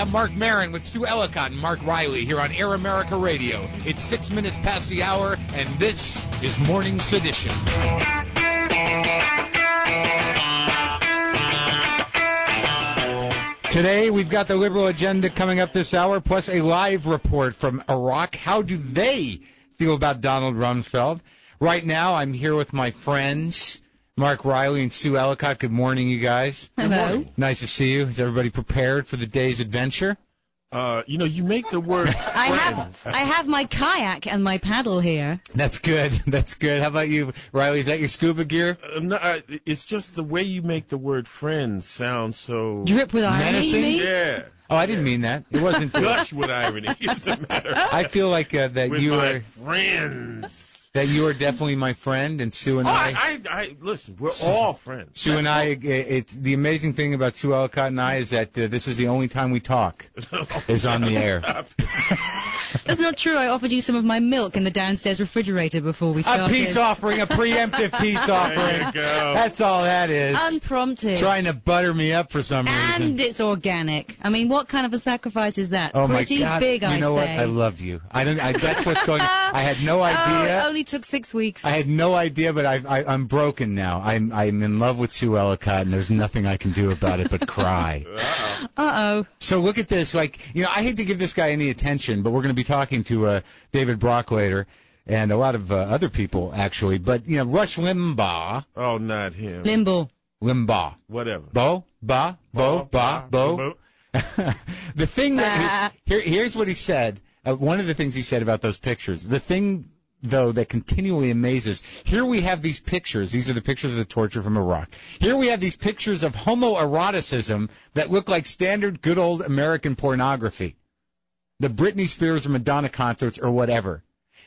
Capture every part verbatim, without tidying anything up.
I'm Mark Maron with Sue Ellicott and Mark Riley here on Air America Radio. It's six minutes past the hour, and this is Morning Sedition. Today, we've got the liberal agenda coming up this hour, plus a live report from Iraq. How do they feel about Donald Rumsfeld? Right now, I'm here with my friends, Mark Riley and Sue Ellicott. Good morning, you guys. Hello. Nice to see you. Is everybody prepared for the day's adventure? Uh, you know, you make the word I have I have my kayak and my paddle here. That's good. That's good. How about you, Riley? Is that your scuba gear? Uh, no, uh, it's just the way you make the word friends sound so Drip with irony, menacing? you mean? Yeah. Oh, I didn't mean that. It wasn't. Gush with irony, as a matter of I feel like uh, that with you my are friends. that you are definitely my friend, and Sue and Oh, I. I, I, I listen. We're all friends. Sue and I. It, it's the amazing thing about Sue Ellicott and I is that uh, this is the only time we talk is on the air. That's not true. I offered you some of my milk in the downstairs refrigerator before we started. A peace offering, a preemptive peace offering. There you go. That's all that is. Unprompted. Trying to butter me up for some reason. And it's organic. I mean, what kind of a sacrifice is that? Oh Pretty my God! big, you I'd know what? say. I love you. I don't. I, that's what's going. I had no idea. Oh, it only took six weeks. I had no idea, but I, I, I'm broken now. I'm, I'm in love with Sue Ellicott, and there's nothing I can do about it but cry. Uh-oh. Uh-oh. So look at this. Like, you know, I hate to give this guy any attention, but we're going to be talking to uh, David Brock later, and a lot of uh, other people, actually. But, you know, Rush Limbaugh. Oh, not him. Limbo. Limbaugh. Whatever. Bo? Ba? Bo? Ba? Bo? Bo. The thing that... He, here, here's what he said. Uh, one of the things he said about those pictures. The thing... though, that continually amazes. Here we have these pictures. These are the pictures of the torture from Iraq. Here we have these pictures of homoeroticism that look like standard good old American pornography. The Britney Spears or Madonna concerts or whatever.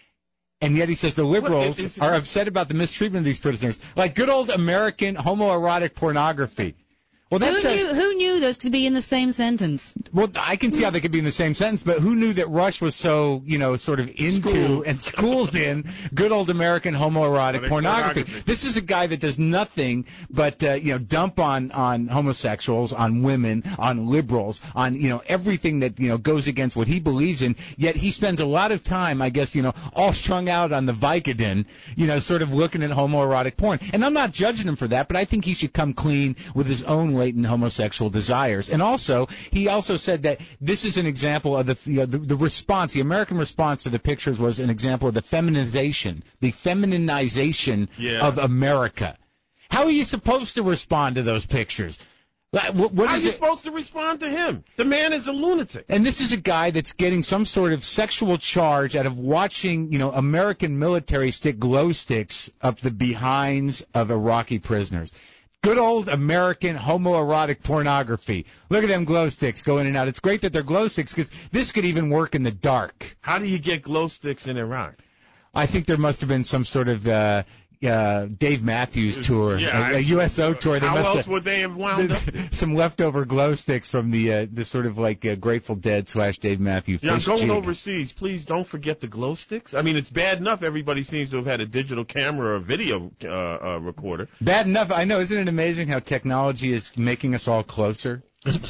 And yet he says the liberals What, is, is, are upset about the mistreatment of these prisoners. Like good old American homoerotic pornography. Well, that Who says, knew, who knew those could be in the same sentence? well, I can see how they could be in the same sentence, but who knew that Rush was so, you know, sort of into Schooled. and schooled in good old American homoerotic pornography. pornography. This is a guy that does nothing but, uh, you know, dump on, on homosexuals, on women, on liberals, on, you know, everything that, you know, goes against what he believes in, yet he spends a lot of time, I guess, you know, all strung out on the Vicodin, you know, sort of looking at homoerotic porn. And I'm not judging him for that, but I think he should come clean with his own latent homosexual desires. And also, he also said that this is an example of the, you know, the the response, the American response to the pictures was an example of the feminization, the femininization Yeah. of America. How are you supposed to respond to those pictures? What, what How are is you it? supposed to respond to him? The man is a lunatic. And this is a guy that's getting some sort of sexual charge out of watching, you know, American military stick glow sticks up the behinds of Iraqi prisoners. Good old American homoerotic pornography. Look at them glow sticks going in and out. It's great that they're glow sticks because this could even work in the dark. How do you get glow sticks in Iraq? I think there must have been some sort of uh, uh, Dave Matthews tour, Yeah, a, a U S O tour. They How must else have, would they have wound up? some leftover glow sticks from the uh, the sort of like uh, Grateful Dead slash Dave Matthews. Yeah, I'm fish going jig. overseas. Please don't forget the glow sticks. I mean, it's bad enough everybody seems to have had a digital camera or video uh, uh, recorder. Bad enough. I know. Isn't it amazing how technology is making us all closer?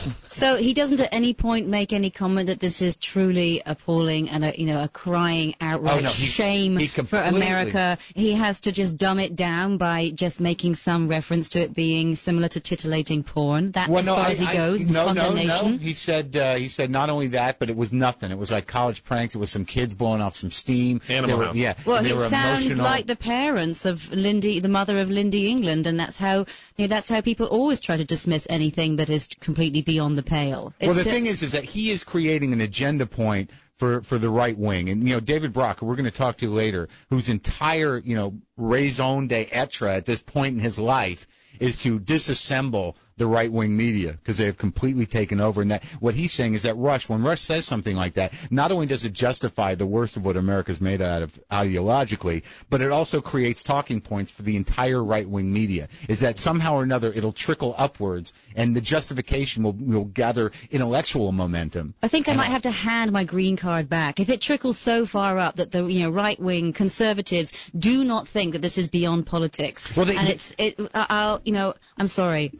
So he doesn't at any point make any comment that this is truly appalling and a, you know, a crying outright Oh, no, he- shame he for completely- America. He has to just dumb it down by just making some reference to it being similar to titillating porn. That's Well, as no, far I, as he I- goes. It's no, no, condemnation. no. He said uh, he said not only that, but it was nothing. It was like college pranks. It was some kids blowing off some steam. Animal They were- House. Yeah. Well, and they it were sounds emotional. like the parents of Lindy, the mother of Lindy England, and that's how you know, that's how people always try to dismiss anything that is completely beyond the pale. It's Well, the just- thing is, is that he is creating an agenda point for, for the right wing. And, you know, David Brock, who we're going to talk to later, whose entire, you know, raison d'etre at this point in his life is to disassemble the right-wing media because they have completely taken over. And that what he's saying is that Rush, when Rush says something like that, not only does it justify the worst of what America's made out of ideologically, but it also creates talking points for the entire right-wing media. Is that somehow or another it'll trickle upwards, and the justification will, will gather intellectual momentum. I think I And might have to hand my green card back. If it trickles so far up that the you know right-wing conservatives do not think that this is beyond politics, Well, they- and it's it, I'll you know I'm sorry. Bush's You'll be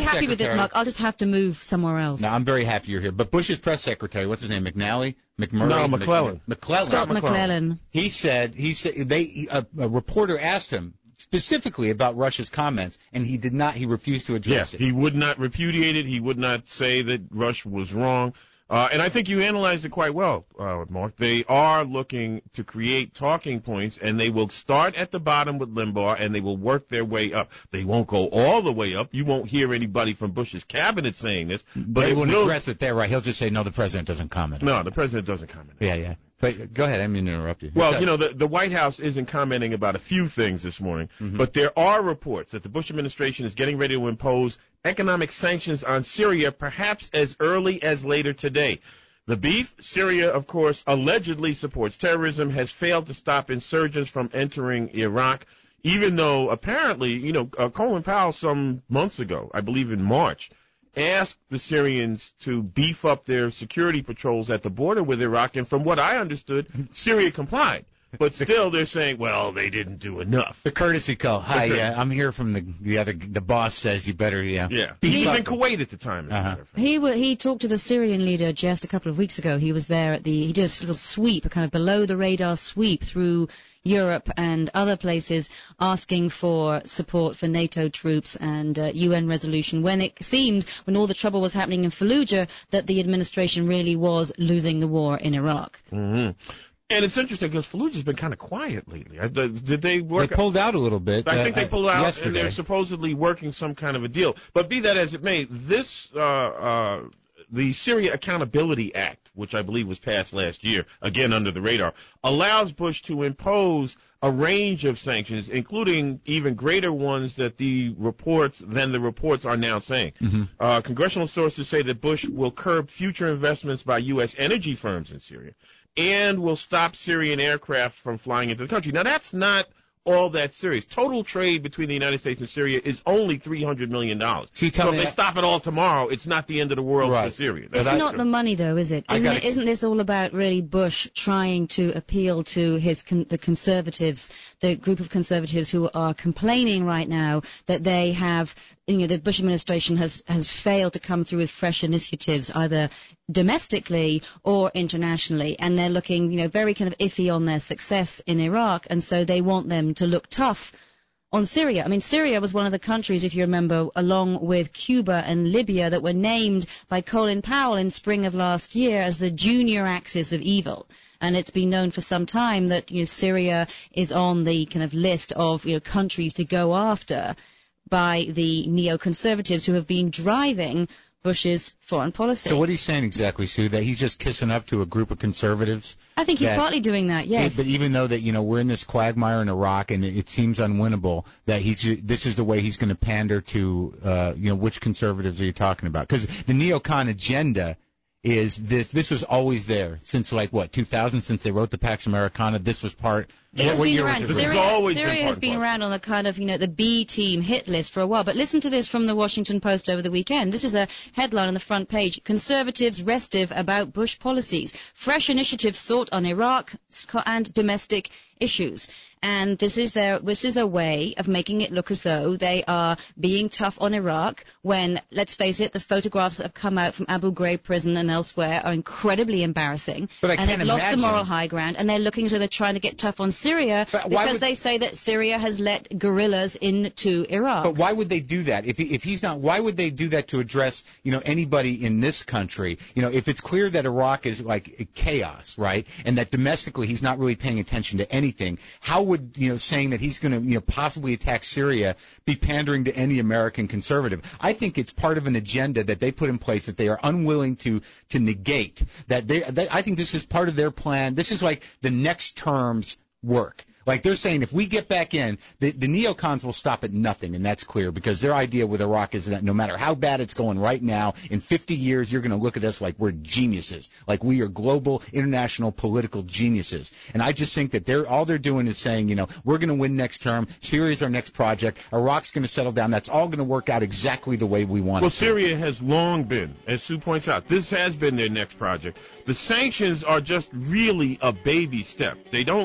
really happy with this, secretary- Mark. I'll just have to move somewhere else. No, I'm very happy you're here. But Bush's press secretary, what's his name, McNally? McMurray? No, McClellan. Mc- McClellan. Scott McClellan. McClellan. He said, he said, they, a, a reporter asked him specifically about Russia's comments, and he did not, he refused to address Yes, it. he would not repudiate it. He would not say that Russia was wrong. Uh, and I think you analyzed it quite well, uh, Mark. They are looking to create talking points, and they will start at the bottom with Limbaugh, and they will work their way up. They won't go all the way up. You won't hear anybody from Bush's cabinet saying this. But But he it won't will, address it there, right? He'll just say, no, the president doesn't comment. No, the president doesn't comment. Yeah, yeah. But go ahead. I didn't mean to interrupt you. Well, you know, the, the White House isn't commenting about a few things this morning, Mm-hmm. but there are reports that the Bush administration is getting ready to impose economic sanctions on Syria, perhaps as early as later today. The beef, Syria, of course, allegedly supports terrorism, has failed to stop insurgents from entering Iraq, even though apparently, you know, uh, Colin Powell some months ago, I believe in March, asked the Syrians to beef up their security patrols at the border with Iraq, and from what I understood, Syria complied. But still, they're saying, well, they didn't do enough. the courtesy call. Hi, Okay. uh, I'm here from the the other. The boss says you better, yeah. Yeah. beef He was up. in Kuwait at the time. as a Uh-huh. matter of fact. He w- he talked to the Syrian leader just a couple of weeks ago. He was there at the he did a little sweep, a kind of below the radar sweep through Europe and other places, asking for support for NATO troops and uh, U N resolution. When it seemed, when all the trouble was happening in Fallujah, that the administration really was losing the war in Iraq. Mm-hmm. And it's interesting because Fallujah's been kind of quiet lately. Uh, Did they They work? pulled out a little bit. I uh, think they uh, pulled out, and yesterday. they're supposedly working some kind of a deal. But be that as it may, this uh, uh, the Syria Accountability Act, which I believe was passed last year, again under the radar, allows Bush to impose a range of sanctions, including even greater ones that the reports than the reports are now saying. Mm-hmm. Uh, congressional sources say that Bush will curb future investments by U S energy firms in Syria and will stop Syrian aircraft from flying into the country. Now, that's not all that serious. Total trade between the United States and Syria is only three hundred million dollars. See, tell so me if they that- stop it all tomorrow, it's not the end of the world for Right. Syria. But It's I- not the money, though, is it? I Isn't, gotta- it? isn't this all about really Bush trying to appeal to his con- the conservatives, the group of conservatives who are complaining right now that they have, you know, the Bush administration has has failed to come through with fresh initiatives, either domestically or internationally, and they're looking, you know, very kind of iffy on their success in Iraq, and so they want them to look tough on Syria. I mean, Syria was one of the countries, if you remember, along with Cuba and Libya, that were named by Colin Powell in spring of last year as the junior axis of evil. And it's been known for some time that, you know, Syria is on the kind of list of, you know, countries to go after by the neoconservatives who have been driving Bush's foreign policy. So what he's saying exactly, Sue, that he's just kissing up to a group of conservatives? I think he's that- partly doing that, yes. But even though that, you know, we're in this quagmire in Iraq and it, it seems unwinnable, that he's this is the way he's going to pander to, uh, you know, which conservatives are you talking about? Because the neocon agenda is this. This was always there since, like, what, two thousand, since they wrote the Pax Americana. This was part. This what, has what been year around. was it? This has Syria, always been Syria part has and been parcel. around on the kind of, you know, the B team hit list for a while. But listen to this from the Washington Post over the weekend. This is a headline on the front page. Conservatives restive about Bush policies. Fresh initiatives sought on Iraq and domestic issues. And this is their this is their way of making it look as though they are being tough on Iraq when, let's face it, the photographs that have come out from Abu Ghraib prison and elsewhere are incredibly embarrassing. But I and can't they've lost imagine- the moral high ground, and they're looking as though they're trying to get tough on Syria But why because would- they say that Syria has let guerrillas into Iraq. But why would they do that? If he, if he's not, why would they do that to address, you know, anybody in this country? You know, if it's clear that Iraq is like chaos, right, and that domestically he's not really paying attention to anything, how would, you know, saying that he's going to, you know, possibly attack Syria be pandering to any American conservative? I think it's part of an agenda that they put in place that they are unwilling to to negate. That they, that I think this is part of their plan. This is like the next term's work. Like they're saying, if we get back in, the, the neocons will stop at nothing, and that's clear because their idea with Iraq is that no matter how bad it's going right now, in fifty years you're going to look at us like we're geniuses, like we are global, international political geniuses. And I just think that they're all they're doing is saying, you know, we're going to win next term, Syria's our next project, Iraq's going to settle down. That's all going to work out exactly the way we want Well, it to. Syria has long been, as Sue points out, this has been their next project. The sanctions are just really a baby step. They don't, they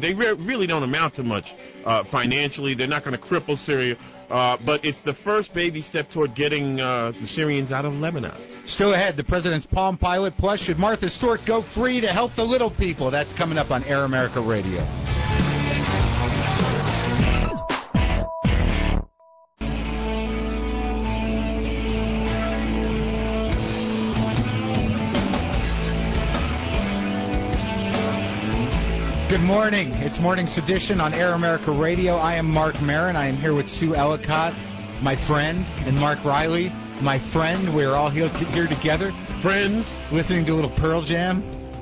They re- really don't amount to much uh, financially. They're not going to cripple Syria, uh, but it's the first baby step toward getting uh, the Syrians out of Lebanon. Still ahead, the president's Palm Pilot. Plus, should Martha Stewart go free to help the little people? That's coming up on Air America Radio. Good morning. It's Morning Sedition on Air America Radio. I am Mark Maron. I am here with Sue Ellicott, my friend, and Mark Riley, my friend. We're all here, here together. Friends. Listening to a little Pearl Jam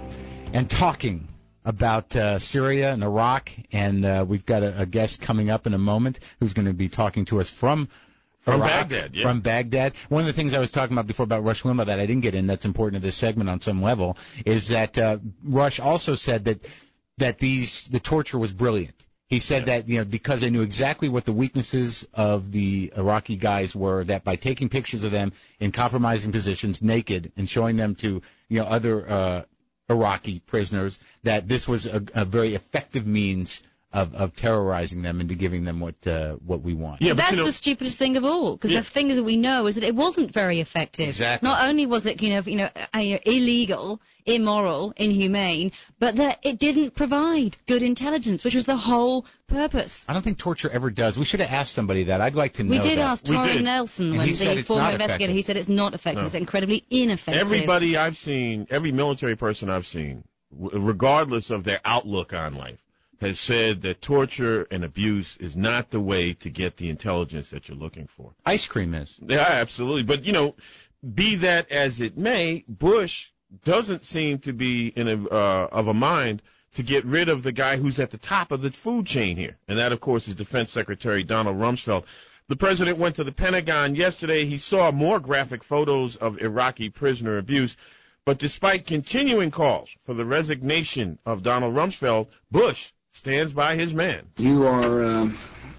and talking about uh, Syria and Iraq. And uh, we've got a, a guest coming up in a moment who's going to be talking to us from From Iraq, Baghdad, yeah. From Baghdad. One of the things I was talking about before about Rush Limbaugh that I didn't get in that's important to this segment on some level is that uh, Rush also said that that these the torture was brilliant. He said Yeah. that, you know, because they knew exactly what the weaknesses of the Iraqi guys were, that by taking pictures of them in compromising positions, naked, and showing them to, you know, other uh, Iraqi prisoners, that this was a, a very effective means of, of terrorizing them into giving them what uh, what we want. Yeah, but That's you know, the stupidest thing of all, because Yeah. the thing that we know is that it wasn't very effective. Exactly. Not only was it, you know, you know, uh, illegal, immoral, inhumane, but that it didn't provide good intelligence, which was the whole purpose. I don't think torture ever does. We should have asked somebody that. I'd like to know We did that. ask We Torrin did. Nelson, And when he said the it's former not investigator, effective. he said it's not effective. No. It's incredibly ineffective. everybody I've seen, every military person I've seen, w- regardless of their outlook on life, has said that torture and abuse is not the way to get the intelligence that you're looking for. Ice cream is. Yeah, absolutely. But, you know, be that as it may, Bush doesn't seem to be in a uh, of a mind to get rid of the guy who's at the top of the food chain here. And that, of course, is Defense Secretary Donald Rumsfeld. The president went to the Pentagon yesterday. He saw more graphic photos of Iraqi prisoner abuse. But despite continuing calls for the resignation of Donald Rumsfeld, Bush stands by his man. You are um,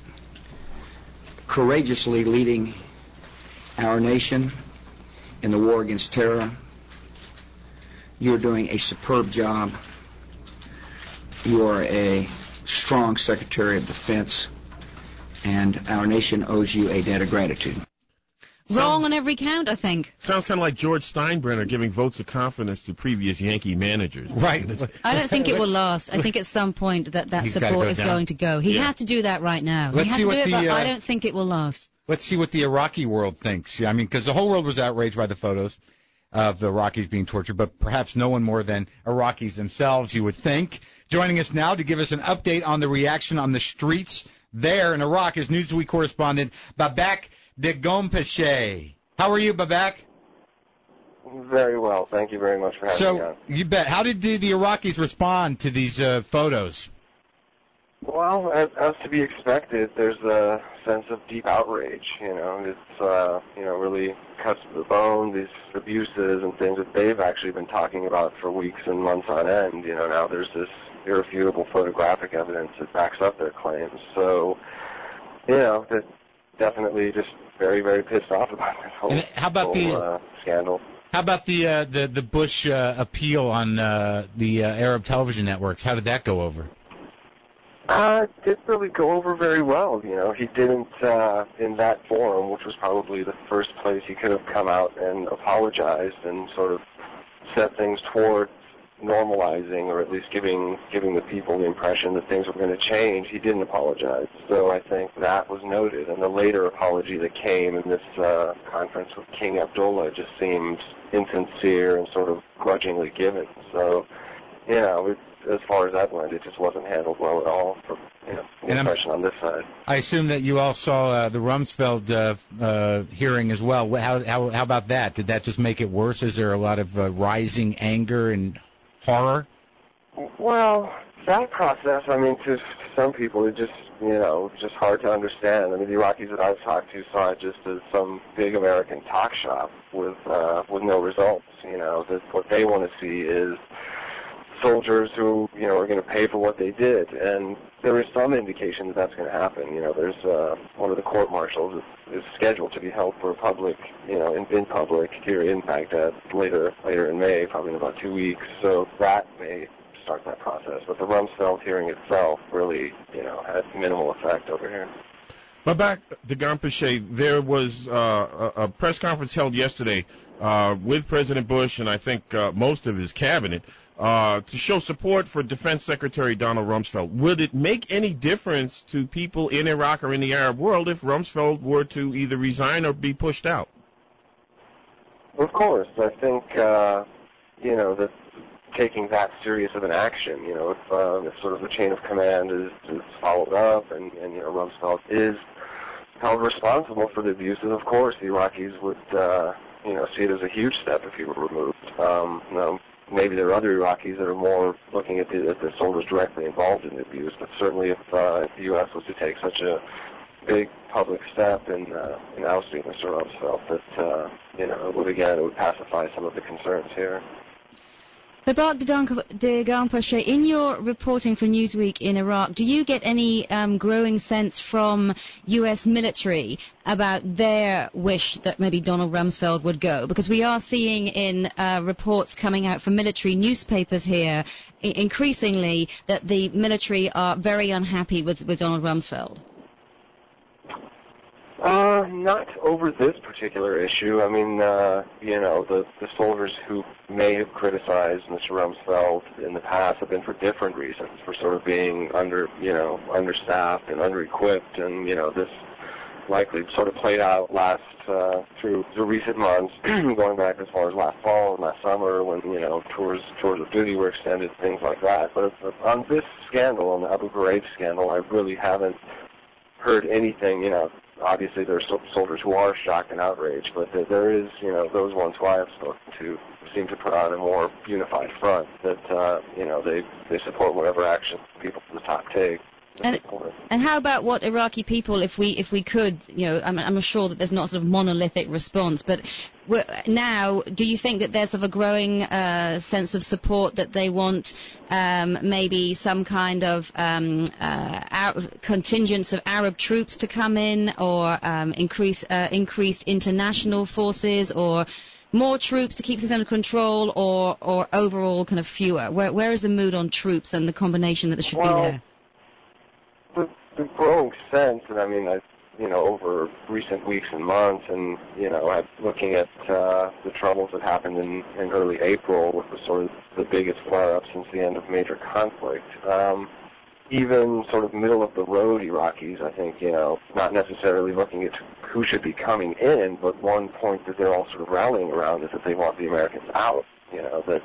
courageously leading our nation in the war against terror. You're doing a superb job. You are a strong Secretary of Defense, and our nation owes you a debt of gratitude. Wrong on every count, I think. Sounds kind of like George Steinbrenner giving votes of confidence to previous Yankee managers. Right. I don't think it will last. I think at some point that that He's gotta support go is down. going to go. He Yeah. has to do that right now. Let's he has see to what do it, the, but uh, I don't think it will last. Let's see what the Iraqi world thinks. Yeah, I mean, because the whole world was outraged by the photos of the Iraqis being tortured, but perhaps no one more than Iraqis themselves, you would think. Joining us now to give us an update on the reaction on the streets there in Iraq is Newsweek correspondent Babak Degompeche. How are you, Babak? Very well. Thank you very much for having me So, on. you bet. How did the, the Iraqis respond to these uh, photos? Well, as, as to be expected, there's a sense of deep outrage. You know, it's uh, you know really cuts to the bone. These abuses and things that they've actually been talking about for weeks and months on end. You know, now there's this irrefutable photographic evidence that backs up their claims. So, you know, that definitely just very, very pissed off about this whole, And how about whole the- uh, scandal. How about the uh, the the Bush uh, appeal on uh, the uh, Arab television networks? How did that go over? Uh, didn't really go over very well. You know, he didn't, uh, in that forum, which was probably the first place he could have come out and apologized and sort of set things toward normalizing, or at least giving giving the people the impression that things were going to change. He didn't apologize. So I think that was noted. And the later apology that came in this uh, conference with King Abdullah just seems insincere and sort of grudgingly given. So, you know, it, as far as that went, it just wasn't handled well at all from, you know, the And I'm- impression on this side. I assume that you all saw uh, the Rumsfeld uh, uh, hearing as well. Wh- How, how how about that? Did that just make it worse? Is there a lot of uh, rising anger and horror? Well, that process, I mean, to some people, it just, you know, just hard to understand. I mean, the Iraqis that I've talked to saw it just as some big American talk shop with uh, with no results. You know, that what they want to see is soldiers who, you know, are going to pay for what they did. And there is some indication that that's going to happen. You know, there's uh, one of the court martials is, is scheduled to be held for public, you know, in, in public here in Baghdad later later in May, probably in about two weeks. So that may start that process. But the Rumsfeld hearing itself really, you know, had minimal effect over here. But back to Gampeche, there was uh, a, a press conference held yesterday uh, with President Bush and I think uh, most of his cabinet uh, to show support for Defense Secretary Donald Rumsfeld. Would it make any difference to people in Iraq or in the Arab world if Rumsfeld were to either resign or be pushed out? Of course. I think, uh, you know, that taking that serious of an action, you know, if, uh, if sort of the chain of command is, is followed up and, and, you know, Rumsfeld is held responsible for the abuses, of course, the Iraqis would, uh, you know, see it as a huge step if he were removed. Um, you know, maybe there are other Iraqis that are more looking at the, at the soldiers directly involved in the abuse, but certainly if, uh, if the U S was to take such a big public step in, uh, in ousting Mister Rumsfeld, that, uh, you know, it would, again, it would pacify some of the concerns here. Babak de Gampeche, in your reporting for Newsweek in Iraq, do you get any um, growing sense from U S military about their wish that maybe Donald Rumsfeld would go? Because we are seeing in uh, reports coming out from military newspapers here I- increasingly that the military are very unhappy with, with Donald Rumsfeld. Uh, not over this particular issue. I mean, uh, you know, the, the soldiers who may have criticized Mister Rumsfeld in the past have been for different reasons, for sort of being under, you know, understaffed and under-equipped, and, you know, this likely sort of played out last, uh, through the recent months, going back as far as last fall and last summer when, you know, tours, tours of duty were extended, things like that. But on this scandal, on the Abu Ghraib scandal, I really haven't heard anything, you know. Obviously, there are soldiers who are shocked and outraged, but there is, you know, those ones who I have spoken to seem to put on a more unified front that, uh, you know, they, they support whatever action people from the top take. And, and how about what Iraqi people, if we if we could, you know, I'm, I'm sure that there's not sort of monolithic response, but now, do you think that there's sort of a growing uh, sense of support that they want um, maybe some kind of um, uh, Arab, contingents of Arab troops to come in, or um, increase uh, increased international forces, or more troops to keep things under control, or or overall kind of fewer? Where where is the mood on troops and the combination that there should well, be there? The, the growing sense, and I mean, I, you know, over recent weeks and months, and, you know, I'm looking at uh, the troubles that happened in, in early April, which was sort of the biggest flare-up since the end of major conflict. Um, even sort of middle-of-the-road Iraqis, I think, you know, not necessarily looking at who should be coming in, but one point that they're all sort of rallying around is that they want the Americans out, you know, that...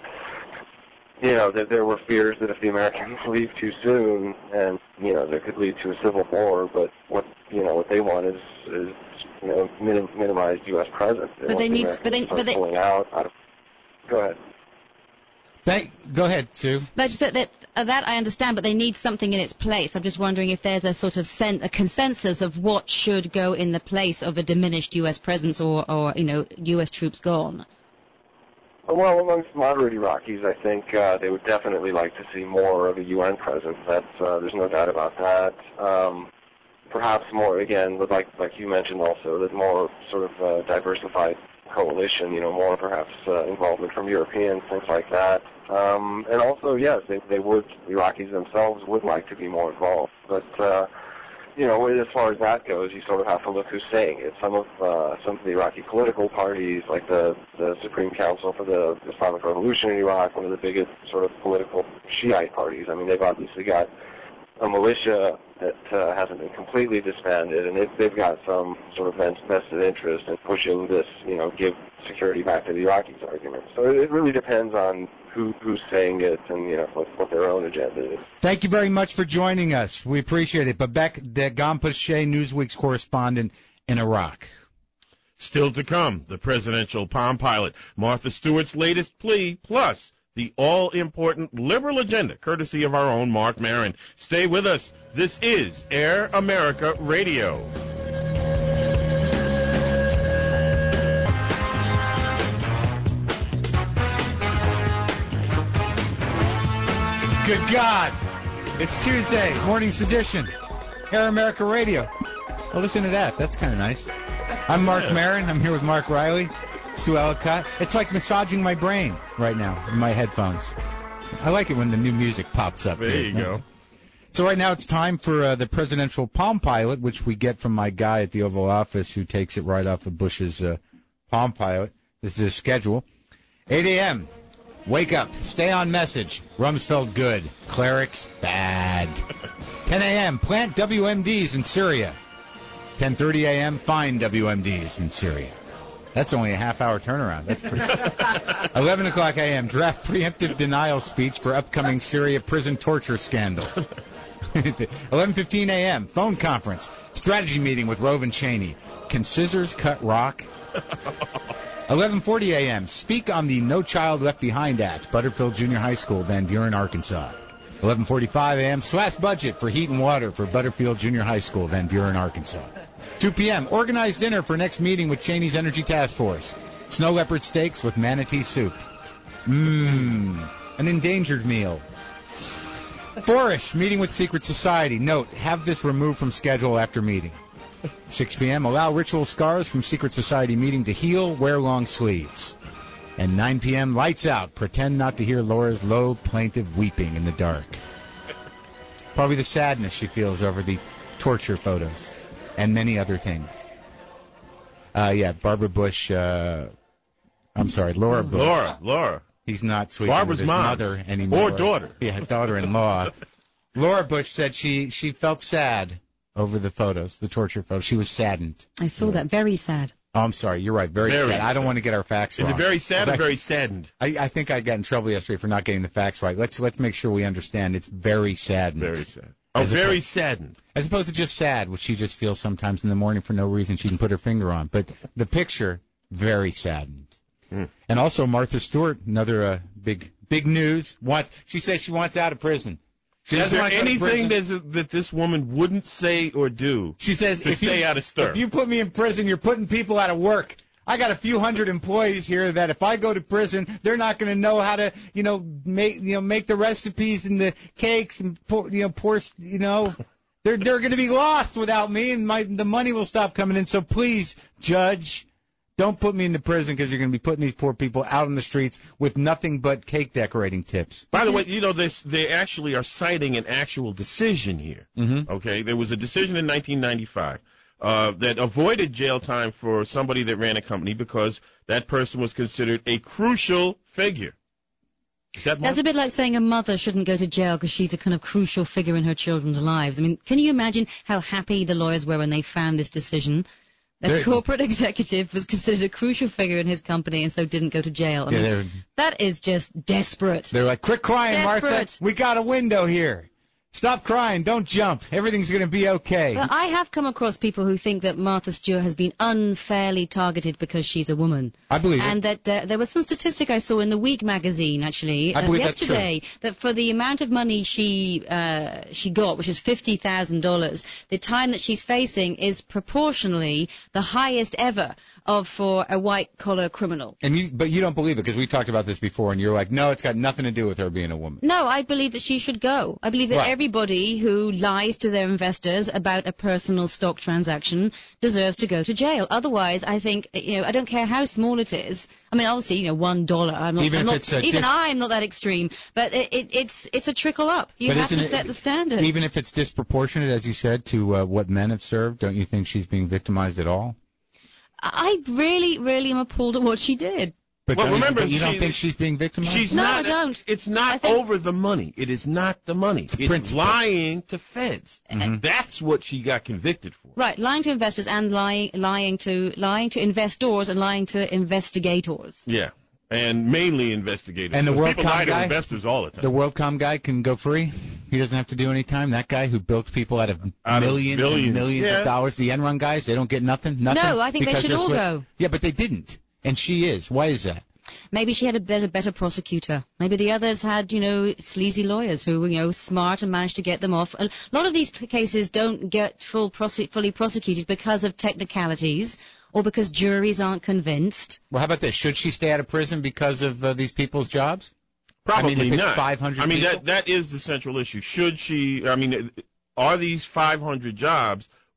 You know, that there were fears that if the Americans leave too soon, and, you know, there could lead to a civil war, but what, you know, what they want is, is you know, minim- minimized U S presence. They but they the need, but they, but they, pulling out, out of, go ahead. Thank, go ahead, Sue. That's that, that, uh, that I understand, but they need something in its place. I'm just wondering if there's a sort of sen- a consensus of what should go in the place of a diminished U S presence, or, or you know, U S troops gone. Well, amongst moderate Iraqis, I think uh, they would definitely like to see more of a U N presence. That's uh, there's no doubt about that. Um, perhaps more, again, like like you mentioned also, that more sort of uh, diversified coalition. You know, more perhaps uh, involvement from Europeans, things like that. Um, and also, yes, they they would Iraqis themselves would like to be more involved, but. Uh, You know, as far as that goes, you sort of have to look who's saying it. Some of uh, some of the Iraqi political parties, like the, the Supreme Council for the Islamic Revolution in Iraq, one of the biggest sort of political Shiite parties. I mean, they've obviously got a militia that uh, hasn't been completely disbanded, and they've, they've got some sort of vested interest in pushing this, you know, give security back to the Iraqis argument. So it really depends on who, who's saying it and, you know, what, what their own agenda is. Thank you very much for joining us. We appreciate it. Babak de Gampeche, Newsweek's correspondent in Iraq. Still to come, the presidential Palm Pilot, Martha Stewart's latest plea, plus the all-important liberal agenda, courtesy of our own Mark Maron. Stay with us. This is Air America Radio. Good God. It's Tuesday, morning sedition. Air America Radio. Well, listen to that. That's kind of nice. I'm Mark Yeah. Maron. I'm here with Mark Riley, Sue Ellicott. It's like massaging my brain right now in my headphones. I like it when the new music pops up. There here. you go. So right now it's time for uh, the presidential Palm Pilot, which we get from my guy at the Oval Office who takes it right off of Bush's uh, Palm Pilot. This is his schedule. eight a.m. Wake up. Stay on message. Rumsfeld good. Clerics bad. ten a.m. Plant W M Ds in Syria. ten thirty a.m. Find W M Ds in Syria. That's only a half-hour turnaround. That's pretty. eleven o'clock a.m. Draft preemptive denial speech for upcoming Syria prison torture scandal. eleven fifteen a.m. Phone conference. Strategy meeting with Rove and Cheney. Can scissors cut rock? eleven forty a.m. Speak on the No Child Left Behind Act. Butterfield Junior High School, Van Buren, Arkansas. eleven forty-five a.m. Slash budget for heat and water for Butterfield Junior High School, Van Buren, Arkansas. two p.m. Organized dinner for next meeting with Cheney's Energy Task Force. Snow leopard steaks with manatee soup. Mmm. An endangered meal. Four-ish, meeting with Secret Society. Note, have this removed from schedule after meeting. six p.m. Allow ritual scars from Secret Society meeting to heal. Wear long sleeves. And nine p.m. Lights out. Pretend not to hear Laura's low, plaintive weeping in the dark. Probably the sadness she feels over the torture photos and many other things. Uh, yeah, Barbara Bush. Uh, I'm sorry, Laura Bush. Laura, Laura. He's not sleeping Barbara's with his mom. mother anymore. Or daughter. Yeah, daughter-in-law. Laura Bush said she, she felt sad over the photos, the torture photos. She was saddened. I saw that. Very sad. Oh, I'm sorry. You're right. Very, Very sad. I don't sad. want to get our facts Is wrong. it very sad or I, very saddened? I, I think I got in trouble yesterday for not getting the facts right. Let's let's make sure we understand. It's very saddened. Very sad. Oh, As very opposed- saddened. As opposed to just sad, which she just feels sometimes in the morning for no reason she can put her finger on. But the picture, very saddened. Mm. And also Martha Stewart, another uh, big big news. Wants she says she wants out of prison. She Is doesn't there want to go to anything prison. that's, that this woman wouldn't say or do She says to if stay you, out of stir? If you put me in prison, you're putting people out of work. I got a few hundred employees here that if I go to prison, they're not going to know how to, you know, make you know make the recipes and the cakes and pour, you know pour you know. They're they're going to be lost without me, and my the money will stop coming in. So please, Judge, don't put me into prison because you're going to be putting these poor people out on the streets with nothing but cake decorating tips. By the way, you know, this, they actually are citing an actual decision here. Mm-hmm. Okay, there was a decision in nineteen ninety-five uh, that avoided jail time for somebody that ran a company because that person was considered a crucial figure. Is that That's a bit like saying a mother shouldn't go to jail because she's a kind of crucial figure in her children's lives. I mean, can you imagine how happy the lawyers were when they found this decision? A They're- corporate executive was considered a crucial figure in his company and so didn't go to jail. I Yeah, mean, they're that is just desperate. they're like, quit crying, Martha. Desperate. We got a window here. Stop crying. Don't jump. Everything's going to be okay. Well, I have come across people who think that Martha Stewart has been unfairly targeted because she's a woman. I believe And it. that uh, there was some statistic I saw in the Week magazine, actually, I uh, believe that's yesterday, that for the amount of money she uh, she got, which is fifty thousand dollars, the time that she's facing is proportionally the highest ever of for a white-collar criminal. And you, but you don't believe it because we talked about this before, and you're like, no, it's got nothing to do with her being a woman. No, I believe that she should go. I believe that Right. everybody who lies to their investors about a personal stock transaction deserves to go to jail. Otherwise, I think, you know, I don't care how small it is. I mean, obviously, you know, one dollar. I'm not, Even I'm if not, it's a even dis- I'm not that extreme. But it, it, it's it's a trickle up. You But have isn't to it- set the standard. Even if it's disproportionate, as you said, to uh, what men have served, don't you think she's being victimized at all? I really, really am appalled at what she did. But Well, don't you- remember, but you don't she- think she's being victimized? She's No, not. I don't. It's I not think- over the money. It is not the money. It's principle. lying to feds. Mhm. That's what she got convicted for. Right, lying to investors and lying, lying to lying to investors and lying to investigators. Yeah, and mainly investigators. And the Because people WorldCom lie to guy? investors all the time. The WorldCom guy can go free? He doesn't have to do any time? That guy who bilked people out of Out of millions, billions. and millions Yeah. of dollars, the Enron guys, they don't get nothing? Nothing? No, I think they Because should they're all sli- go. Yeah, but they didn't. And she is. Why is that? Maybe she had a better, better prosecutor. Maybe the others had, you know, sleazy lawyers who were, you know, smart and managed to get them off. A lot of these cases don't get full prose- fully prosecuted because of technicalities or because juries aren't convinced. Well, how about this? Should she stay out of prison because of uh, these people's jobs? Probably I mean, if it's not. five hundred I mean, people? that that is the central issue. Should she? I mean, are these five hundred jobs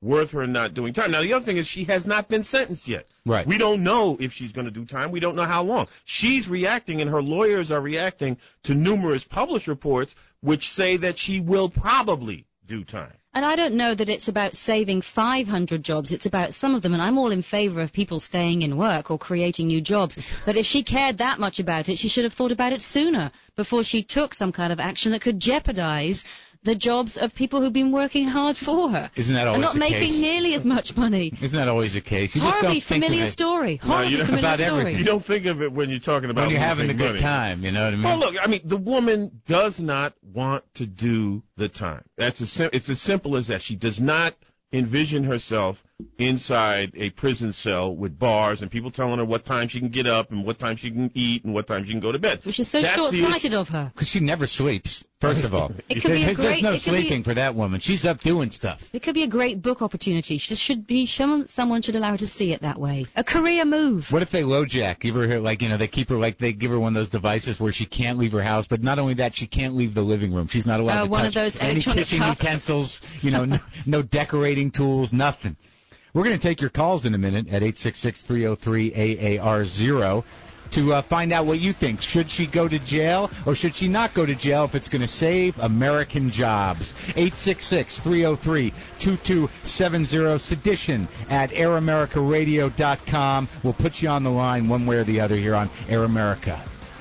worth her not doing time. Now, the other thing is she has not been sentenced yet. Right. We don't know if she's going to do time. We don't know how long. She's reacting, and her lawyers are reacting to numerous published reports which say that she will probably do time. And I don't know that it's about saving five hundred jobs. It's about some of them, and I'm all in favor of people staying in work or creating new jobs. But if she cared that much about it, she should have thought about it sooner before she took some kind of action that could jeopardize the jobs of people who've been working hard for her. Isn't that always and not the making case? nearly as much money. Isn't that always the case? You just Horribly don't think familiar of it. story. No, Horribly you don't- familiar about story. everything. You don't think of it when you're talking about When you're having a losing good money. time, you know what I mean? Well, look, I mean, the woman does not want to do the time. That's as sim- it's as simple as that. She does not envision herself inside a prison cell with bars and people telling her what time she can get up and what time she can eat and what time she can go to bed. Which is so That's the short-sighted of her. Because she never sleeps, first of all. It could be a There's, great- there's no it could be- sleeping for that woman. She's up doing stuff. It could be a great book opportunity. She should be someone. Someone should allow her to see it that way. A career move. What if they LoJack? Give her, like, you know, they keep her, like, they give her one of those devices where she can't leave her house, but not only that, she can't leave the living room. She's not allowed Uh, to one touch of those any electronic kitchen cuffs. utensils, you know, no, no decorating tools, nothing. We're going to take your calls in a minute at eight six six, three oh three, A A R zero to uh, find out what you think. Should she go to jail or should she not go to jail if it's going to save American jobs? eight six six, three oh three, two two seven oh, sedition at air america radio dot com. We'll put you on the line one way or the other here on Air America.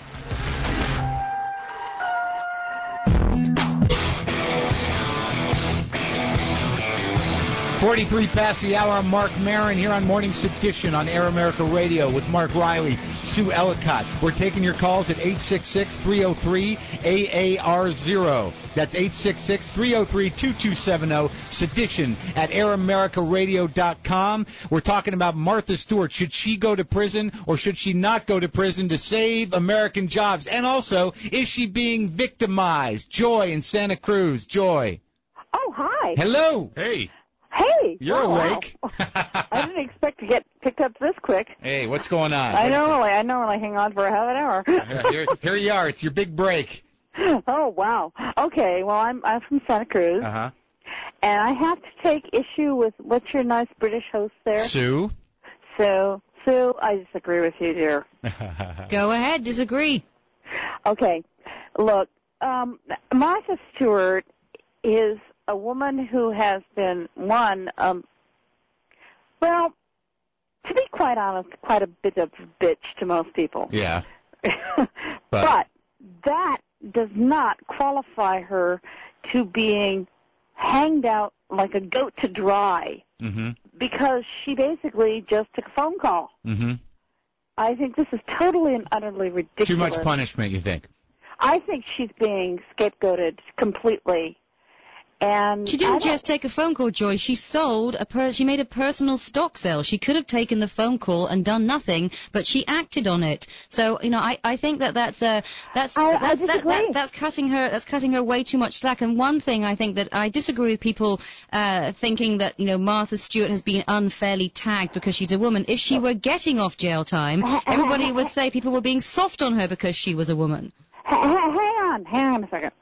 forty-three past the hour. I'm Mark Maron here on Morning Sedition on Air America Radio with Mark Riley, Sue Ellicott. We're taking your calls at eight six six, three oh three, A A R zero. That's eight six six, three oh three, two two seven oh, sedition at air america radio dot com. We're talking about Martha Stewart. Should she go to prison or should she not go to prison to save American jobs? And also, is she being victimized? Joy in Santa Cruz. Joy. Oh, hi. Hello. Hey. Hey. You're oh, wow. awake. I didn't expect to get picked up this quick. Hey, what's going on? I normally, I normally hang on for a half an hour. here, here you are. It's your big break. Oh, wow. Okay, well, I'm I'm from Santa Cruz, Uh-huh. and I have to take issue with what's your nice British host there? Sue? Sue. Sue, I disagree with you, dear. Go ahead. Disagree. Okay, look, um, Martha Stewart is a woman who has been, one, um, well, to be quite honest, quite a bit of a bitch to most people. Yeah. but, But- that does not qualify her to being hanged out like a goat to dry Mm-hmm. because she basically just took a phone call. Mm-hmm. I think this is totally and utterly ridiculous. Too much punishment, you think? I think she's being scapegoated completely. And She I didn't don't- just take a phone call, Joy. She sold a per- she made a personal stock sale. She could have taken the phone call and done nothing, but she acted on it. So, you know, I, I think that that's uh, that's I- I that's that, disagree. that, that's cutting her that's cutting her way too much slack. And one thing I think that I disagree with people uh, thinking that, you know, Martha Stewart has been unfairly tagged because she's a woman. If she were getting off jail time, everybody would say people were being soft on her because she was a woman. H- h- hang on, hang on a second.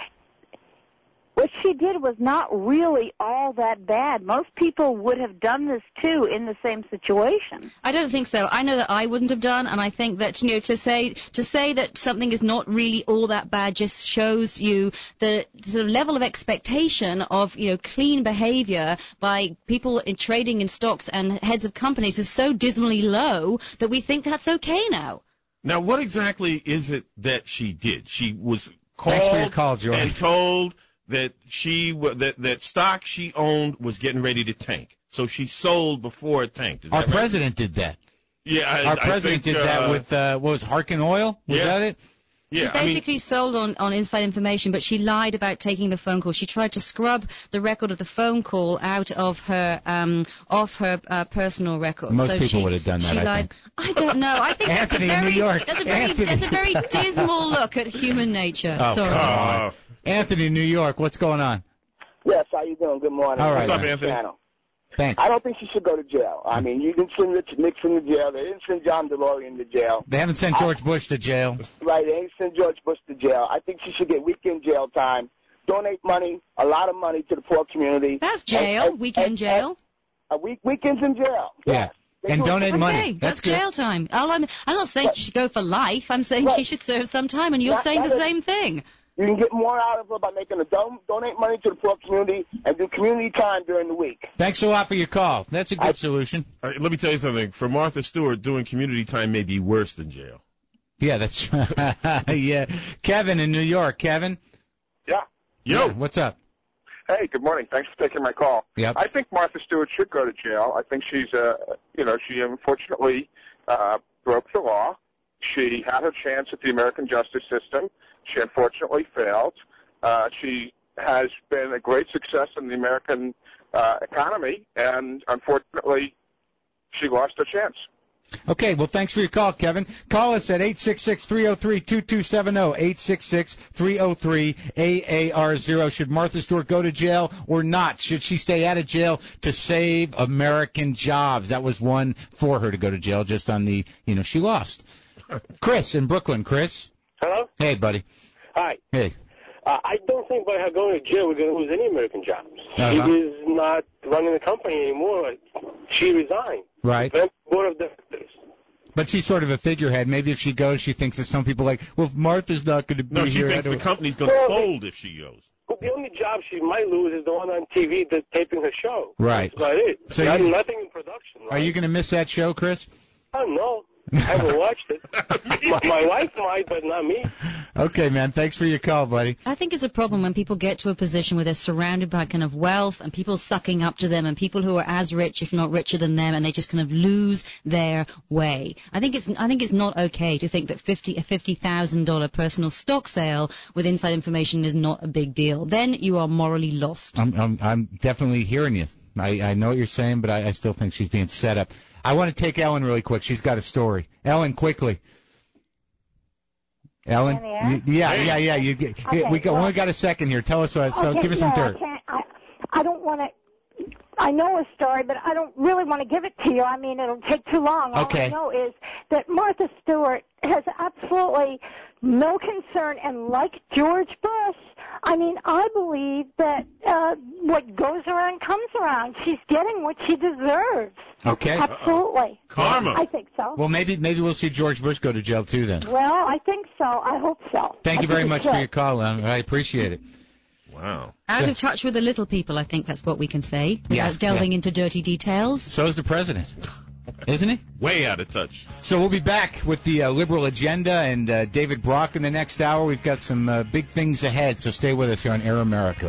What she did was not really all that bad. Most people would have done this too in the same situation. I don't think so. I know that I wouldn't have done, and I think that, you know, to say to say that something is not really all that bad just shows you the sort of level of expectation of, you know, clean behavior by people in trading in stocks and heads of companies is so dismally low that we think that's okay now. Now, what exactly is it that she did? She was called Thanks for your call, Joy. and told that she wa- that that stock she owned was getting ready to tank, so she sold before it tanked. Is Our that right? president did that. Yeah, I, Our I president think, did that uh, with, uh, what was it, Harkin Oil? Was yeah. that it? Yeah, She I mean, basically sold on, on inside information, but she lied about taking the phone call. She tried to scrub the record of the phone call out of her um, off her uh, personal record. Most so people she, would have done that, She I lied. think. I don't know. I think Anthony in that's a very, New York. That's a very, Anthony. that's a very dismal look at human nature. Oh, Sorry. come on. uh, Anthony in New York, what's going on? Yes, how you doing? Good morning. All right, what's up, man. Anthony? Channel. Thanks. I don't think she should go to jail. I mean, you didn't send Richard Nixon to jail. They didn't send John DeLorean to jail. They haven't sent George Bush to jail. Right? They ain't send George Bush to jail. I think she should get weekend jail time donate money, a lot of money to the poor community. That's jail, And- and- weekend and- jail. and- A week, weekends in jail. Yeah. Yes. They And do it. donate Okay, money. that's, That's good. jail time. All I'm, I'm not saying Right. she should go for life. I'm saying Right. she should serve some time, and you're That- saying that the is- same thing. You can get more out of her by making a don- donate money to the poor community and do community time during the week. Thanks a lot for your call. That's a good I- solution. Uh, let me tell you something. For Martha Stewart, doing community time may be worse than jail. Yeah, that's yeah. Kevin in New York. Kevin. Yeah. Yo. Yeah, what's up? Hey, good morning. Thanks for taking my call. Yep. I think Martha Stewart should go to jail. I think she's, uh, you know, she unfortunately uh, broke the law. She had her chance at the American justice system. She unfortunately failed. Uh, she has been a great success in the American uh, economy, and unfortunately, she lost her chance. Okay, well, thanks for your call, Kevin. Call us at eight six six, three oh three, two two seven oh, eight six six, three oh three, A A R zero. Should Martha Stewart go to jail or not? Should she stay out of jail to save American jobs? That was one for her to go to jail just on the, you know, she lost. Chris in Brooklyn. Chris? Hello? Hey, buddy. Hi. Hey. Uh, I don't think by her going to jail we're going to lose any American jobs. Uh-huh. She is not running the company anymore. She resigned. Right. Went to the board of directors. But she's sort of a figurehead. Maybe if she goes, she thinks that some people like, well, if Martha's not going to be No, she here. thinks I the don't- company's going to Well, fold if she goes. But the only job she might lose is the one on T V that's taping her show. Right. That's about it. So Not, you- nothing in production. Are you going to miss that show, Chris? Oh, no. I haven't watched it. my, my wife might, but not me. Okay, man. Thanks for your call, buddy. I think it's a problem when people get to a position where they're surrounded by kind of wealth and people sucking up to them and people who are as rich, if not richer than them, and they just kind of lose their way. I think it's I think it's not okay to think that fifty a fifty thousand dollar personal stock sale with inside information is not a big deal. Then you are morally lost. I'm I'm, I'm definitely hearing you. I, I know what you're saying, but I, I still think she's being set up. I want to take Ellen really quick. She's got a story. Ellen, quickly. Ellen? Am You- yeah, yeah, yeah. You, get- Okay, we got, well- only got a second here. Tell us what. So okay, give us no, some dirt. I, can't, I, I don't want to. I know a story, but I don't really want to give it to you. I mean, it'll take too long. All Okay. I know is that Martha Stewart has absolutely no concern, and like George Bush, I mean, I believe that uh, what goes around comes around. She's getting what she deserves. Okay. Absolutely. Karma. I think so. Well, maybe maybe we'll see George Bush go to jail too then. Well, I think so. I hope so. Thank I you very think much it for should. your call, Ellen. I appreciate it. Wow. Out of touch with the little people, I think that's what we can say, Yeah, without delving yeah. into dirty details. So is the president, isn't he? Way out of touch. So we'll be back with the uh, liberal agenda and uh, David Brock in the next hour. We've got some uh, big things ahead, so stay with us here on Air America.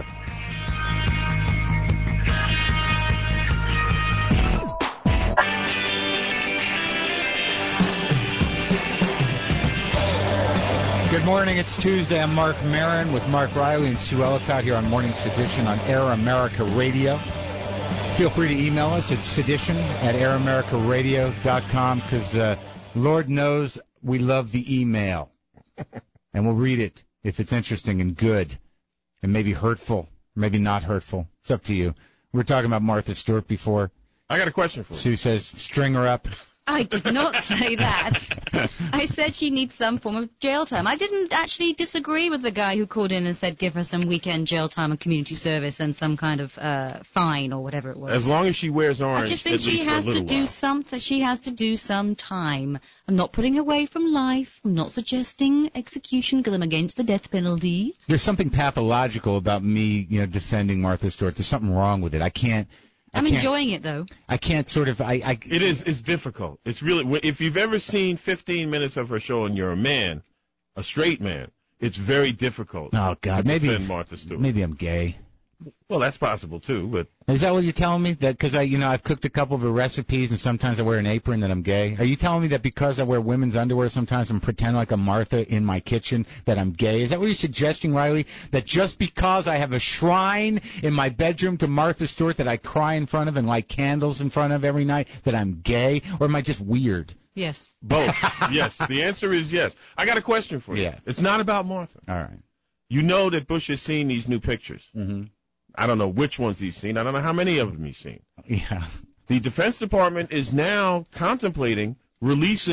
Good morning. It's Tuesday. I'm Mark Marin with Mark Riley and Sue Ellicott here on Morning Sedition on Air America Radio. Feel free to email us at sedition at air america radio dot com because uh, Lord knows we love the email. And we'll read it if it's interesting and good and maybe hurtful, maybe not hurtful. It's up to you. We were talking about Martha Stewart before. I got a question for you. Sue says, string her up. I did not say that. I said she needs some form of jail time. I didn't actually disagree with the guy who called in and said give her some weekend jail time and community service and some kind of uh, fine or whatever it was. As long as she wears orange, I just think at she least for a has to little do while. something. She has to do some time. I'm not putting her away from life. I'm not suggesting execution because I'm against the death penalty. There's something pathological about me, you know, defending Martha Stewart. There's something wrong with it. I can't. I I'm can't, enjoying it though. I can't sort of. I. I It is. It's difficult. It's really. If you've ever seen fifteen minutes of her show and you're a man, a straight man, it's very difficult. oh God, to maybe defend Martha Stewart. maybe I'm gay. Well, that's possible too, but Is that what you're telling me? That because I, you know, I've cooked a couple of the recipes and sometimes I wear an apron that I'm gay. Are you telling me that because I wear women's underwear sometimes I'm pretend like a Martha in my kitchen that I'm gay? Is that what you're suggesting, Riley? That just because I have a shrine in my bedroom to Martha Stewart that I cry in front of and light candles in front of every night that I'm gay, or am I just weird? Yes. both. Yes, the answer is yes. I got a question for you. Yeah. It's not about Martha. All right. You know that Bush has seen these new pictures. Mm-hmm. I don't know which ones he's seen. I don't know how many of them he's seen. Yeah. The Defense Department is now contemplating releasing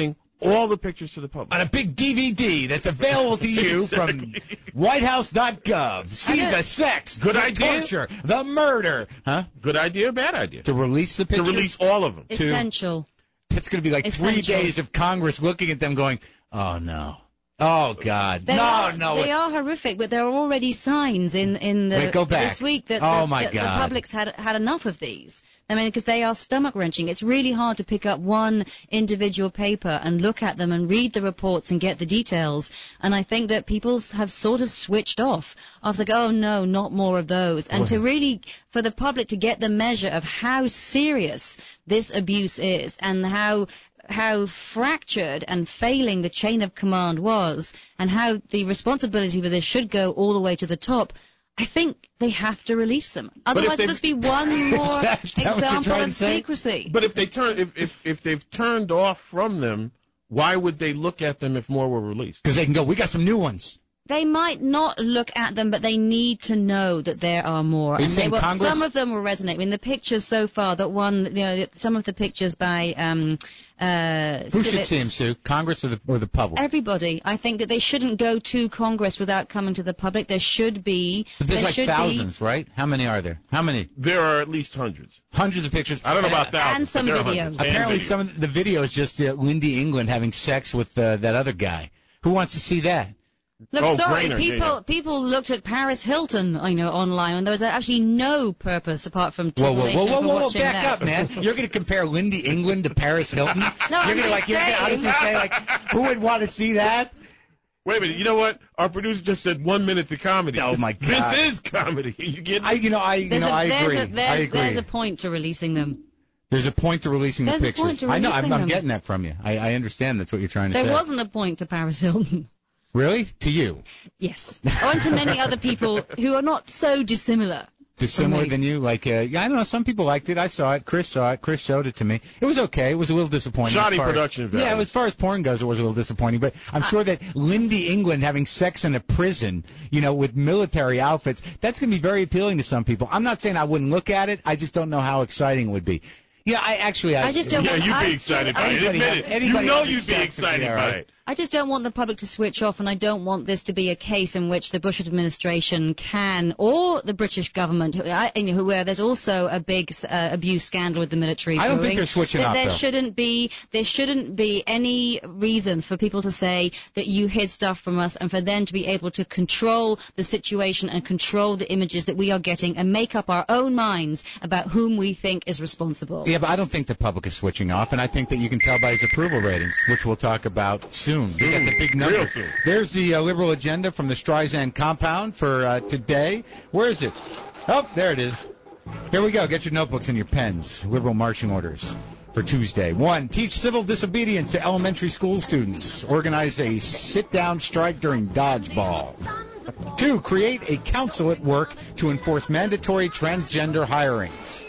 all the pictures to the public. On a big D V D that's available to you Exactly. from white house dot gov. See the sex, Good the idea. torture, the murder. Huh? Good idea or bad idea? To release the To pictures? release all of them. Essential. It's going to be like three Essential. days of Congress looking at them going, oh, no. Oh, God. They no, are, no. They are horrific, but there are already signs in, in the Wait, go back. this week that, Oh, that, my that the God. public's had had enough of these. I mean, because they are stomach-wrenching. It's really hard to pick up one individual paper and look at them and read the reports and get the details. And I think that people have sort of switched off. I was like, oh, no, not more of those. And to really, for the public to get the measure of how serious this abuse is and how how fractured and failing the chain of command was and how the responsibility for this should go all the way to the top, I think they have to release them. Otherwise, they- it must be one more Is that- is that what you're example trying of to say? secrecy. But if they turn, if, if if they've turned off from them, why would they look at them if more were released? Because they can go, we got some new ones. They might not look at them, but they need to know that there are more. Are you And they saying will, Congress- some of them will resonate. I mean, the pictures so far, that one, you know, some of the pictures by um, uh, Who should civics- see him, Sue? Congress or the, or the public? Everybody. I think that they shouldn't go to Congress without coming to the public. There should be. But there's there like should thousands, right? How many are there? How many? There are at least hundreds. Hundreds of pictures. I don't know about Uh, thousands. and some but there are video. hundreds. And Apparently, video. some of the video is just uh, Lindy England having sex with uh, that other guy. Who wants to see that? Look, Oh, sorry, Grainer, people yeah, yeah. people looked at Paris Hilton, I know, online, and there was actually no purpose apart from Whoa, whoa, tickling whoa, whoa, for whoa, whoa, watching back that. up, man. You're going to compare Lindy England to Paris Hilton? No, you're I'm gonna, just like, you're going to saying. honestly say, like, who would want to see that? Wait a minute. You know what? Our producer just said one minute to comedy. Oh, my God. This is comedy. You get I, you know, I, you There's know, a, I there's agree. A, there's, I agree. there's a point to releasing them. There's a point to releasing There's the a pictures. point to I know. I'm, releasing I'm them. getting that from you. I, I understand that's what you're trying to There say. wasn't a point to Paris Hilton. Really? To you? Yes. Or to many other people who are not so dissimilar. Dissimilar me. than you? Like, uh, yeah, I don't know. Some people liked it. I saw it. Chris saw it. Chris showed it to me. It was okay. It was a little disappointing. Shoddy as far as- production value. Yeah, as far as porn goes, it was a little disappointing. But I'm sure that Lindy England having sex in a prison, you know, with military outfits, that's going to be very appealing to some people. I'm not saying I wouldn't look at it. I just don't know how exciting it would be. Yeah, I actually. I, I just don't Yeah, want- you'd I- be excited by it. Anybody Admit have- it. You anybody know having you'd be sex would be excited all by right. it. I just don't want the public to switch off, and I don't want this to be a case in which the Bush administration can, or the British government, who, I- you know, where there's also a big uh, abuse scandal with the military. I don't think brewing, they're switching that off, There though. shouldn't be, there shouldn't be any reason for people to say that you hid stuff from us, and for them to be able to control the situation and control the images that we are getting, and make up our own minds about whom we think is responsible. Yeah, but I don't think the public is switching off, and I think that you can tell by his approval ratings, which we'll talk about soon. We got the big number. Real soon. There's the uh, liberal agenda from the Streisand compound for uh, today. Where is it? Oh, there it is. Here we go. Get your notebooks and your pens. Liberal marching orders for Tuesday. One, teach civil disobedience to elementary school students. Organize a sit-down strike during dodgeball. Two, create a council at work to enforce mandatory transgender hirings.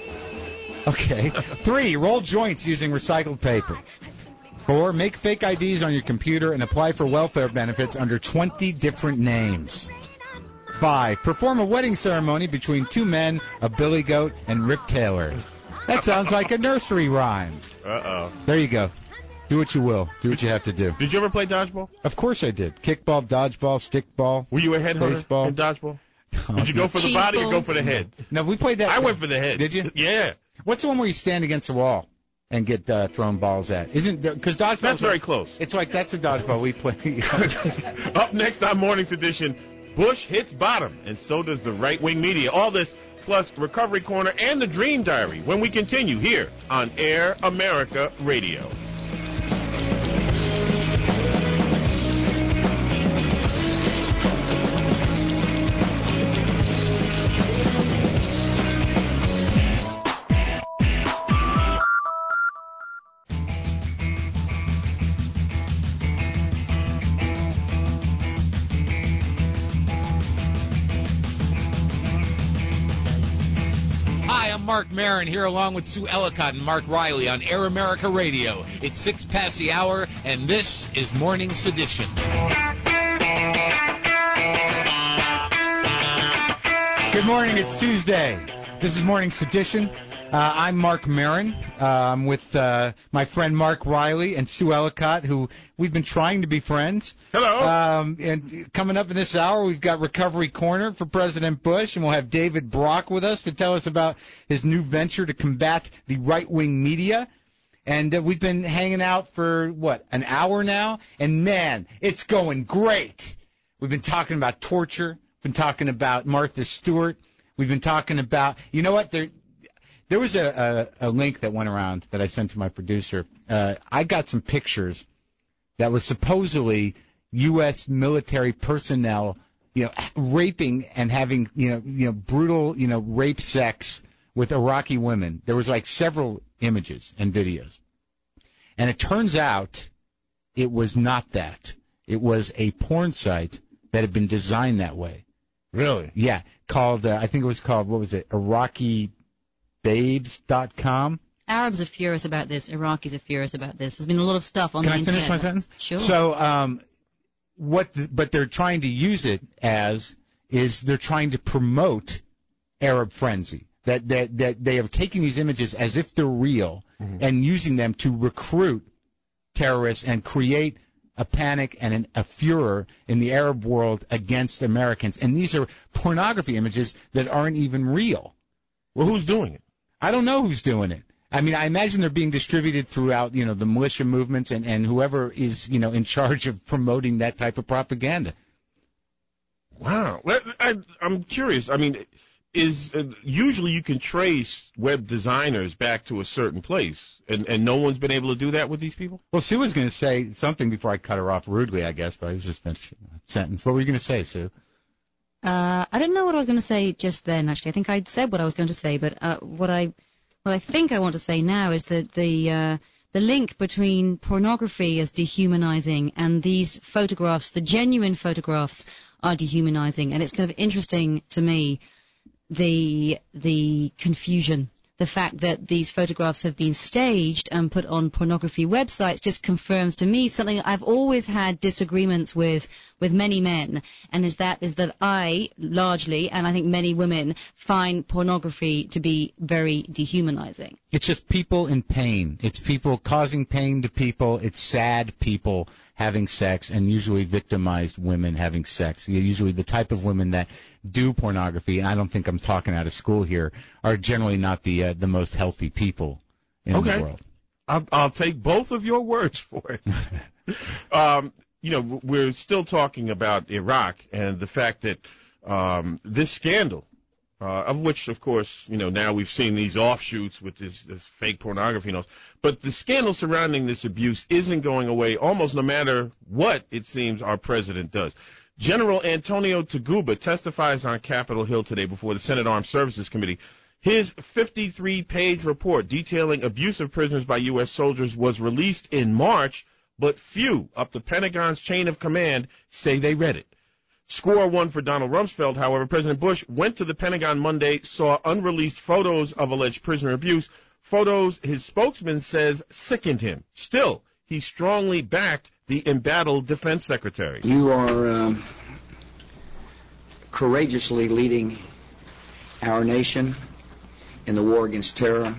Okay. Three, roll joints using recycled paper. Four, make fake I Ds on your computer and apply for welfare benefits under twenty different names. Five, perform a wedding ceremony between two men, a billy goat, and Rip Taylor. That sounds like a nursery rhyme. Uh-oh. There you go. Do what you will. Do what you have to do. Did you ever play dodgeball? Of course I did. Kickball, dodgeball, stickball. Were you a headhunter Baseball. in dodgeball? Did you go for the Cheese body or ball. go for the head? No, we played that. I went for the head. Did you? Yeah. What's the one where you stand against the wall and get uh, thrown balls at? Isn't because dodgeball? That's very close. It's like that's a dodgeball we play. Up next on Morning's Edition, Bush hits bottom, and so does the right-wing media. All this plus Recovery Corner and the Dream Diary when we continue here on Air America Radio. Hi, I'm Mark Maron here along with Sue Ellicott and Mark Riley on Air America Radio. It's six past the hour, and this is Morning Sedition. Good morning. It's Tuesday. This is Morning Sedition. Uh, I'm Mark Marin. Uh, I'm with uh, my friend Mark Riley and Sue Ellicott, who we've been trying to be friends. Hello. Um, and coming up in this hour, we've got Recovery Corner for President Bush, and we'll have David Brock with us to tell us about his new venture to combat the right-wing media. And uh, we've been hanging out for, what, an hour now? And, man, it's going great. We've been talking about torture, been talking about Martha Stewart. We've been talking about, you know what, there there was a, a, a link that went around that I sent to my producer. Uh, I got some pictures that was supposedly U S military personnel, you know, raping and having, you know, you know, brutal, you know, rape sex with Iraqi women. There was like several images and videos. And it turns out it was not that. It was a porn site that had been designed that way. Really? Yeah, called, uh, I think it was called, what was it, Iraqi Babes dot com. Arabs are furious about this. Iraqis are furious about this. There's been a lot of stuff on Can the I internet. finish my sentence? Sure. So, um, what, the, but they're trying to use it as is they're trying to promote Arab frenzy. That that that they are taking these images as if they're real mm-hmm. and using them to recruit terrorists and create a panic and an, a furor in the Arab world against Americans. And these are pornography images that aren't even real. Well, who's doing it? I don't know who's doing it. I mean, I imagine they're being distributed throughout, you know, the militia movements and, and whoever is, you know, in charge of promoting that type of propaganda. Wow. Well, I, I'm curious. I mean, is uh, usually you can trace web designers back to a certain place, and, and no one's been able to do that with these people? Well, Sue was going to say something before I cut her off rudely, I guess, but I was just finishing a sentence. What were you going to say, Sue? Uh, I don't know what I was going to say just then, actually. I think I'd said what I was going to say, but uh, what I what I think I want to say now is that the uh, the link between pornography as dehumanizing and these photographs, the genuine photographs, are dehumanizing. And it's kind of interesting to me, the the confusion. The fact that these photographs have been staged and put on pornography websites just confirms to me something I've always had disagreements with with many men, and is that is that I largely, and I think many women, find pornography to be very dehumanizing. It's just people in pain. It's people causing pain to people. It's sad people having sex, and usually victimized women having sex. Usually the type of women that do pornography, and I don't think I'm talking out of school here, are generally not the uh, the most healthy people in okay. the world. I'll, I'll take both of your words for it. um, you know, we're still talking about Iraq and the fact that um, this scandal, uh, of which, of course, you know, now we've seen these offshoots with this, this fake pornography and all, but the scandal surrounding this abuse isn't going away almost no matter what, it seems, our president does. General Antonio Taguba testifies on Capitol Hill today before the Senate Armed Services Committee. His fifty-three page report detailing abuse of prisoners by U S soldiers was released in March, but few up the Pentagon's chain of command say they read it. Score one for Donald Rumsfeld, however. President Bush went to the Pentagon Monday, saw unreleased photos of alleged prisoner abuse, photos his spokesman says sickened him. Still, he strongly backed the embattled defense secretary. You are um, courageously leading our nation in the war against terror.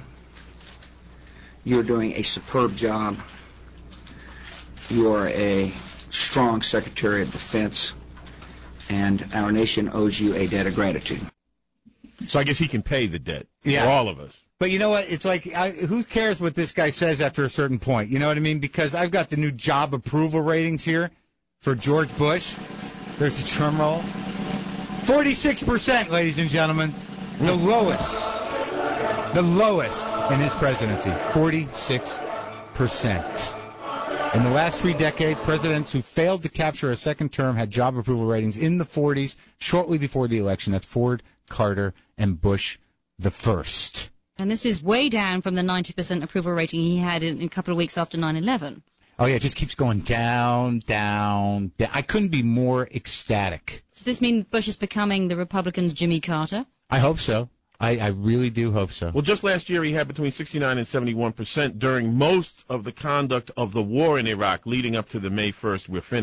You're doing a superb job. You are a strong Secretary of Defense, and our nation owes you a debt of gratitude. So I guess he can pay the debt yeah. for all of us. But you know what? It's like, I, who cares what this guy says after a certain point? You know what I mean? Because I've got the new job approval ratings here for George Bush. There's the drum roll. forty-six percent, ladies and gentlemen. The lowest. The lowest in his presidency. forty-six percent. In the last three decades, presidents who failed to capture a second term had job approval ratings in the forties shortly before the election. That's Ford, Carter, and Bush the first. And this is way down from the ninety percent approval rating he had in, in a couple of weeks after nine eleven. Oh, yeah, it just keeps going down, down, down. I couldn't be more ecstatic. Does this mean Bush is becoming the Republicans' Jimmy Carter? I hope so. I, I really do hope so. Well, just last year he had between sixty-nine and seventy-one percent during most of the conduct of the war in Iraq leading up to the May first we're finished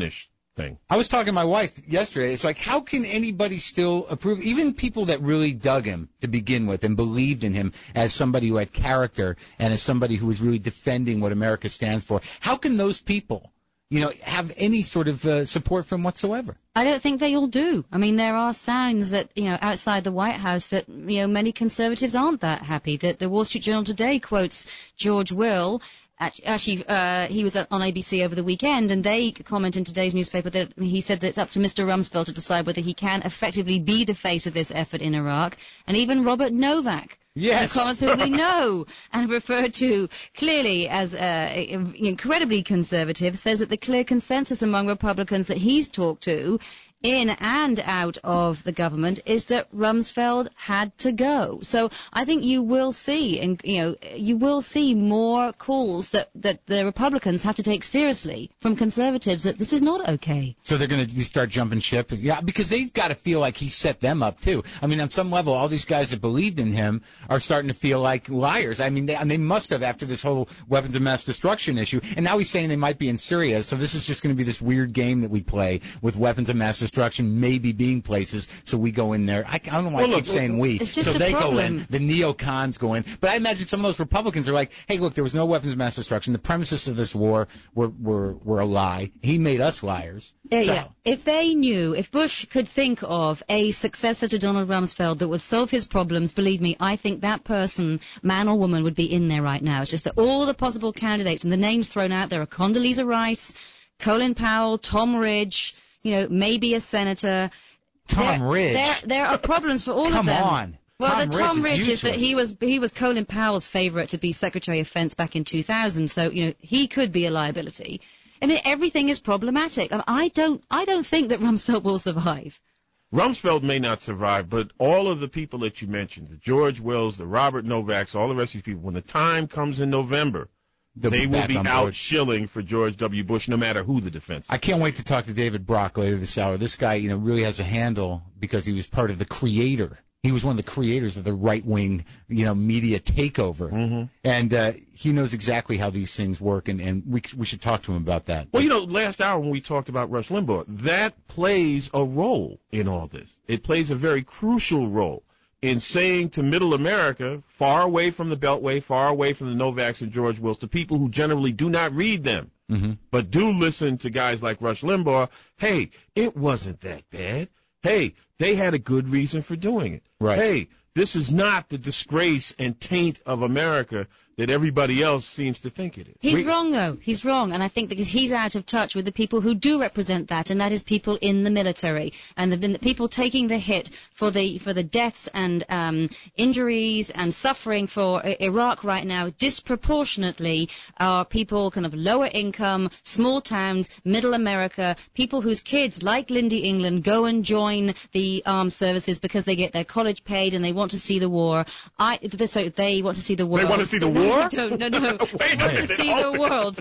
thing. I was talking to my wife yesterday. It's like, how can anybody still approve? Even people that really dug him to begin with and believed in him as somebody who had character and as somebody who was really defending what America stands for. How can those people, you know, have any sort of uh, support from whatsoever? I don't think they all do. I mean, there are signs that, you know, outside the White House that, you know, many conservatives aren't that happy. That the Wall Street Journal today quotes George Will. Actually, uh, he was on A B C over the weekend, and they comment in today's newspaper that he said that it's up to Mister Rumsfeld to decide whether he can effectively be the face of this effort in Iraq. And even Robert Novak, yes, who comments who we know and referred to clearly as uh, incredibly conservative, says that the clear consensus among Republicans that he's talked to in and out of the government is that Rumsfeld had to go. So I think you will see, and you know, you will see more calls that, that the Republicans have to take seriously from conservatives that this is not okay. So they're going to start jumping ship? Yeah, because they've got to feel like he set them up, too. I mean, on some level, all these guys that believed in him are starting to feel like liars. I mean, they, and they must have after this whole weapons of mass destruction issue. And now he's saying they might be in Syria. So this is just going to be this weird game that we play with weapons of mass destruction. Destruction maybe being places, so we go in there. I, I don't know why well, I keep look, saying we. So they problem. go in, the neocons go in. But I imagine some of those Republicans are like, hey, look, there was no weapons of mass destruction. The premises of this war were were, were a lie. He made us liars. Yeah, so. yeah. If they knew, if Bush could think of a successor to Donald Rumsfeld that would solve his problems, believe me, I think that person, man or woman, would be in there right now. It's just that all the possible candidates and the names thrown out there are Condoleezza Rice, Colin Powell, Tom Ridge, you know, maybe a senator. Tom there, Ridge. There, there are problems for all Come of them. Come on. Well, Tom the Tom Ridge, Ridge is, is that he was he was Colin Powell's favorite to be Secretary of Defense back in two thousand. So you know he could be a liability. I mean, everything is problematic. I don't I don't think that Rumsfeld will survive. Rumsfeld may not survive, but all of the people that you mentioned, the George Wills, the Robert Novaks, all the rest of these people, when the time comes in November, They'll they be will be out shilling for George W. Bush, no matter who the defense is. I can't wait to talk to David Brock later this hour. This guy, you know, really has a handle because he was part of the creator. He was one of the creators of the right-wing, you know, media takeover. Mm-hmm. And uh, he knows exactly how these things work, and, and we we should talk to him about that. Well, you know, last hour when we talked about Rush Limbaugh, that plays a role in all this. It plays a very crucial role in saying to middle America, far away from the Beltway, far away from the Novaks and George Wills, to people who generally do not read them, mm-hmm. but do listen to guys like Rush Limbaugh, hey, it wasn't that bad. Hey, they had a good reason for doing it. Right. Hey, this is not the disgrace and taint of America that everybody else seems to think it is. He's we, wrong, though. He's wrong, and I think because he's out of touch with the people who do represent that, and that is people in the military, and the, the people taking the hit for the for the deaths and um, injuries and suffering for uh, Iraq right now. Disproportionately are people kind of lower income, small towns, middle America, people whose kids, like Lindy England, go and join the armed services because they get their college paid and they want to see the war. I so they want to see the war. They want to see the war. I don't, no, no. Wait I want to see the world.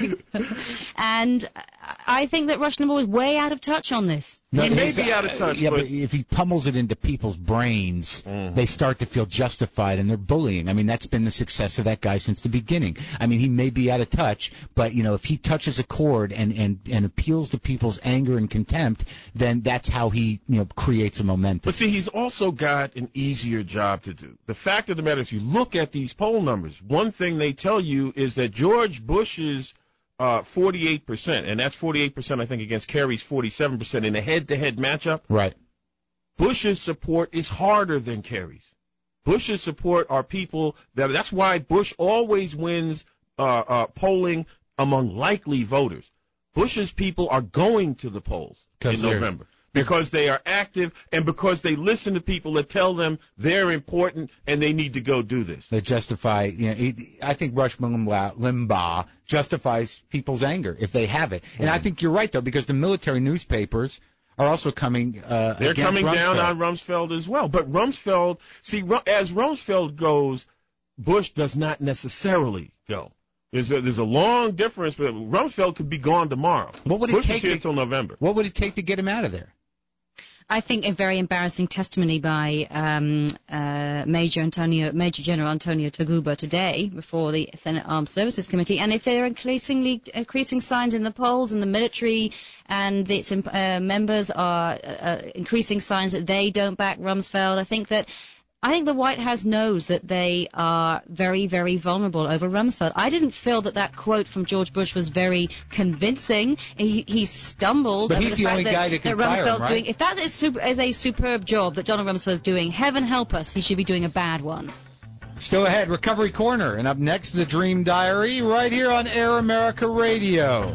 And I think that Rush Limbaugh is way out of touch on this. No, he may be out of touch. Yeah, but, but if he pummels it into people's brains, mm-hmm. they start to feel justified, and they're bullying. I mean, that's been the success of that guy since the beginning. I mean, he may be out of touch, but, you know, if he touches a chord and, and, and appeals to people's anger and contempt, then that's how he, you know, creates a momentum. But see, he's also got an easier job to do. The fact of the matter is, if you look at these poll numbers, one thing they tell you is that George Bush's Uh, forty-eight percent, and that's forty-eight percent, I think, against Kerry's forty-seven percent in a head-to-head matchup. Right. Bush's support is harder than Kerry's. Bush's support are people that, that's why Bush always wins uh, uh, polling among likely voters. Bush's people are going to the polls in November because they are active and because they listen to people that tell them they're important and they need to go do this. They justify, you know, he, I think Rush Limbaugh, Limbaugh justifies people's anger if they have it. And mm. I think you're right, though, because the military newspapers are also coming uh, They're against coming Rumsfeld. down on Rumsfeld as well. But Rumsfeld, see, as Rumsfeld goes, Bush does not necessarily go. There's a, there's a long difference, but Rumsfeld could be gone tomorrow. What would it Bush take is here to, until November. What would it take to get him out of there? I think a very embarrassing testimony by um, uh, Major Antonio, Major General Antonio Taguba today before the Senate Armed Services Committee. And if there are increasingly increasing signs in the polls and the military and its uh, members are uh, increasing signs that they don't back Rumsfeld, I think that. I think the White House knows that they are very, very vulnerable over Rumsfeld. I didn't feel that that quote from George Bush was very convincing. He, he stumbled. But over he's the, the fact only that, guy that can that fire Rumsfeld's him, right? doing. If that is, super, is a superb job that Donald Rumsfeld's doing, heaven help us, he should be doing a bad one. Still ahead, Recovery Corner, and up next, the Dream Diary, right here on Air America Radio.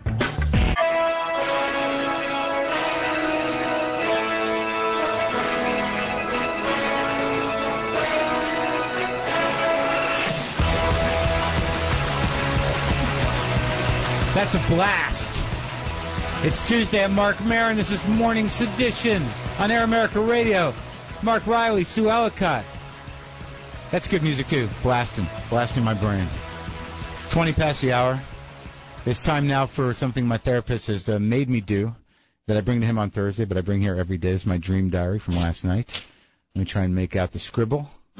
That's a blast. It's Tuesday. I'm Mark Maron. This is Morning Sedition on Air America Radio. Mark Riley, Sue Ellicott. That's good music, too. Blasting. Blasting my brain. It's twenty past the hour. It's time now for something my therapist has uh, made me do that I bring to him on Thursday, but I bring here every day. It's my dream diary from last night. Let me try and make out the scribble. So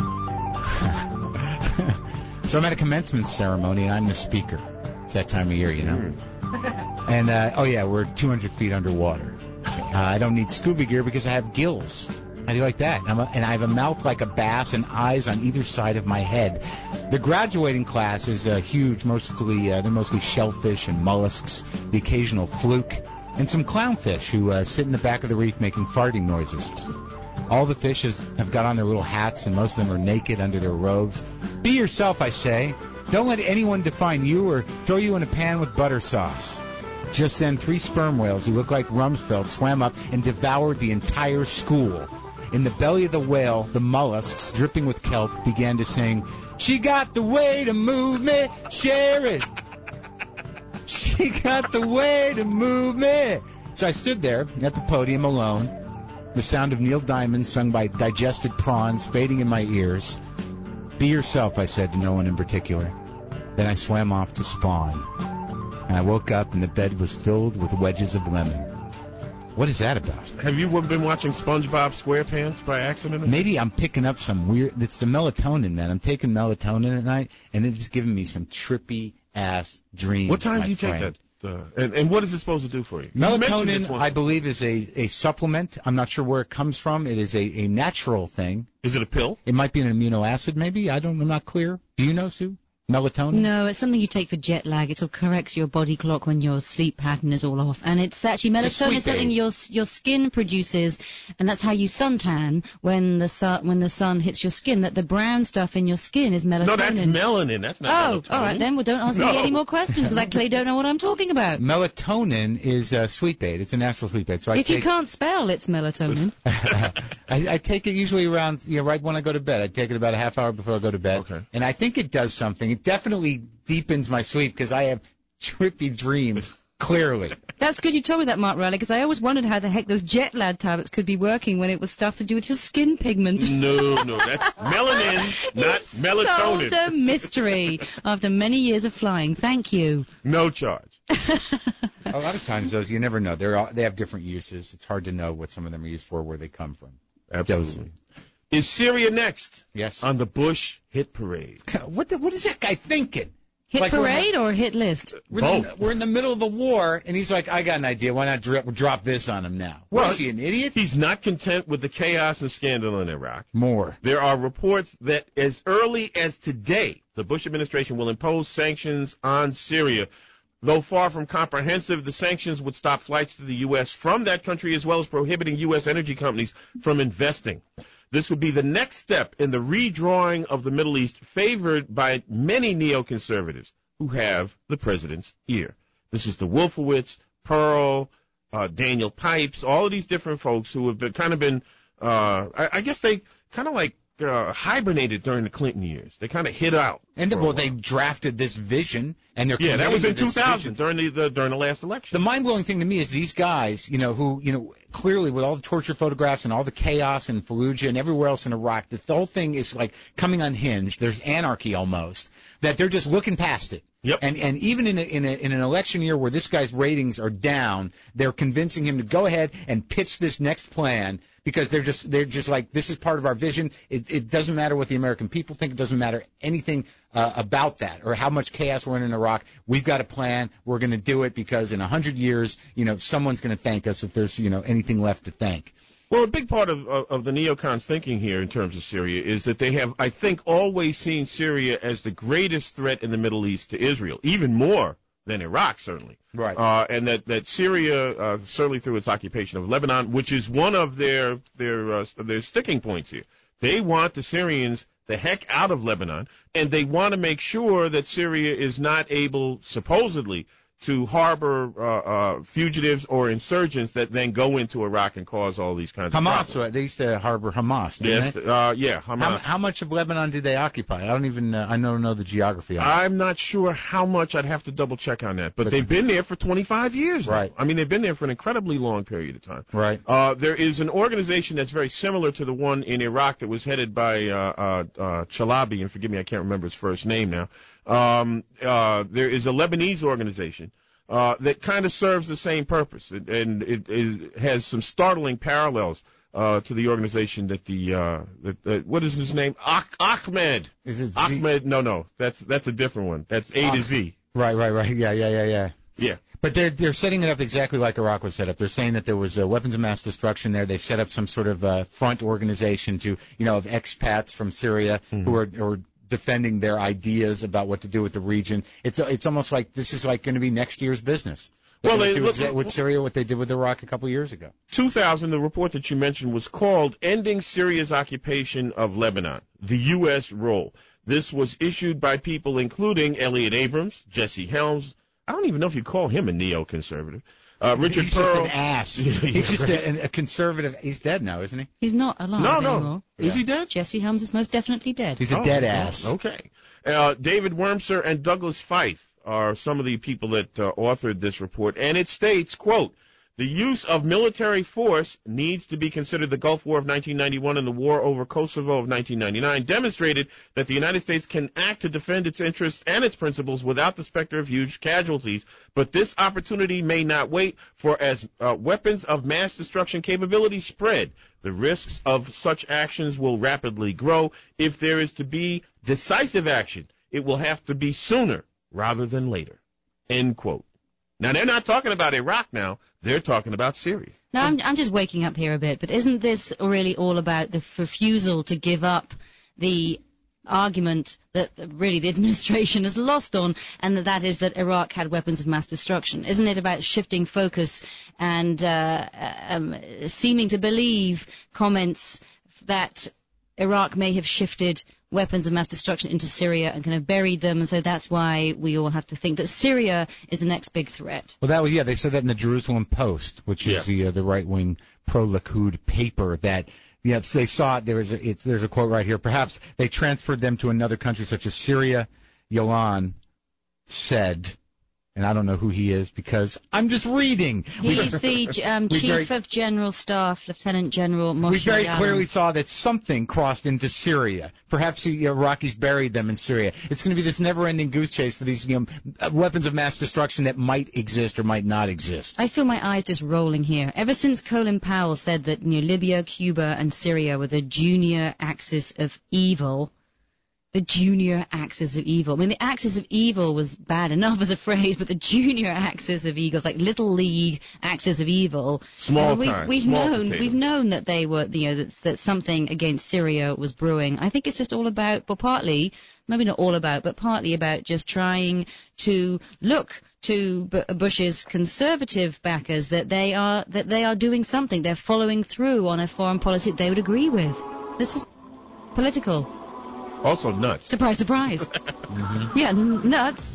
I'm at a commencement ceremony, and I'm the speaker. It's that time of year, you know. Mm. And, uh, oh, yeah, we're two hundred feet underwater. Uh, I don't need scuba gear because I have gills. How do you like that? I'm a, and I have a mouth like a bass and eyes on either side of my head. The graduating class is uh, huge. Mostly, uh, they're mostly shellfish and mollusks, the occasional fluke, and some clownfish who uh, sit in the back of the reef making farting noises. All the fishes have got on their little hats, and most of them are naked under their robes. Be yourself, I say. Don't let anyone define you or throw you in a pan with butter sauce. Just then, three sperm whales who look like Rumsfeld swam up and devoured the entire school. In the belly of the whale, the mollusks, dripping with kelp, began to sing, "She got the way to move me, share it. She got the way to move me." So I stood there at the podium alone, the sound of Neil Diamond sung by digested prawns fading in my ears. Be yourself, I said to no one in particular. Then I swam off to spawn. And I woke up and the bed was filled with wedges of lemon. What is that about? Have you been watching SpongeBob SquarePants by accident? Maybe I'm picking up some weird... It's the melatonin, man. I'm taking melatonin at night, and it's giving me some trippy-ass dreams. What time do you friend. take that? Uh, and, and what is it supposed to do for you? Melatonin, I believe, is a, a supplement. I'm not sure where it comes from. It is a, a natural thing. Is it a pill? It might be an amino acid, maybe. I don't. I'm not clear. Do you know, Sue? Melatonin? No, it's something you take for jet lag. It sort of corrects your body clock when your sleep pattern is all off. And it's actually melatonin is something your your skin produces, and that's how you suntan when the sun when the sun hits your skin. That the brown stuff in your skin is melatonin. No, that's melanin. That's not oh, melatonin. all right then. Well, don't ask no. me any more questions because I clearly don't know what I'm talking about. Melatonin is a sweet bait. It's a natural sweet bait. So I if take, you can't spell, it's melatonin. I, I take it usually around, you know, right when I go to bed. I take it about a half hour before I go to bed. Okay. And I think it does something. It definitely deepens my sleep because I have trippy dreams, clearly. That's good you told me that, Mark Riley, because I always wondered how the heck those jet lag tablets could be working when it was stuff to do with your skin pigment. No, no, that's melanin, not it's melatonin. Solved a mystery after many years of flying. Thank you. No charge. A lot of times, those, you never know. They're all, they have different uses. It's hard to know what some of them are used for, where they come from. Absolutely. Is Syria next? Yes. On the Bush hit parade. What the, what is that guy thinking? Hit like parade or hit list? We're Both. In the, we're in the middle of a war, and he's like, I got an idea. Why not drop, drop this on him now? Well, is he, an idiot? He's not content with the chaos and scandal in Iraq. More. There are reports that as early as today, the Bush administration will impose sanctions on Syria. Though far from comprehensive, the sanctions would stop flights to the U S from that country as well as prohibiting U S energy companies from investing. This would be the next step in the redrawing of the Middle East favored by many neoconservatives who have the president's ear. This is the Wolfowitz, Pearl, uh, Daniel Pipes, all of these different folks who have been kind of been, uh, I, I guess they kind of like uh, hibernated during the Clinton years. They kind of hid out. And the, well, they drafted this vision, and they're yeah, that was in two thousand during the, the during the last election. The mind-blowing thing to me is these guys, you know, who, you know, clearly with all the torture photographs and all the chaos in Fallujah and everywhere else in Iraq, the whole thing is like coming unhinged. There's anarchy almost. That they're just looking past it. Yep. And and even in a, in, a, in an election year where this guy's ratings are down, they're convincing him to go ahead and pitch this next plan because they're just they're just like, this is part of our vision. It, it doesn't matter what the American people think. It doesn't matter anything uh, about that or how much chaos we're in in Iraq. We've got a plan. We're going to do it because in a hundred years, you know, someone's going to thank us if there's, you know, anything left to thank. Well, a big part of, of, of the neocons' thinking here in terms of Syria is that they have, I think, always seen Syria as the greatest threat in the Middle East to Israel, even more than Iraq, certainly. Right. Uh, and that, that Syria, uh, certainly through its occupation of Lebanon, which is one of their their uh, their sticking points here. They want the Syrians the heck out of Lebanon, and they want to make sure that Syria is not able, supposedly, to harbor uh, uh, fugitives or insurgents that then go into Iraq and cause all these kinds of problems. Hamas, right? They used to harbor Hamas, didn't Yes, they? uh, yeah, Hamas. How, how much of Lebanon do they occupy? I don't even uh, I don't know the geography on it. I'm not sure how much. I'd have to double check on that. But, But- they've been there for twenty-five years now. Right. I mean, they've been there for an incredibly long period of time. Right. Uh, there is an organization that's very similar to the one in Iraq that was headed by uh, uh, uh, Chalabi, and forgive me, I can't remember his first name now. Um, uh, there is a Lebanese organization uh, that kind of serves the same purpose, and, and it, it has some startling parallels uh, to the organization that the uh, that, uh, what is his name? Ah- Ahmed. Is it Z- Ahmed? No, no, that's that's a different one. That's A to Z. Right, right, right. Yeah, yeah, yeah, yeah. Yeah. But they're they're setting it up exactly like Iraq was set up. They're saying that there was uh, weapons of mass destruction there. They set up some sort of uh, front organization to, you know, of expats from Syria Mm-hmm. who are, who are defending their ideas about what to do with the region. It's it's almost like this is like going to be next year's business. Well, They're they- gonna do look- exa- with Syria what they did with Iraq a couple of years ago. two thousand, the report that you mentioned was called Ending Syria's Occupation of Lebanon, the U S Role. This was issued by people including Elliot Abrams, Jesse Helms. I don't even know if you call him a neoconservative. Uh, Richard He's Pearl. just an ass. He's just a, a conservative. He's dead now, isn't he? He's not alive No, no. anymore. Is he dead? Jesse Helms is most definitely dead. He's a Oh, dead oh, ass. Okay. Uh, David Wormser and Douglas Feith are some of the people that uh, authored this report, and it states, quote, the use of military force needs to be considered. The Gulf War of nineteen ninety-one and the war over Kosovo of nineteen ninety-nine demonstrated that the United States can act to defend its interests and its principles without the specter of huge casualties. But this opportunity may not wait, for as uh, weapons of mass destruction capabilities spread, the risks of such actions will rapidly grow. If there is to be decisive action, it will have to be sooner rather than later. End quote. Now, they're not talking about Iraq now. They're talking about Syria. Now, I'm, I'm just waking up here a bit, but isn't this really all about the refusal to give up the argument that really the administration has lost on, and that, that is that Iraq had weapons of mass destruction? Isn't it about shifting focus and uh, um, seeming to believe comments that Iraq may have shifted weapons of mass destruction into Syria and kind of buried them, and so that's why we all have to think that Syria is the next big threat? Well, that was yeah. They said that in the Jerusalem Post, which is Yeah. the uh, the right wing pro Likud paper. That yeah, they saw it. There is a, it's, there's a quote right here. Perhaps they transferred them to another country, such as Syria. Yolan said, and I don't know who he is because I'm just reading. He's the um, we Chief very- of General Staff, Lieutenant General Moshe We very Yaalon. clearly saw that something crossed into Syria. Perhaps the Iraqis buried them in Syria. It's going to be this never-ending goose chase for these you know, weapons of mass destruction that might exist or might not exist. I feel my eyes just rolling here. Ever since Colin Powell said that you know, Libya, Cuba, and Syria were the junior axis of evil, the junior axis of evil. I mean, the axis of evil was bad enough as a phrase, but the junior axis of evil, like little league axis of evil. Small uh, we've, time, We've small known, potato. we've known that they were, you know, that, that something against Syria was brewing. I think it's just all about, well, partly, maybe not all about, but partly about just trying to look to B- Bush's conservative backers that they are that they are doing something. They're following through on a foreign policy they would agree with. This is political. Also nuts. Surprise, surprise. Mm-hmm. Yeah, n- nuts.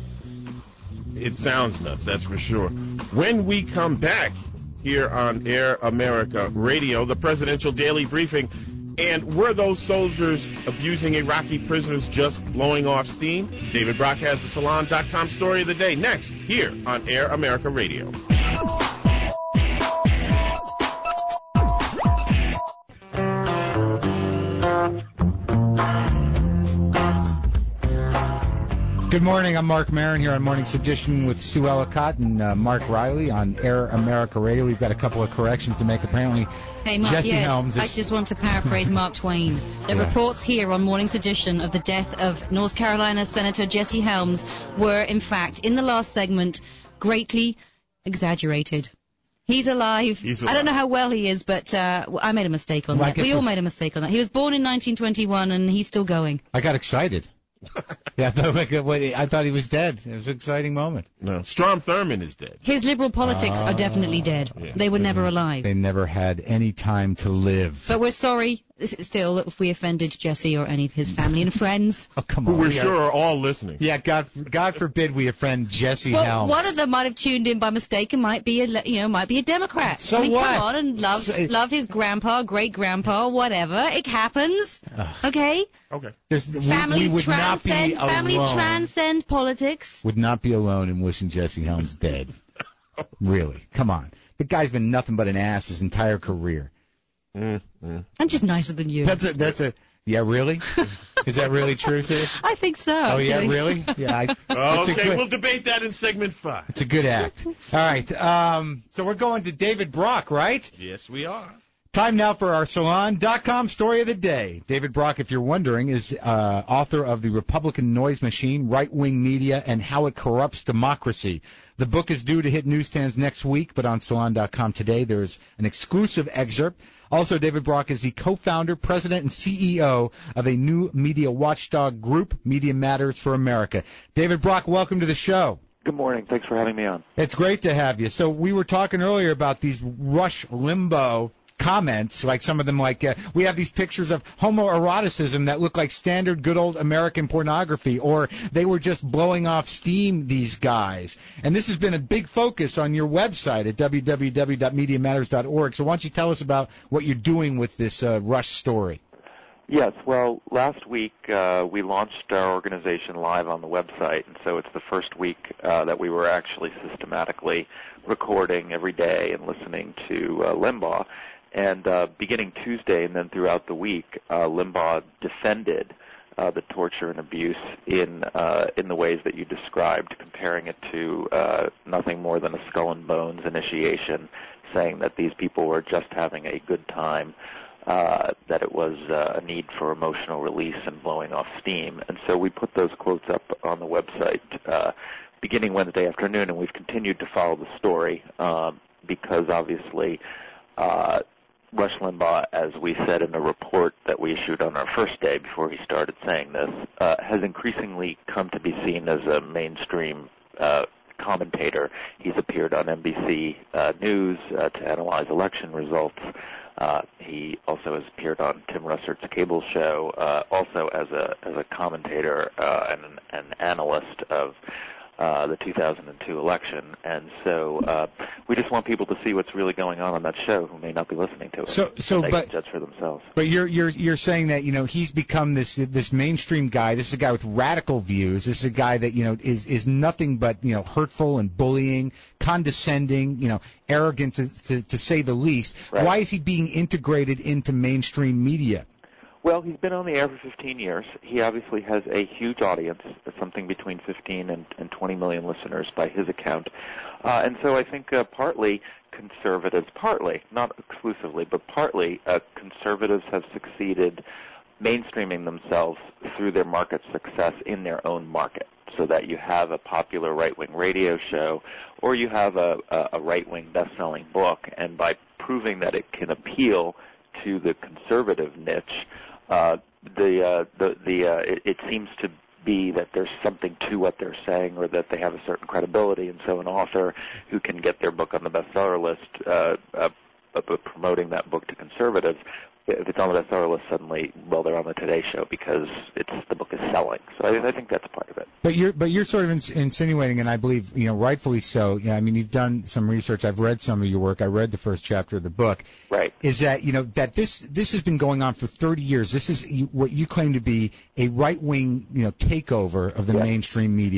It sounds nuts, that's for sure. When we come back here on Air America Radio, the presidential daily briefing, and were those soldiers abusing Iraqi prisoners just blowing off steam? David Brock has the Salon dot com story of the day next here on Air America Radio. Good morning. I'm Mark Maron here on Morning Sedition with Sue Ellicott and uh, Mark Riley on Air America Radio. We've got a couple of corrections to make. Apparently, hey, Mark, Jesse yes, Helms is... I just want to paraphrase Mark Twain. The Yeah. reports here on Morning Sedition of the death of North Carolina Senator Jesse Helms were, in fact, in the last segment, greatly exaggerated. He's alive. He's I don't know how well he is, but uh, I made a mistake on Well, I that. guess We all we- made a mistake on that. He was born in nineteen twenty-one, and he's still going. I got excited. yeah, I thought, like, wait, I thought he was dead. It was an exciting moment. No, Strom Thurmond is dead. His liberal politics Ah, are definitely dead. yeah. They were never alive. They never had any time to live. But we're sorry, still, if we offended Jesse or any of his family and friends. Oh, come Who on. we're We sure are- are all listening. Yeah, God, God forbid we offend Jesse Well, Helms. one of them might have tuned in by mistake and might be a, le- you know, might be a Democrat. So I mean, what? Come on and love, So- love his grandpa, great grandpa, whatever. It happens. Okay. Okay. There's- we, Families we would not transcend. be alone. Families transcend politics. Would not be alone in wishing Jesse Helms dead. Really, come on. The guy's been nothing but an ass his entire career. Mm, mm. I'm just nicer than you. That's a. That's a. Yeah, really? Is that really true, Sue? I think so. Oh yeah, actually. really? Yeah. I, it's a Okay, good, we'll debate that in segment five. It's a good act. All right. Um. So we're going to David Brock, right? Yes, we are. Time now for our Salon dot com story of the day. David Brock, if you're wondering, is uh, author of The Republican Noise Machine, Right-Wing Media, and How It Corrupts Democracy. The book is due to hit newsstands next week, but on Salon dot com today there's an exclusive excerpt. Also, David Brock is the co-founder, president, and C E O of a new media watchdog group, Media Matters for America. David Brock, welcome to the show. Good morning. Thanks for having me on. It's great to have you. So we were talking earlier about these Rush Limbaugh comments, like some of them, like uh, we have these pictures of homoeroticism that look like standard good old American pornography, or they were just blowing off steam, these guys. And this has been a big focus on your website at w w w dot media matters dot org. So why don't you tell us about what you're doing with this uh, Rush story? Yes, well, last week uh, we launched our organization live on the website, and so it's the first week uh, that we were actually systematically recording every day and listening to uh, Limbaugh. And uh, beginning Tuesday and then throughout the week, uh, Limbaugh defended uh, the torture and abuse in uh, in the ways that you described, comparing it to uh, nothing more than a skull and bones initiation, saying that these people were just having a good time, uh, that it was uh, a need for emotional release and blowing off steam. And so we put those quotes up on the website uh, beginning Wednesday afternoon, and we've continued to follow the story uh, because obviously uh, Rush Limbaugh, as we said in a report that we issued on our first day before he started saying this, uh, has increasingly come to be seen as a mainstream uh, commentator. He's appeared on N B C uh, News uh, to analyze election results. Uh, he also has appeared on Tim Russert's cable show, uh, also as a as a commentator uh, and an, an analyst of uh, the two thousand two election. And so uh, we just want people to see what's really going on on that show who may not be listening to it. So, so, and they but can judge for themselves. But you're you're you're saying that, you know, he's become this this mainstream guy. This is a guy with radical views. This is a guy that, you know, is is nothing but, you know, hurtful and bullying, condescending, you know, arrogant to to, to say the least. Right. Why is he being integrated into mainstream media? Well, he's been on the air for fifteen years. He obviously has a huge audience, something between fifteen and, and twenty million listeners by his account. Uh, and so I think uh, partly conservatives, partly, not exclusively, but partly uh, conservatives have succeeded mainstreaming themselves through their market success in their own market, so that you have a popular right-wing radio show or you have a, a, a right-wing best-selling book, and by proving that it can appeal to the conservative niche, uh, the uh, the the uh, it, it seems to be that there's something to what they're saying, or that they have a certain credibility, and so an author who can get their book on the bestseller list, uh, uh, uh, promoting that book to conservatives, if it's on the bestseller list, suddenly, well, they're on the Today Show because it's the book is selling. So I, I think that's part of it. But you're but you're sort of ins- insinuating, and I believe, you know, rightfully so. Yeah, I mean, you've done some research. I've read some of your work. I read the first chapter of the book. Right. Is that, you know, that this this has been going on for thirty years. This is what you claim to be a right wing, you know, takeover of the Yes. mainstream media.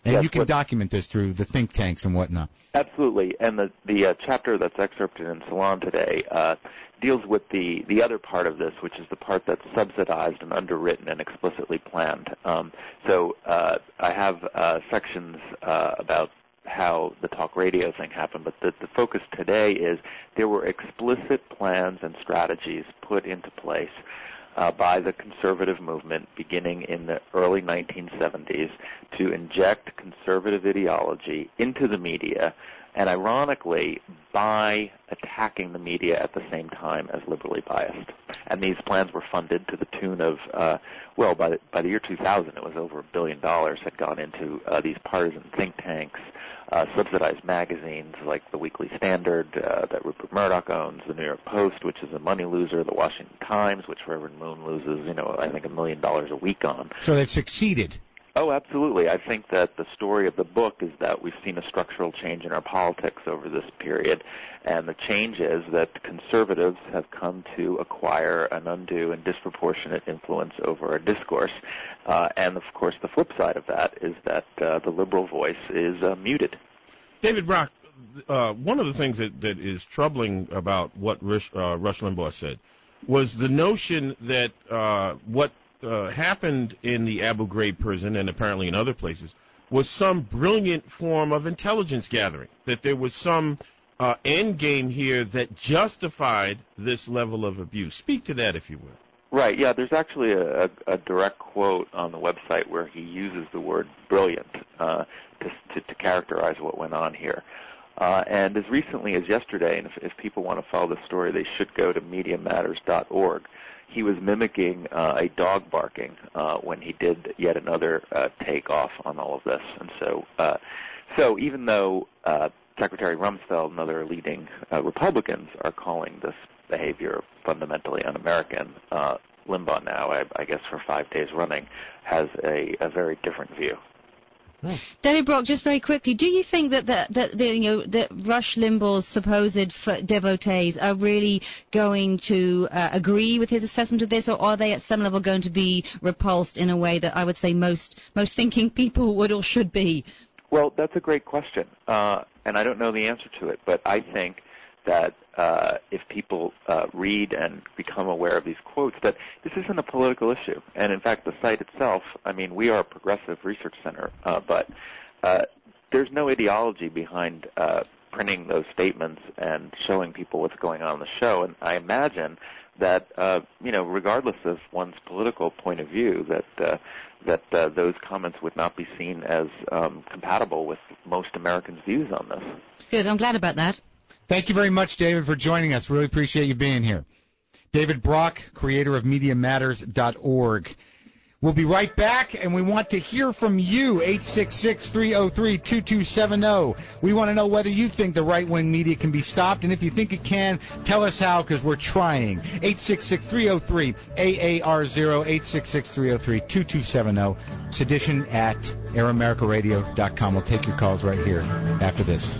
And yes, you can what, document this through the think tanks and whatnot. Absolutely. And the, the uh, chapter that's excerpted in Salon today uh, deals with the, the other part of this, which is the part that's subsidized and underwritten and explicitly planned. Um, so uh, I have uh, sections uh, about how the talk radio thing happened, but the, the focus today is there were explicit plans and strategies put into place Uh, by the conservative movement beginning in the early nineteen seventies to inject conservative ideology into the media, and ironically, by attacking the media at the same time as liberally biased. And these plans were funded to the tune of, uh, well, by the, by the year two thousand, it was over a billion dollars had gone into uh, these partisan think tanks, uh, subsidized magazines like the Weekly Standard uh, that Rupert Murdoch owns, the New York Post, which is a money loser, the Washington Times, which Reverend Moon loses, you know, I think a million dollars a week on. So they've succeeded. Oh, absolutely. I think that the story of the book is that we've seen a structural change in our politics over this period, and the change is that conservatives have come to acquire an undue and disproportionate influence over our discourse. Uh, and, of course, the flip side of that is that uh, the liberal voice is uh, muted. David Brock, uh, one of the things that, that is troubling about what Rush, uh, Rush Limbaugh said was the notion that uh, what Uh, happened in the Abu Ghraib prison and apparently in other places was some brilliant form of intelligence gathering, that there was some uh, end game here that justified this level of abuse. Speak to that, if you will. Right, yeah, there's actually a, a, a direct quote on the website where he uses the word brilliant uh, to, to, to characterize what went on here. Uh, and as recently as yesterday, and if, if people want to follow the story, they should go to media matters dot org. He was mimicking uh, a dog barking uh, when he did yet another uh, takeoff on all of this. And so, uh, so even though uh, Secretary Rumsfeld and other leading uh, Republicans are calling this behavior fundamentally un-American, uh, Limbaugh now, I, I guess for five days running, has a, a very different view. Hmm. David Brock, just very quickly, do you think that the, that the, you know, that Rush Limbaugh's supposed devotees are really going to uh, agree with his assessment of this, or are they at some level going to be repulsed in a way that I would say most most thinking people would or should be? Well, that's a great question, uh, and I don't know the answer to it, but I think that uh, if people uh, read and become aware of these quotes, that this isn't a political issue. And in fact, the site itself, I mean, we are a progressive research center, uh, but uh, there's no ideology behind uh, printing those statements and showing people what's going on in the show. And I imagine that, uh, you know, regardless of one's political point of view, that uh, that uh, those comments would not be seen as um, compatible with most Americans' views on this. Good. I'm glad about that. Thank you very much, David, for joining us. Really appreciate you being here. David Brock, creator of media matters dot org. We'll be right back, and we want to hear from you, eight six six, three oh three, two two seven oh. We want to know whether you think the right-wing media can be stopped, and if you think it can, tell us how, because we're trying. eight six six, three oh three, A A R zero, eight six six, three oh three, two two seven oh, sedition at air america radio dot com. We'll take your calls right here after this.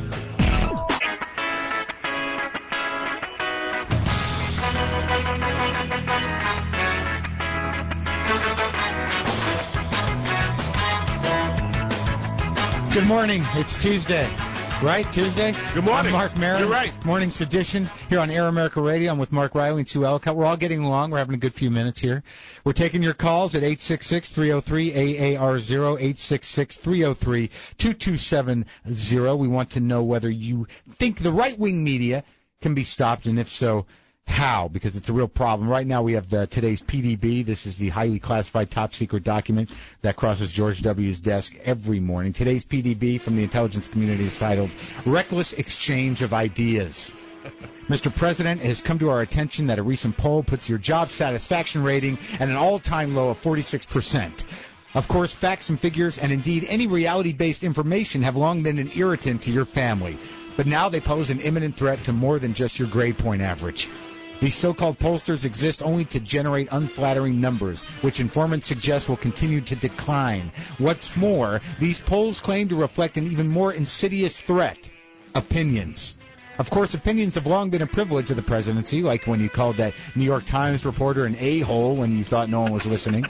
Good morning. It's Tuesday, right? Tuesday? Good morning. I'm Mark Maron. You're right. Morning Sedition here on Air America Radio. I'm with Mark Riley and Sue Ellicott. We're all getting along. We're having a good few minutes here. We're taking your calls at eight six six, three oh three, A A R zero, eight six six, three oh three, two two seven oh. We want to know whether you think the right-wing media can be stopped, and if so, how, because it's a real problem. Right now we have the, today's P D B. This is the highly classified top-secret document that crosses George W.'s desk every morning. Today's P D B from the intelligence community is titled Reckless Exchange of Ideas. Mister President, it has come to our attention that a recent poll puts your job satisfaction rating at an all-time low of forty-six percent. Of course, facts and figures, and indeed any reality-based information, have long been an irritant to your family. But now they pose an imminent threat to more than just your grade point average. These so-called pollsters exist only to generate unflattering numbers, which informants suggest will continue to decline. What's more, these polls claim to reflect an even more insidious threat: opinions. Of course, opinions have long been a privilege of the presidency, like when you called that New York Times reporter an a-hole when you thought no one was listening.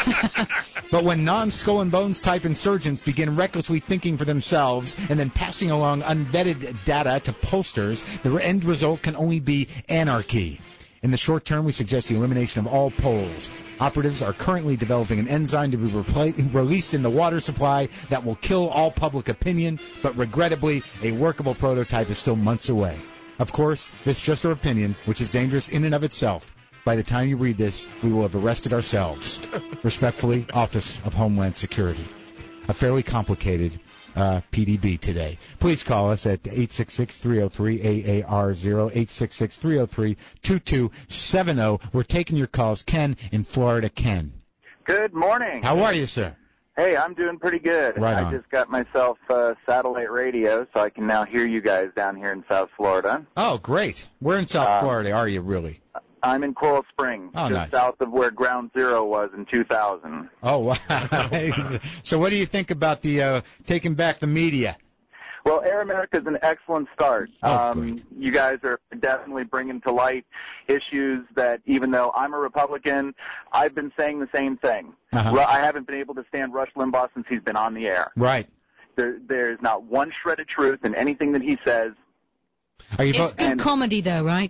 But when non-skull and bones type insurgents begin recklessly thinking for themselves and then passing along unvetted data to pollsters, the end result can only be anarchy. In the short term, we suggest the elimination of all polls. Operatives are currently developing an enzyme to be repla- released in the water supply that will kill all public opinion, but regrettably, a workable prototype is still months away. Of course, this is just our opinion, which is dangerous in and of itself. By the time you read this, we will have arrested ourselves. Respectfully, Office of Homeland Security. A fairly complicated uh, P D B today. Please call us at eight six six, three oh three, A A R zero, eight six six, three oh three, two two seven oh. We're taking your calls. Ken in Florida. Ken. Good morning. How are you, sir? Hey, I'm doing pretty good. Right I on. just got myself uh, satellite radio, so I can now hear you guys down here in South Florida. Oh, great. Where in South Um, Florida are you, really? I'm in Coral Springs, Oh, just nice. south of where Ground Zero was in two thousand. Oh, wow. So what do you think about the uh, taking back the media? Well, Air America is an excellent start. Oh, um, you guys are definitely bringing to light issues that, even though I'm a Republican, I've been saying the same thing. Uh-huh. Ru- I haven't been able to stand Rush Limbaugh since he's been on the air. Right. There, there's not one shred of truth in anything that he says. Are you It's vo- good and- comedy, though, right?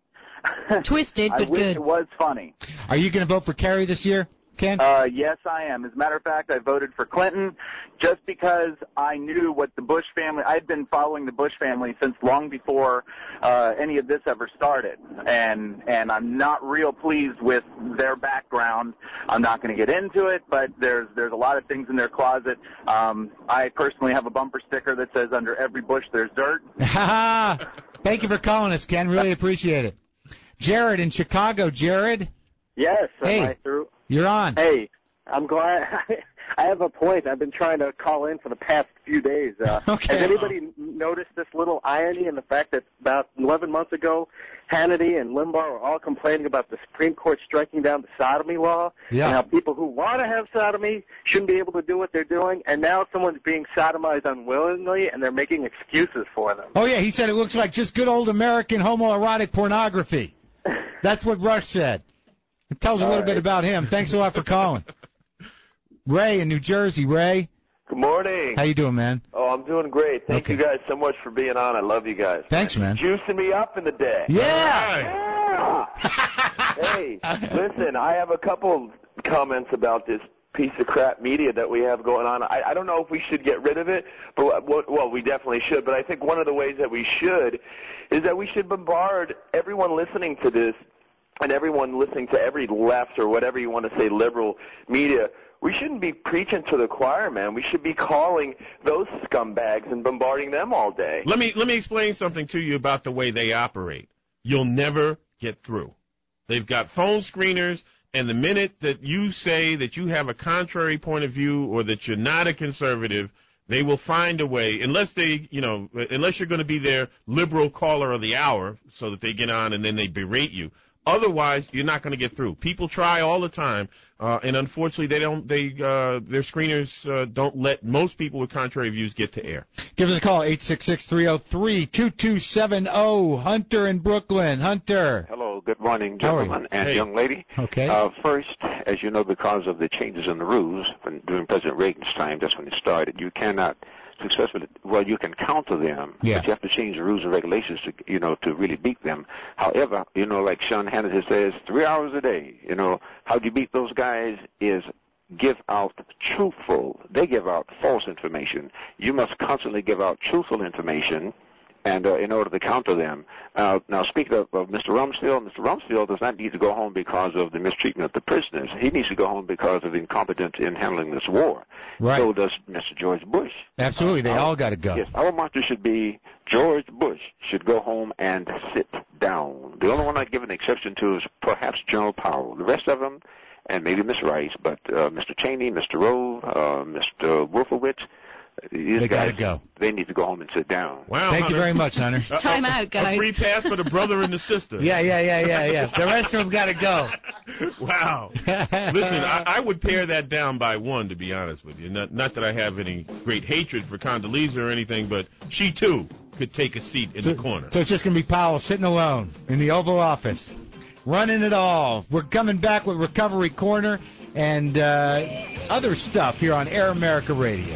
Twisted, I but wish good. it was funny. Are you going to vote for Kerry this year, Ken? Uh, yes, I am. As a matter of fact, I voted for Clinton just because I knew what the Bush family, I'd been following the Bush family since long before uh, any of this ever started. And, and I'm not real pleased with their background. I'm not going to get into it, but there's, there's a lot of things in their closet. Um, I personally have a bumper sticker that says, under every bush there's dirt. Thank you for calling us, Ken. Really appreciate it. Jared in Chicago. Jared? Yes. Hey, am I through? You're on. Hey, I'm glad. I have a point. I've been trying to call in for the past few days. Uh, Okay. Has anybody noticed this little irony in the fact that about eleven months ago, Hannity and Limbaugh were all complaining about the Supreme Court striking down the sodomy law, Yeah. and how people who want to have sodomy shouldn't be able to do what they're doing, and now someone's being sodomized unwillingly, and they're making excuses for them. Oh, yeah, he said it looks like just good old American homoerotic pornography. That's what Rush said. It tells a All little bit right. about him. Thanks a lot for calling. Ray in New Jersey. Ray, Good morning. how you doing, man? Oh, I'm doing great. Thank Okay. you guys so much for being on. I love you guys. Thanks, man. Juicing me up in the day. Yeah. Hey, listen, I have a couple comments about this piece of crap media that we have going on. I, I don't know if we should get rid of it, but what, well, we definitely should. But I think one of the ways that we should is that we should bombard everyone listening to this and everyone listening to every left or whatever you want to say liberal media. We shouldn't be preaching to the choir, man. We should be calling those scumbags and bombarding them all day. Let me let me explain something to you about the way they operate. You'll never get through. They've got phone screeners, and the minute that you say that you have a contrary point of view or that you're not a conservative, they will find a way, unless they, you know, unless you're going to be their liberal caller of the hour so that they get on and then they berate you. Otherwise, you're not going to get through. People try all the time, uh, and unfortunately, they don't. They uh, their screeners uh, don't let most people with contrary views get to air. Give us a call, eight six six, three oh three, two two seven oh. Hunter in Brooklyn. Hunter. Hello, good morning, How are you? gentlemen and Hey. young lady. Okay. Uh, first, as you know, because of the changes in the rules when, during President Reagan's time, that's when it started, you cannot successfully, well, you can counter them, Yeah. but you have to change the rules and regulations to, you know, to really beat them. However, you know, like Sean Hannity says, three hours a day, you know, how do you beat those guys is give out truthful, they give out false information. You must constantly give out truthful information and uh, in order to counter them. Uh, now, speaking of, of Mister Rumsfeld, Mister Rumsfeld does not need to go home because of the mistreatment of the prisoners. He needs to go home because of incompetence in handling this war. Right. So does Mister George Bush. Absolutely, they Uh, all got to go. Yes, our motto should be George Bush should go home and sit down. The only one I'd give an exception to is perhaps General Powell. The rest of them, and maybe Miss Rice, but uh, Mister Cheney, Mister Rove, uh, Mister Wolfowitz, these They guys, gotta go. They need to go home and sit down. Wow, Thank Hunter. you very much, Hunter. A- Time a- out, guys. A free pass for the brother and the sister. Yeah, yeah, yeah, yeah, yeah. The rest of them got to go. Wow. Listen, I, I would pare that down by one, to be honest with you. Not, not that I have any great hatred for Condoleezza or anything, but she, too, could take a seat in So, the corner. so it's just going to be Powell sitting alone in the Oval Office, running it all. We're coming back with Recovery Corner and uh, other stuff here on Air America Radio.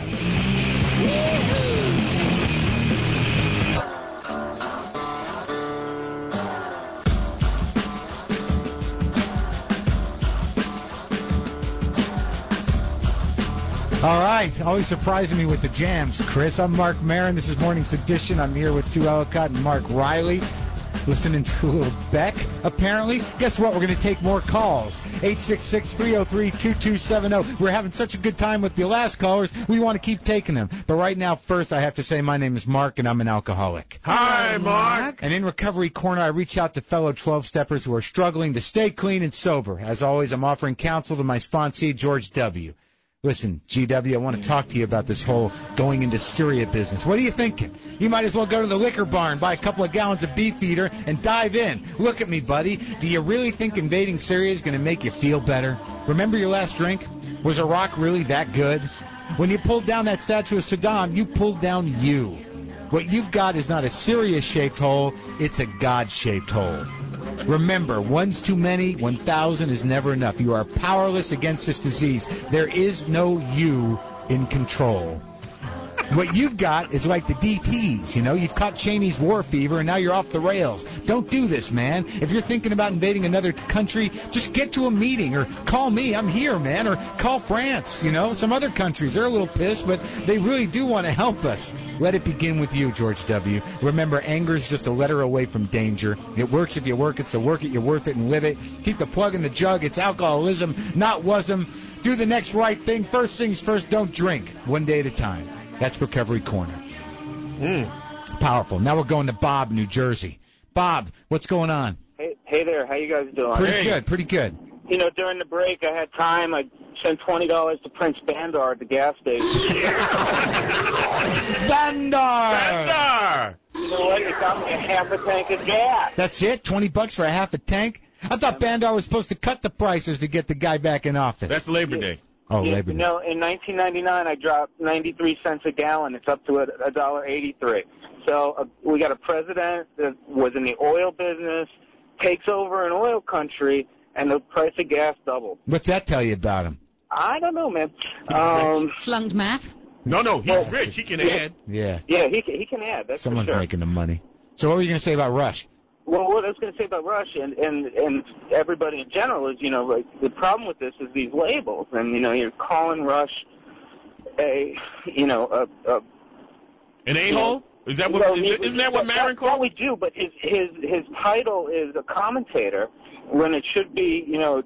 All right, always surprising me with the jams, Chris. I'm Mark Maron. This is Morning Sedition. I'm here with Sue Ellicott and Mark Riley, listening to a little Beck, apparently. Guess what? We're going to take more calls. eight six six, three oh three, two two seven oh. We're having such a good time with the last callers, we want to keep taking them. But right now, first, I have to say my name is Mark, and I'm an alcoholic. Hi, Mark. And in Recovery Corner, I reach out to fellow twelve-steppers who are struggling to stay clean and sober. As always, I'm offering counsel to my sponsee, George W. Listen, G W, I want to talk to you about this whole going into Syria business. What are you thinking? You might as well go to the liquor barn, buy a couple of gallons of Beefeater, and dive in. Look at me, buddy. Do you really think invading Syria is going to make you feel better? Remember your last drink? Was Iraq really that good? When you pulled down that statue of Saddam, you pulled down you. What you've got is not a Syria-shaped hole, it's a God-shaped hole. Remember, one's too many, one thousand is never enough. You are powerless against this disease. There is no you in control. What you've got is like the D Ts, you know. You've caught Cheney's war fever, and now you're off the rails. Don't do this, man. If you're thinking about invading another country, just get to a meeting, or call me. I'm here, man. Or call France, you know. Some other countries, they're a little pissed, but they really do want to help us. Let it begin with you, George W. Remember, anger is just a letter away from danger. It works if you work it, so work it, you're worth it, and live it. Keep the plug in the jug. It's alcoholism, not wasm. Do the next right thing. First things first, don't drink. One day at a time. That's Recovery Corner. Mm. Powerful. Now we're going to Bob, New Jersey. Bob, what's going on? Hey, hey there. How you guys doing? Pretty Hey. good, pretty good. You know, during the break, I had time. I sent twenty dollars to Prince Bandar at the gas station. Bandar! Bandar! You know what? It got me a half a tank of gas. That's it? twenty bucks for a half a tank? I thought Bandar was supposed to cut the prices to get the guy back in office. That's Labor Day. Oh, you, Labor you Day. know, in nineteen ninety-nine, I dropped ninety-three cents a gallon. It's up to a dollar eighty-three. So uh, we got a president that was in the oil business, takes over an oil country, and the price of gas doubled. What's that tell you about him? I don't know, man. Um, Flunked math. No, no, he's Well, rich. He can yeah. add. Yeah. yeah, he can, he can add. That's Someone's for sure. making the money. So what were you going to say about Rush? Well, what I was going to say about Rush and, and and everybody in general is, you know, like the problem with this is these labels, and you know, you're calling Rush a, you know, a, a An a-hole? Is that what? well, Is, isn't that what Maron Well, called? we do, but his his his title is a commentator when it should be, you know,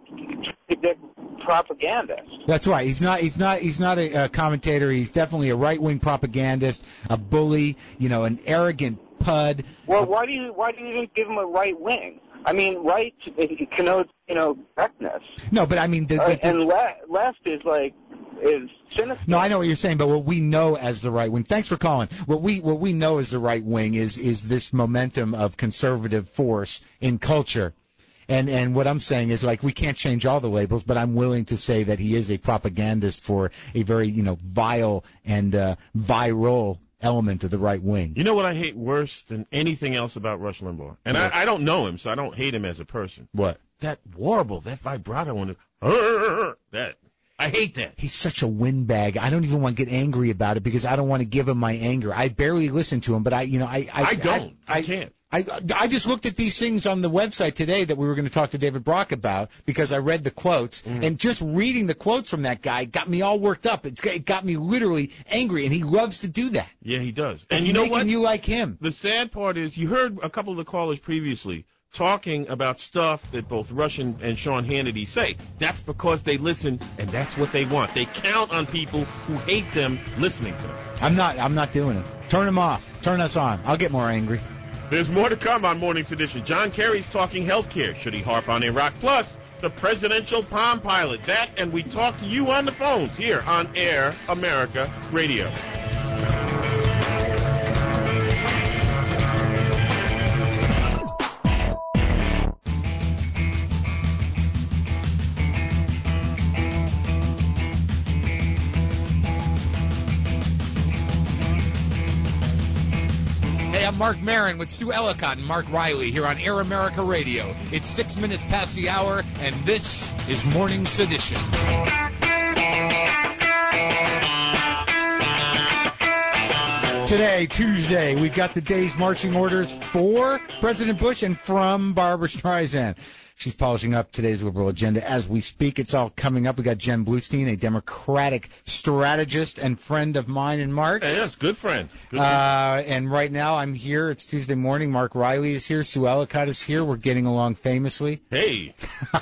propagandist. That's right. He's not. He's not. He's not a, a commentator. He's definitely a right-wing propagandist, a bully. You know, an arrogant pud. Well, why do you why do you even give him a right wing? I mean, right it connotes, you know, correctness. No, but I mean, the, the, Uh, the, and le- left is like is sinister. no, I know what you're saying, but what we know as the right wing. Thanks for calling. What we what we know as the right wing is is this momentum of conservative force in culture. And and what I'm saying is, like, we can't change all the labels, but I'm willing to say that he is a propagandist for a very, you know, vile and uh, viral element of the right wing. You know what I hate worse than anything else about Rush Limbaugh? And I, I don't know him, so I don't hate him as a person. What? That warble, that vibrato on the, that. I hate that. He's such a windbag. I don't even want to get angry about it because I don't want to give him my anger. I barely listen to him, but I, you know, I, I, I don't. I, I, I can't. I, I just looked at these things on the website today that we were going to talk to David Brock about because I read the quotes, Mm. and just reading the quotes from that guy got me all worked up. It, it got me literally angry, and he loves to do that. Yeah, he does. It's And you know making what? you like him. The sad part is you heard a couple of the callers previously talking about stuff that both Rush and, and Sean Hannity say. That's because they listen, and that's what they want. They count on people who hate them listening to them. I'm not. I'm not doing it. Turn him off. Turn us on. I'll get more angry. There's more to come on Morning's Edition. John Kerry's talking healthcare. Should he harp on Iraq? Plus, the presidential Palm Pilot. That, and we talk to you on the phones here on Air America Radio. I'm Mark Marin with Sue Ellicott and Mark Riley here on Air America Radio. It's six minutes past the hour, and this is Morning Sedition. Today, Tuesday, we've got the day's marching orders for President Bush and from Barbara Streisand. She's polishing up today's liberal agenda as we speak. It's all coming up. We got Jen Bluestein, a Democratic strategist and friend of mine and Mark's. Hey, yes, good friend. Good uh, and right now I'm here. It's Tuesday morning. Mark Riley is here. Sue Ellicott is here. We're getting along famously. Hey.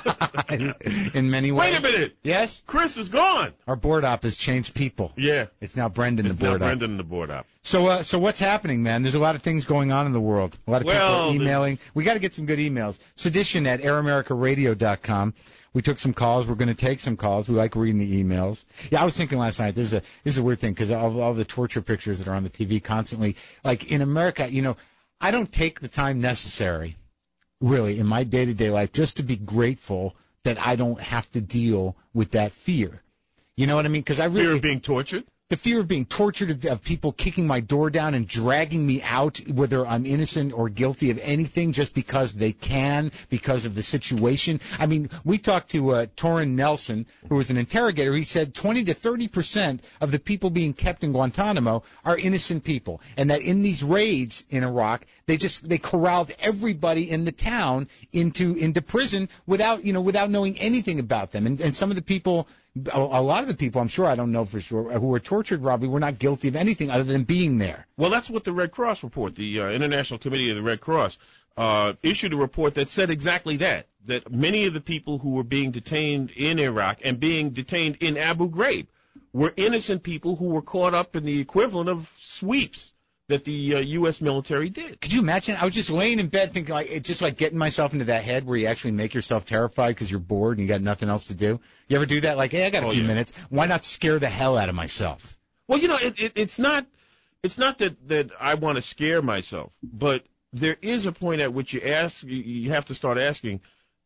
in, in many ways. Wait a minute. Yes? Chris is gone. Our board op has changed people. Yeah. It's now Brendan it's the board now op. Brendan the board op. So, uh, so what's happening, man? There's a lot of things going on in the world. A lot of well, people are emailing. The... We got to get some good emails. Sedition at air america radio dot com. We took some calls. We're going to take some calls. We like reading the emails. Yeah, I was thinking last night. This is a this is a weird thing because all, all the torture pictures that are on the T V constantly. Like in America, you know, I don't take the time necessary, really, in my day-to-day life, just to be grateful that I don't have to deal with that fear. You know what I mean? Because I really fear of being tortured. The fear of being tortured, of, of people kicking my door down and dragging me out, whether I'm innocent or guilty of anything, just because they can, because of the situation. I mean, we talked to uh, Torrin Nelson, who was an interrogator. He said twenty to thirty percent of the people being kept in Guantanamo are innocent people, and that in these raids in Iraq, they just they corralled everybody in the town into into prison without you know without knowing anything about them. And, and some of the people. A lot of the people, I'm sure, I don't know for sure, who were tortured, Robbie, were not guilty of anything other than being there. Well, that's what the Red Cross report, the uh, International Committee of the Red Cross, uh, issued a report that said exactly that, that many of the people who were being detained in Iraq and being detained in Abu Ghraib were innocent people who were caught up in the equivalent of sweeps that the uh, U S military did. Could you imagine? I was just laying in bed thinking, like, it's just like getting myself into that head where you actually make yourself terrified because you're bored and you got nothing else to do. You ever do that? Like, hey, I got a oh, few yeah. minutes. Why not scare the hell out of myself? Well, you know, it, it, it's not it's not that, that I want to scare myself, but there is a point at which you ask, you, you have to start asking,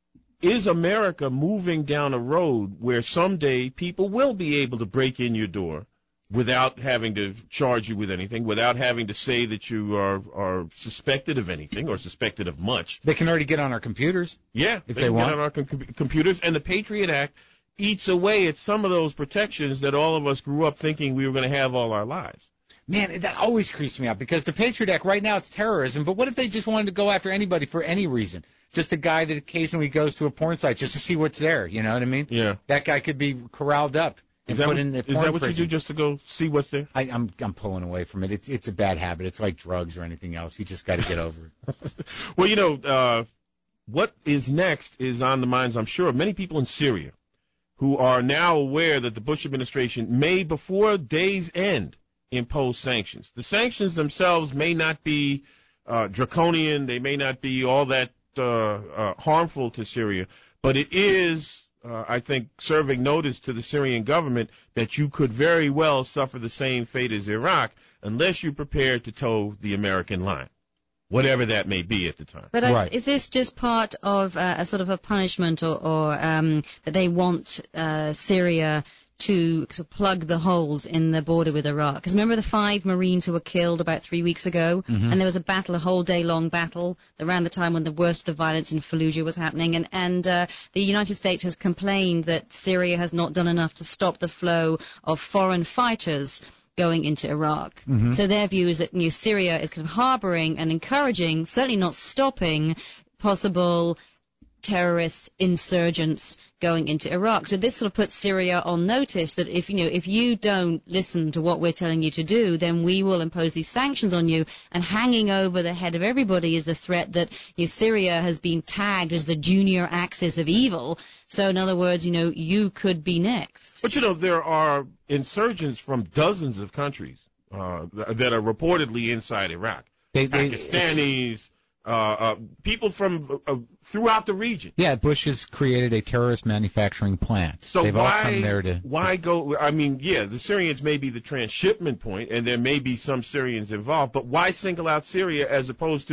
is America moving down a road where someday people will be able to break in your door without having to charge you with anything, without having to say that you are, are suspected of anything or suspected of much? They can already get on our computers. Yeah, if they, they can want. get on our com- computers, and the Patriot Act eats away at some of those protections that all of us grew up thinking we were going to have all our lives. Man, that always creeps me out because the Patriot Act, right now, it's terrorism. But what if they just wanted to go after anybody for any reason? Just a guy that occasionally goes to a porn site just to see what's there. You know what I mean? Yeah. That guy could be corralled up and Is that put what, in the is porn that what prison. you do just to go see what's there? I, I'm I'm pulling away from it. It's it's a bad habit. It's like drugs or anything else. You just got to get over it. Well, you know, uh, what is next is on the minds, I'm sure, of many people in Syria who are now aware that the Bush administration may, before day's end, impose sanctions. The sanctions themselves may not be uh, draconian. They may not be all that uh, uh, harmful to Syria, but it is, uh, I think, serving notice to the Syrian government that you could very well suffer the same fate as Iraq unless you're prepared to toe the American line, whatever that may be at the time. But uh, is this just part of uh, a sort of a punishment, or, or um, that they want uh, Syria to sort of plug the holes in the border with Iraq? Because remember the five Marines who were killed about three weeks ago? Mhm. And there was a battle, a whole day-long battle, around the time when the worst of the violence in Fallujah was happening. And, and uh, the United States has complained that Syria has not done enough to stop the flow of foreign fighters going into Iraq. Mhm. So their view is that, you know, Syria is kind of harboring and encouraging, certainly not stopping, possible terrorists, insurgents going into Iraq. So this sort of puts Syria on notice that if, you know, if you don't listen to what we're telling you to do, then we will impose these sanctions on you. And hanging over the head of everybody is the threat that, you know, Syria has been tagged as the junior axis of evil. So in other words, you know, you could be next. But, you know, there are insurgents from dozens of countries uh, that are reportedly inside Iraq. They, they, Pakistanis, uh, uh, people from uh, throughout the region. Yeah, Bush has created a terrorist manufacturing plant. So They've why, all come there to. why go? I mean, yeah, the Syrians may be the transshipment point, and there may be some Syrians involved, but why single out Syria as opposed to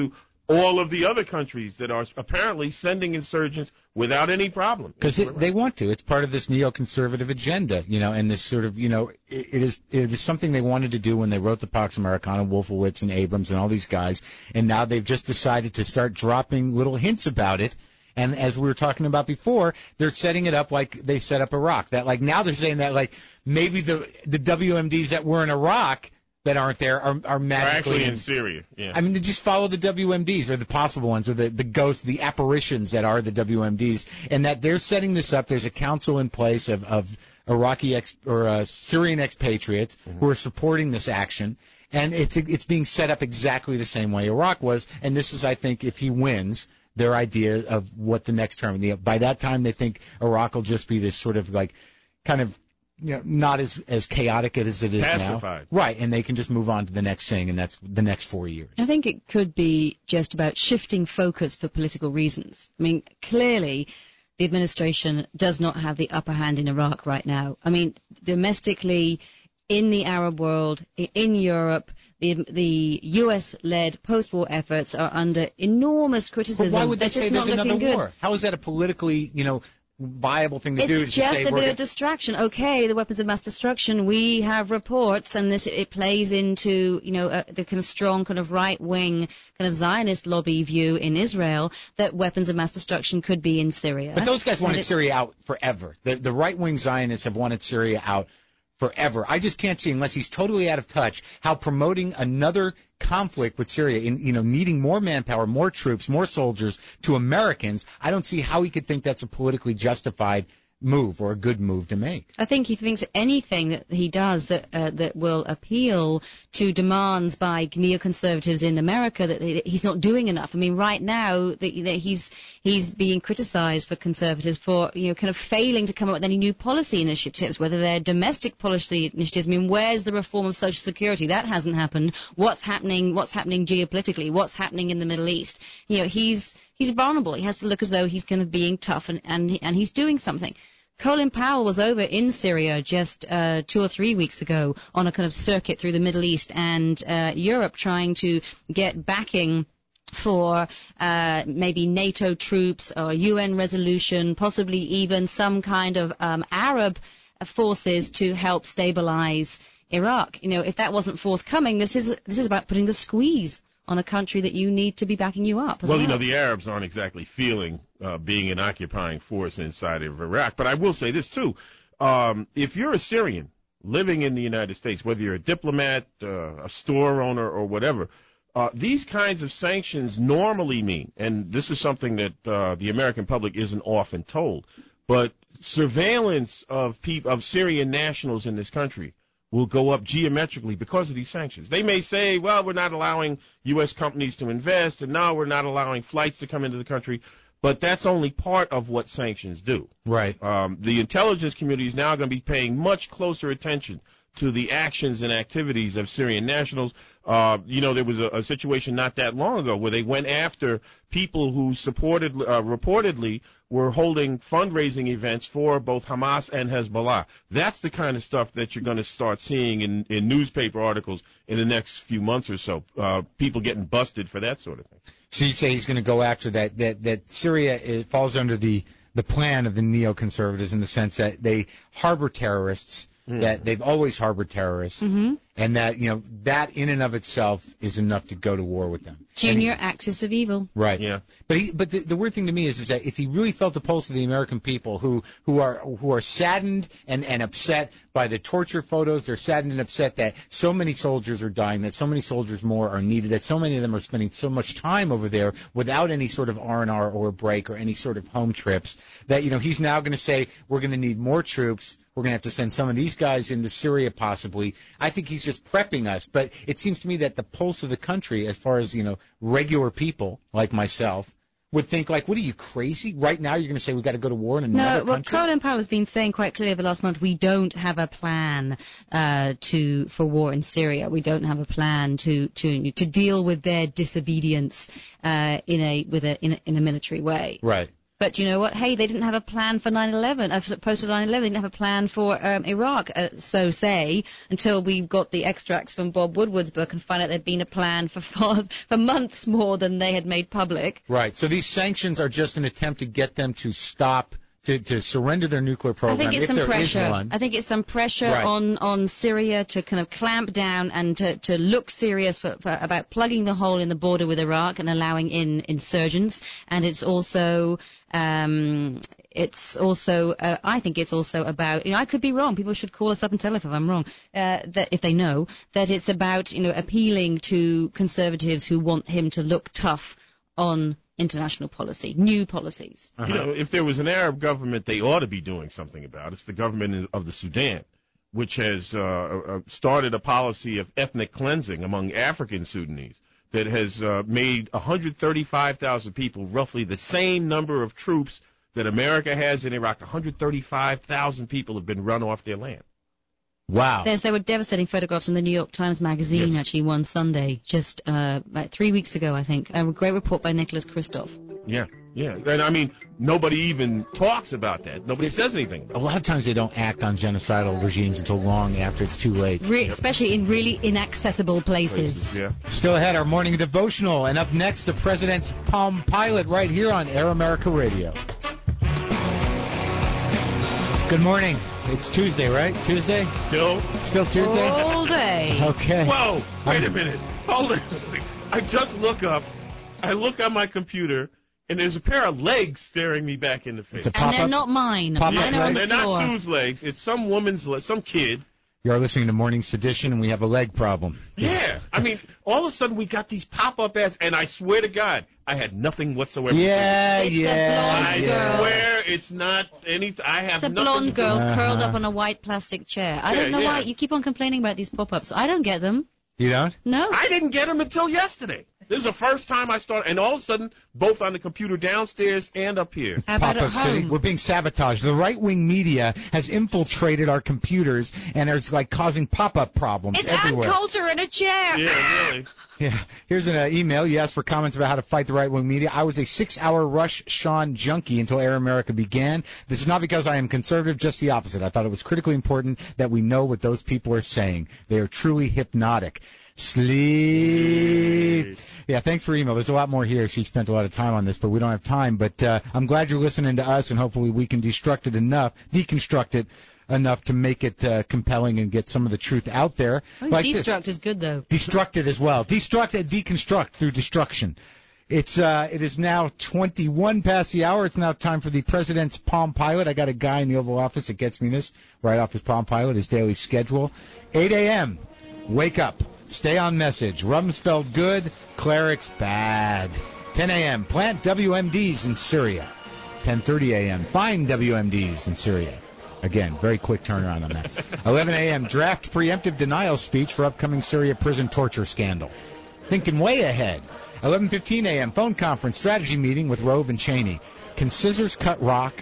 all of the other countries that are apparently sending insurgents without any problem. Because they want to. It's part of this neoconservative agenda, you know, and this sort of, you know, it, it is it is something they wanted to do when they wrote the Pax Americana, Wolfowitz and Abrams and all these guys, and now they've just decided to start dropping little hints about it. And as we were talking about before, they're setting it up like they set up Iraq. That like now they're saying that like maybe the the W M Ds that were in Iraq that aren't there are, are magically actually in, in Syria. Yeah. I mean, they just follow the W M Ds or the possible ones or the, the ghosts, the apparitions that are the W M Ds, and that they're setting this up. There's a council in place of, of Iraqi ex, or uh, Syrian expatriates mm-hmm. who are supporting this action, and it's it's being set up exactly the same way Iraq was. And this is, I think, if he wins, their idea of what the next term. By that time, they think Iraq will just be this sort of like kind of, you know, not as as chaotic as it is Pacified. now. Right, and they can just move on to the next thing, and that's the next four years. I think it could be just about shifting focus for political reasons. I mean, clearly, the administration does not have the upper hand in Iraq right now. I mean, domestically, in the Arab world, in Europe, the the U S-led post-war efforts are under enormous criticism. But why would they They're say just there's not another looking war? Good. How is that a politically, you know, viable thing to it's do? To just say a we're bit gonna... of distraction. Okay, the weapons of mass destruction. We have reports, and this it plays into you know uh, the kind of strong kind of right wing kind of Zionist lobby view in Israel that weapons of mass destruction could be in Syria. But those guys wanted it, Syria out forever. The the right wing Zionists have wanted Syria out forever. I just can't see, unless he's totally out of touch, how promoting another conflict with Syria, in you know, needing more manpower, more troops, more soldiers to Americans, I don't see how he could think that's a politically justified move or a good move to make. I think he thinks anything that he does that uh, that will appeal to demands by neoconservatives in America that he's not doing enough. I mean, right now that, that he's he's being criticized for conservatives for you know kind of failing to come up with any new policy initiatives, whether they're domestic policy initiatives. I mean, where's the reform of Social Security? That hasn't happened. What's happening? What's happening geopolitically? What's happening in the Middle East? You know, he's he's vulnerable. He has to look as though he's kind of being tough and and and he's doing something. Colin Powell was over in Syria just uh, two or three weeks ago on a kind of circuit through the Middle East and uh, Europe, trying to get backing for uh, maybe NATO troops or U N resolution, possibly even some kind of um, Arab forces to help stabilize Iraq. You know, if that wasn't forthcoming, this is this is about putting the squeeze on a country that you need to be backing you up. As well, well, you know, the Arabs aren't exactly feeling uh, being an occupying force inside of Iraq. But I will say this, too. Um, if you're a Syrian living in the United States, whether you're a diplomat, uh, a store owner, or whatever, uh, these kinds of sanctions normally mean, and this is something that uh, the American public isn't often told, but surveillance of peop- of Syrian nationals in this country will go up geometrically because of these sanctions. They may say, well, we're not allowing U S companies to invest, and no, we're not allowing flights to come into the country, but that's only part of what sanctions do. Right. Um, the intelligence community is now going to be paying much closer attention to the actions and activities of Syrian nationals. Uh, you know, there was a, a situation not that long ago where they went after people who supported, uh, reportedly were holding fundraising events for both Hamas and Hezbollah. That's the kind of stuff that you're going to start seeing in, in newspaper articles in the next few months or so. Uh, people getting busted for that sort of thing. So you say he's going to go after that, that, that Syria it falls under the, the plan of the neoconservatives in the sense that they harbor terrorists, mm. that they've always harbored terrorists, mm-hmm. and that, you know, that in and of itself is enough to go to war with them. Junior he, axis of evil. Right. Yeah. But he, but the, the weird thing to me is, is that if he really felt the pulse of the American people who, who are who are saddened and, and upset by the torture photos, they're saddened and upset that so many soldiers are dying, that so many soldiers more are needed, that so many of them are spending so much time over there without any sort of R and R or a break or any sort of home trips, that, you know, he's now going to say we're going to need more troops. We're going to have to send some of these guys into Syria possibly. I think he's just prepping us. But it seems to me that the pulse of the country, as far as, you know, regular people like myself, would think, like, what are you, crazy? Right now you're going to say we've got to go to war in another no, well, country? No, Colin Powell has been saying quite clearly over the last month, we don't have a plan uh, to for war in Syria. We don't have a plan to to to deal with their disobedience uh, in a with a in a, in a military way. Right. But you know what? Hey, they didn't have a plan for nine eleven, uh, post nine eleven. They didn't have a plan for um, Iraq, uh, so say, until we got the extracts from Bob Woodward's book and found out there'd been a plan for far, for months more than they had made public. Right. So these sanctions are just an attempt to get them to stop, to, to surrender their nuclear program. I think it's if some there pressure. Is one. I think it's some pressure Right. on, on Syria to kind of clamp down and to, to look serious for, for about plugging the hole in the border with Iraq and allowing in insurgents. And it's also, um, it's also, uh, I think it's also about, you know, I could be wrong. People should call us up and tell us if I'm wrong, uh, that if they know, that it's about, you know, appealing to conservatives who want him to look tough on international policy, new policies. You know, if there was an Arab government, they ought to be doing something about. It's the government of the Sudan, which has uh, uh, started a policy of ethnic cleansing among African Sudanese that has uh, made one hundred thirty-five thousand people, roughly the same number of troops that America has in Iraq. one hundred thirty-five thousand people have been run off their land. Wow. There's, there were devastating photographs in the New York Times Magazine, Yes. actually, one Sunday, just uh, about three weeks ago, I think. A great report by Nicholas Kristof. Yeah, yeah. And I mean, nobody even talks about that. Nobody says anything. A lot of times they don't act on genocidal regimes until long after it's too late. Re- Especially in really inaccessible places. Places, yeah. Still ahead, our morning devotional, and up next, the President's Palm Pilot right here on Air America Radio. Good morning. It's Tuesday, right? Tuesday? Still? Still Tuesday? All day. Okay. Whoa, wait a minute. Hold on. I just look up. I look on my computer, and there's a pair of legs staring me back in the face. It's a And they're pop-up. not mine. Pop-up Mine are on They're the floor. not Sue's legs. It's some woman's leg, some kid. You are listening to Morning Sedition, and we have a leg problem. Yeah. I mean, all of a sudden we got these pop-up ads, and I swear to God, I had nothing whatsoever. Yeah, It's a yeah, blonde I yeah. swear it's not anything. I have It's a nothing blonde to do- girl Uh-huh. curled up on a white plastic chair. I Yeah, don't know yeah. why. You keep on complaining about these pop-ups. I don't get them. You don't? No. I didn't get them until yesterday. This is the first time I started, and all of a sudden, both on the computer downstairs and up here. How about at Pop-up City. home? We're being sabotaged. The right-wing media has infiltrated our computers and is like causing pop-up problems It's Ann everywhere. Coulter in a chair. Yeah, really. Yeah. Here's an uh, email. You asked for comments about how to fight the right-wing media. I was a six-hour Rush Sean junkie until Air America began. This is not because I am conservative, just the opposite. I thought it was critically important that we know what those people are saying. They are truly hypnotic. Sleep. Yeah, thanks for email. There's a lot more here. She spent a lot of time on this, but we don't have time. But uh, I'm glad you're listening to us, and hopefully we can destruct it enough, deconstruct it enough to make it uh, compelling and get some of the truth out there. I think Like this. destruct is good, though. Destruct it as well. Destruct and deconstruct through destruction. It's uh, it is now twenty-one past the hour. It's now time for the President's Palm Pilot. I got a guy in the Oval Office that gets me this right off his Palm Pilot, his daily schedule. eight a.m. Wake up. Stay on message. Rumsfeld good. Clerics bad. ten a.m. Plant W M Ds in Syria. ten thirty a.m. Find W M Ds in Syria. Again, very quick turnaround on that. eleven a.m. Draft preemptive denial speech for upcoming Syria prison torture scandal. Thinking way ahead. eleven fifteen a.m. Phone conference strategy meeting with Rove and Cheney. Can scissors cut rock?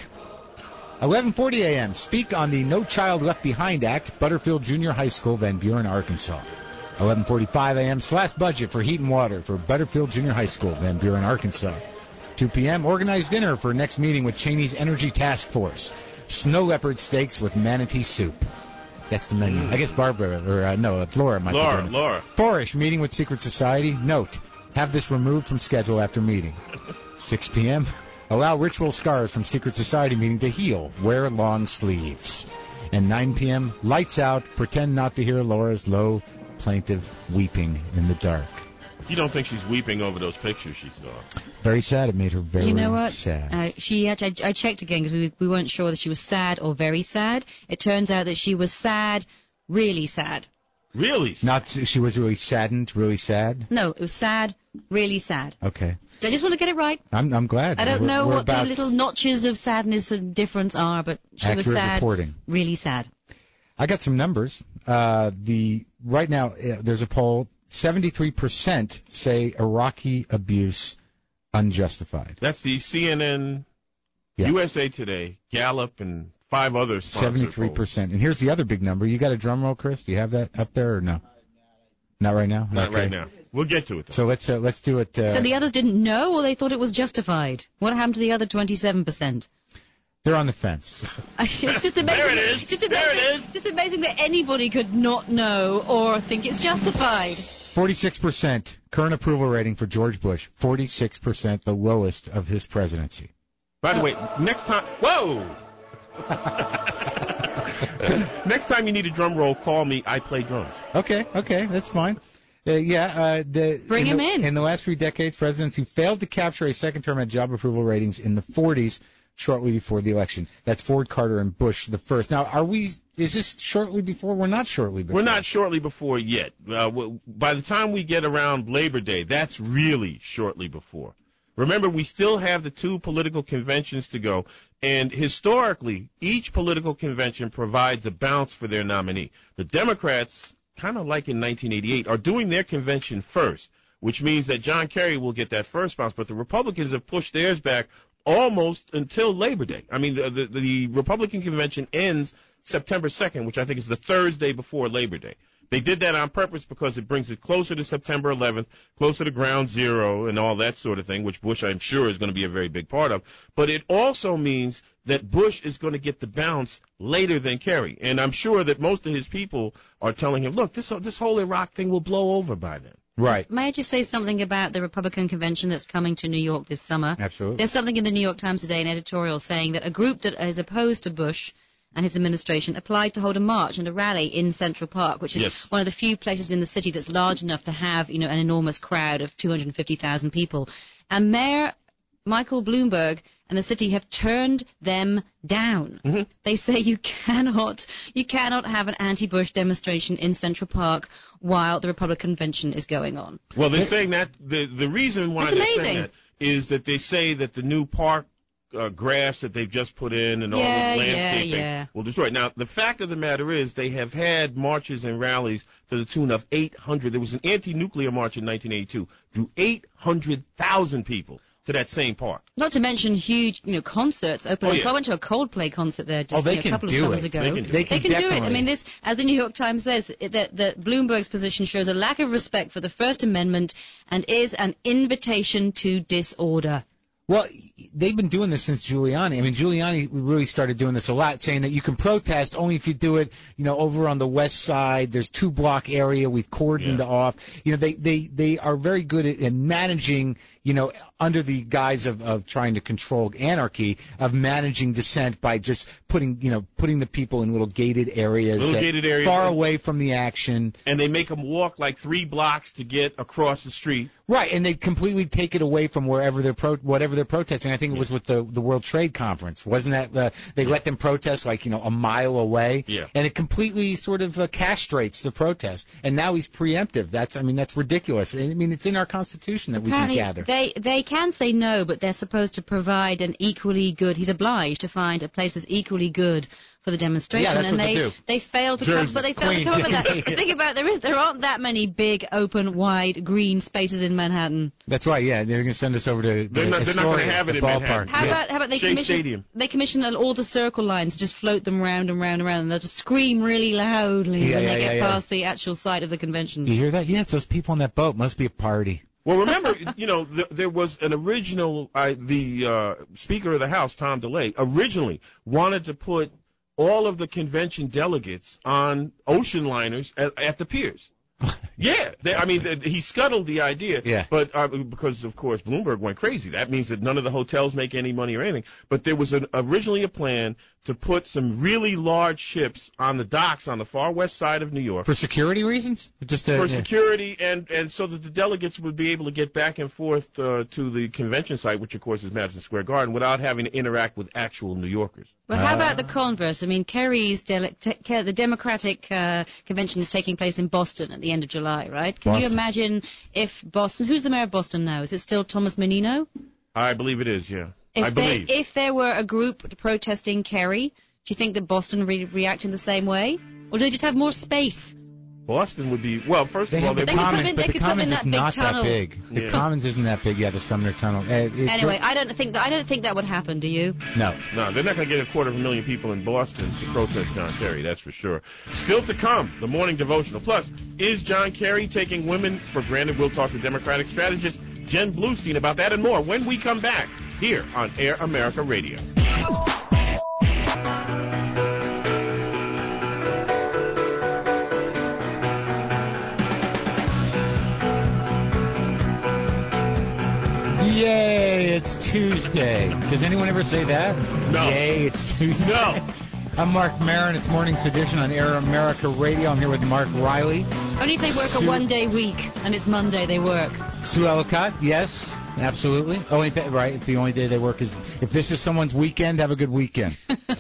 eleven forty a.m. Speak on the No Child Left Behind Act, Butterfield Junior High School, Van Buren, Arkansas. eleven forty-five a.m. Slash budget for heat and water for Butterfield Junior High School, Van Buren, Arkansas. two p.m. Organized dinner for next meeting with Cheney's Energy Task Force. Snow leopard steaks with manatee soup. That's the menu. I guess Barbara, or uh, no, uh, Laura might Laura, be doing it. Laura. Fourish, meeting with Secret Society. Note, have this removed from schedule after meeting. six p.m. Allow ritual scars from Secret Society meeting to heal. Wear long sleeves. And nine p.m. Lights out. Pretend not to hear Laura's low, plaintive weeping in the dark. You don't think she's weeping over those pictures she saw? Very sad. It made her very You know what? sad. Uh, she actually, I, I checked again because we, we weren't sure that she was sad or very sad. It turns out that she was sad, really sad. Really? Not. She was really saddened, really sad. No, it was sad, really sad. Okay. I just want to get it right. I'm I'm glad. I don't We're- know we're what about the little notches of sadness and difference are, but she was accurate sad, reporting. really sad. I got some numbers. Uh, the right now uh, there's a poll. seventy-three percent say Iraqi abuse unjustified. That's the C N N, Yeah. U S A Today, Gallup, and five others. seventy-three percent. And here's the other big number. You got a drum roll, Chris? Do you have that up there or no? Not right now? Not Okay. right now. We'll get to it. So let's uh, let's do it. Uh, So the others didn't know, or they thought it was justified? What happened to the other twenty-seven percent? They're on the fence. It's just amazing. There it is. It's just There amazing. it is. It's just amazing that anybody could not know or think it's justified. forty-six percent current approval rating for George Bush. forty-six percent, the lowest of his presidency. By the way, next time, whoa! Next time you need a drum roll, call me. I play drums. Okay, okay, that's fine. Uh, yeah, uh, the, Bring in him the, in. In the last three decades, presidents who failed to capture a second term had job approval ratings in the forties shortly before the election. That's Ford, Carter, and Bush the first. Now, are we? Is this shortly before? We're not shortly before. We're not shortly before yet. Uh, w- by the time we get around Labor Day, that's really shortly before. Remember, we still have the two political conventions to go, and historically, each political convention provides a bounce for their nominee. The Democrats, kind of like in nineteen eighty-eight, are doing their convention first, which means that John Kerry will get that first bounce, but the Republicans have pushed theirs back almost until Labor Day. I mean, the, the, the Republican convention ends September second, which I think is the Thursday before Labor Day. They did that on purpose because it brings it closer to September eleventh, closer to ground zero and all that sort of thing, which Bush, I'm sure, is going to be a very big part of. But it also means that Bush is going to get the bounce later than Kerry. And I'm sure that most of his people are telling him, look, this, this whole Iraq thing will blow over by then. Right. May I just say something about the Republican convention that's coming to New York this summer? Absolutely. There's something in the New York Times today, an editorial, saying that a group that is opposed to Bush and his administration applied to hold a march and a rally in Central Park, which is Yes. one of the few places in the city that's large enough to have, you know, an enormous crowd of two hundred fifty thousand people. And Mayor Michael Bloomberg and the city have turned them down. Mm-hmm. They say you cannot, you cannot have an anti-Bush demonstration in Central Park while the Republican convention is going on. Well, they're saying that the the reason why That's they're amazing. saying that is that they say that the new park uh, grass that they've just put in and all Yeah, the yeah, landscaping yeah. will destroy it. Now, the fact of the matter is they have had marches and rallies to the tune of eight hundred. There was an anti-nuclear march in nineteen eighty-two, drew eight hundred thousand people to that same park. Not to mention huge, you know, concerts open. Oh, yeah. I went to a Coldplay concert there just Oh, they you know, can a couple of do summers it. ago. They can do They it. can They can do it. I definitely. mean, this, as the New York Times says, it- that, that Bloomberg's position shows a lack of respect for the First Amendment and is an invitation to disorder. Well, they've been doing this since Giuliani. I mean, Giuliani really started doing this a lot, saying that you can protest only if you do it, you know, over on the west side. There's two block area. We've cordoned Yeah. off. You know, they, they, they are very good at, at managing, you know, under the guise of, of trying to control anarchy, of managing dissent by just putting, you know, putting the people in little gated areas, Little that- gated areas. far away from the action. And they make them walk like three blocks to get across the street. Right, and they completely take it away from wherever they're pro- whatever they're protesting. I think it was with the the World Trade Conference, wasn't that? Uh, they let them protest like you know a mile away, Yeah. and it completely sort of uh, castrates the protest. And now he's preemptive. That's I mean that's ridiculous. I mean it's in our Constitution that we can Apparently, gather. they they can say no, but they're supposed to provide an equally good. He's obliged to find a place that's equally good for the demonstration, Yeah, that's and what they they do. they fail to come, Jersey, but they fail Queens. to come up with that. Think about it, there is there aren't that many big, open, wide, green spaces in Manhattan. That's right. Yeah, they're going to send us over to. They're the not- they're not gonna Astoria, have it the in ballpark. Manhattan. How Yeah. about how about they Shea commission Stadium. they commission all the circle lines, just float them round and round and round, and they'll just scream really loudly Yeah, when yeah, they get yeah, yeah. past the actual site of the convention. Do you hear that? Yeah, it's those people on that boat. Must be a party. Well, remember, you know, th- there was an original, uh, the uh, Speaker of the House, Tom DeLay, originally wanted to put all of the convention delegates on ocean liners at, at the piers. Yeah, they, I mean, th- he scuttled the idea, Yeah. but uh, because, of course, Bloomberg went crazy. That means that none of the hotels make any money or anything. But there was an, originally a plan to put some really large ships on the docks on the far west side of New York. For security reasons? Just to, For yeah. security and, and so that the delegates would be able to get back and forth uh, to the convention site, which of course is Madison Square Garden, without having to interact with actual New Yorkers. Well, how about the converse? I mean, Kerry's dele- te- Ke- the Democratic uh, convention is taking place in Boston at the end of July, right? Can you Boston. imagine if Boston? Who's the mayor of Boston now? Is it still Thomas Menino? I believe it is, yeah. If I they, believe. if there were a group protesting Kerry, do you think that Boston would re- react in the same way, or do they just have more space? Boston would be, well, first They of all, have the they, They could would, put Commons, in- but they the could put Commons in is that big not that tunnel. big. The Yeah. Commons isn't that big. Yeah, the Sumner Tunnel. Uh, it- Anyway, I don't think that, I don't think that would happen. Do you? no. no, they're not going to get a quarter of a million people in Boston to protest John Kerry, that's for sure. Still to come, the morning devotional. Plus, Is John Kerry taking women for granted? We'll talk to Democratic strategist Jen Bluestein about that and more when we come back here on Air America Radio. Yay, it's Tuesday. Does anyone ever say that? No. Yay, it's Tuesday. No. I'm Mark Maron. It's Morning Sedition on Air America Radio. I'm here with Mark Riley. Only if they work Sue, a one-day week, and it's Monday they work. Sue Ellicott, yes, absolutely. Only th- right, if the only day they work is... If this is someone's weekend, have a good weekend.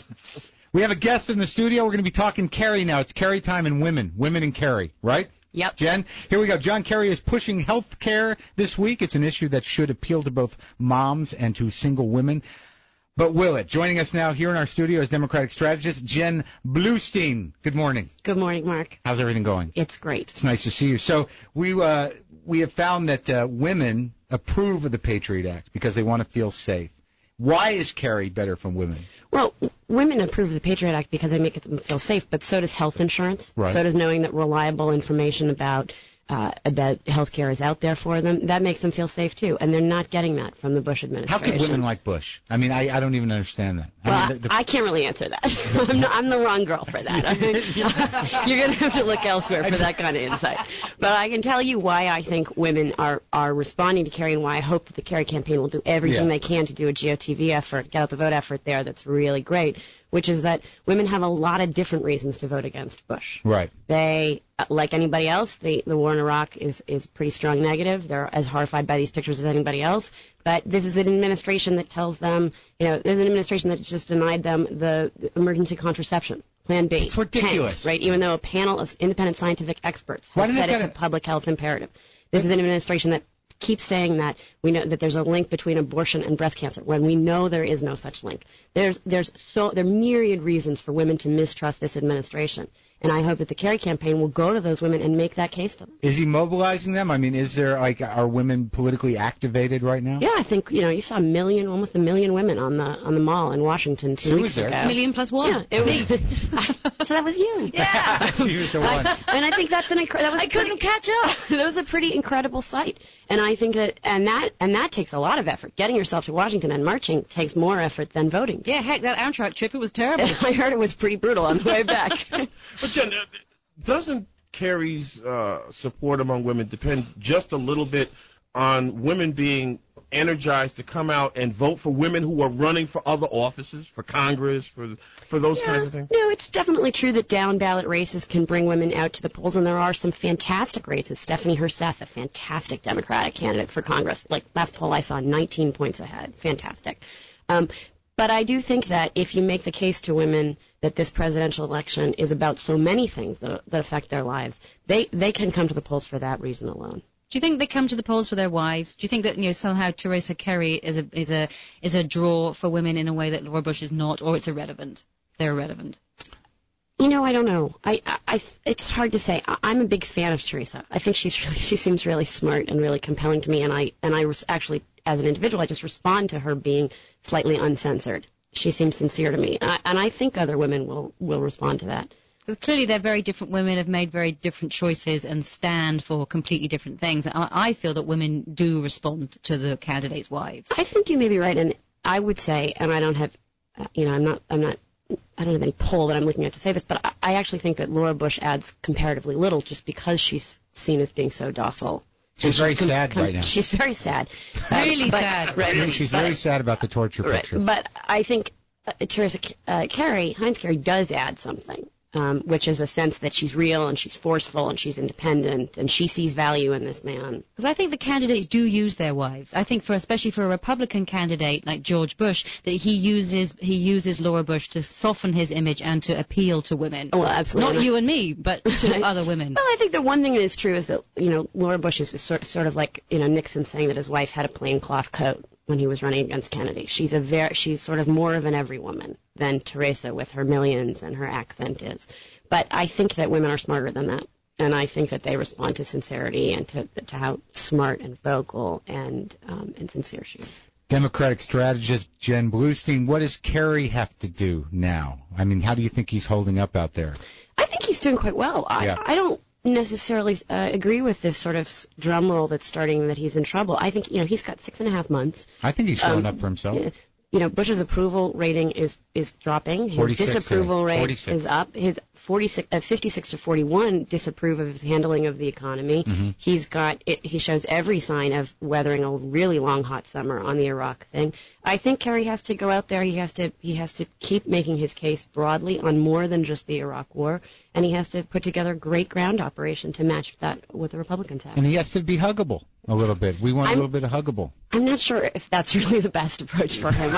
We have a guest in the studio. We're going to be talking Kerry now. It's Kerry time and women. Women and Kerry, right? Yep. Jen, here we go. John Kerry is pushing health care this week. It's an issue that should appeal to both moms and to single women. But will it? Joining us now here in our studio is Democratic strategist Jen Bluestein. Good morning. Good morning, Mark. How's everything going? It's great. It's nice to see you. So we uh, we have found that uh, women approve of the Patriot Act because they want to feel safe. Why is Kerry better for women? Well, women approve of the Patriot Act because they make them feel safe, but so does health insurance. Right. So does knowing that reliable information about uh, about health care is out there for them. That makes them feel safe, too. And they're not getting that from the Bush How administration. could women like Bush? I mean, I, I don't even understand that. Well, I, mean, the, the, I can't really answer that. I'm, not, I'm the wrong girl for that. You're going to have to look elsewhere for that kind of insight. But I can tell you why I think women are, are responding to Kerry and why I hope that the Kerry campaign will do everything Yeah. they can to do a G O T V effort, get out the vote effort there that's really great, which is that women have a lot of different reasons to vote against Bush. right. They, like anybody else, the, the war in Iraq is, is pretty strong negative. They're as horrified by these pictures as anybody else. But this is an administration that tells them, you know, there's an administration that just denied them the, the emergency contraception, Plan B. It's ridiculous. Tanked, right? Even though a panel of independent scientific experts Why have do they said it's gotta- a public health imperative. This is an administration that keeps saying that we know that there's a link between abortion and breast cancer when we know there is no such link. There's there's so there are myriad reasons for women to mistrust this administration. And I hope that the Kerry campaign will go to those women and make that case to them. Is he mobilizing them? I mean, is there, like, are women politically activated right now? Yeah, I think, you know, you saw a million, almost a million women on the on the mall in Washington two Sue weeks was there. ago. A million plus one. Yeah, it was, so that was you. Yeah. She was the one. And I think that's an incre- that was I a pretty, couldn't catch up. that was a pretty incredible sight. And I think that and that and that takes a lot of effort. Getting yourself to Washington and marching takes more effort than voting. Yeah, heck, that Amtrak trip, it was terrible. I heard it was pretty brutal on the way back. But Jen, uh, doesn't Kerry's uh, support among women depend just a little bit on women being energized to come out and vote for women who are running for other offices, for Congress, for for those Yeah, kinds of things? No, it's definitely true that down ballot races can bring women out to the polls, and there are some fantastic races. Stephanie Herseth, a fantastic Democratic candidate for Congress. Like last poll I saw, nineteen points ahead. Fantastic. Um, but I do think that if you make the case to women that this presidential election is about so many things that, that affect their lives, they, they can come to the polls for that reason alone. Do you think they come to the polls for their wives? Do you think that, you know, somehow Theresa Kerry is a is a is a draw for women in a way that Laura Bush is not, or it's irrelevant? They're irrelevant. You know, I don't know. I, I, I it's hard to say. I, I'm a big fan of Theresa. I think she's really, she seems really smart and really compelling to me. And I, and I was actually, as an individual, I just respond to her being slightly uncensored. She seems sincere to me, and I, and I think other women will, will respond to that. But clearly, they're very different women, have made very different choices and stand for completely different things. I, I feel that women do respond to the candidates' wives. I think you may be right, and I would say, and I don't have, uh, you know, I'm not, I'm not. I don't have any poll that I'm looking at to say this, but I, I actually think that Laura Bush adds comparatively little just because she's seen as being so docile. She's very com- sad com- right now. She's very sad. Really but- sad. Right. She- She's But- very sad about the torture Right. picture. But I think uh, Theresa uh, Kerry, Heinz Kerry, does add something, um, which is a sense that she's real and she's forceful and she's independent and she sees value in this man. Because I think the candidates do use their wives. I think for especially for a Republican candidate like George Bush, that he uses he uses Laura Bush to soften his image and to appeal to women. Oh, well, absolutely. Not you and me, but to other women. Well, I think the one thing that is true is that, you know, Laura Bush is sort, sort of like, you know, Nixon saying that his wife had a plain cloth coat when he was running against Kennedy. She's a very, she's sort of more of an everywoman than Teresa with her millions and her accent is. But I think that women are smarter than that. And I think that they respond to sincerity and to, to how smart and vocal and um, and sincere she is. Democratic strategist Jen Bluestein, what does Kerry have to do now? I mean, how do you think he's holding up out there? I think he's doing quite well. I, Yeah. I don't necessarily uh, agree with this sort of drum roll that's starting that he's in trouble. I think, you know, he's got six and a half months. I think he's showing Um, up for himself. You know, Bush's approval rating is is dropping. His forty-six disapproval today. rate forty-six. is up. His forty-six, uh, fifty-six to forty-one disapprove of his handling of the economy. Mm-hmm. He's got it. He shows every sign of weathering a really long, hot summer on the Iraq thing. I think Kerry has to go out there. He has to he has to keep making his case broadly on more than just the Iraq War, and he has to put together a great ground operation to match that what the Republicans have. And he has to be huggable a little bit. We want I'm- a little bit of huggable. I'm not sure if that's really the best approach for him.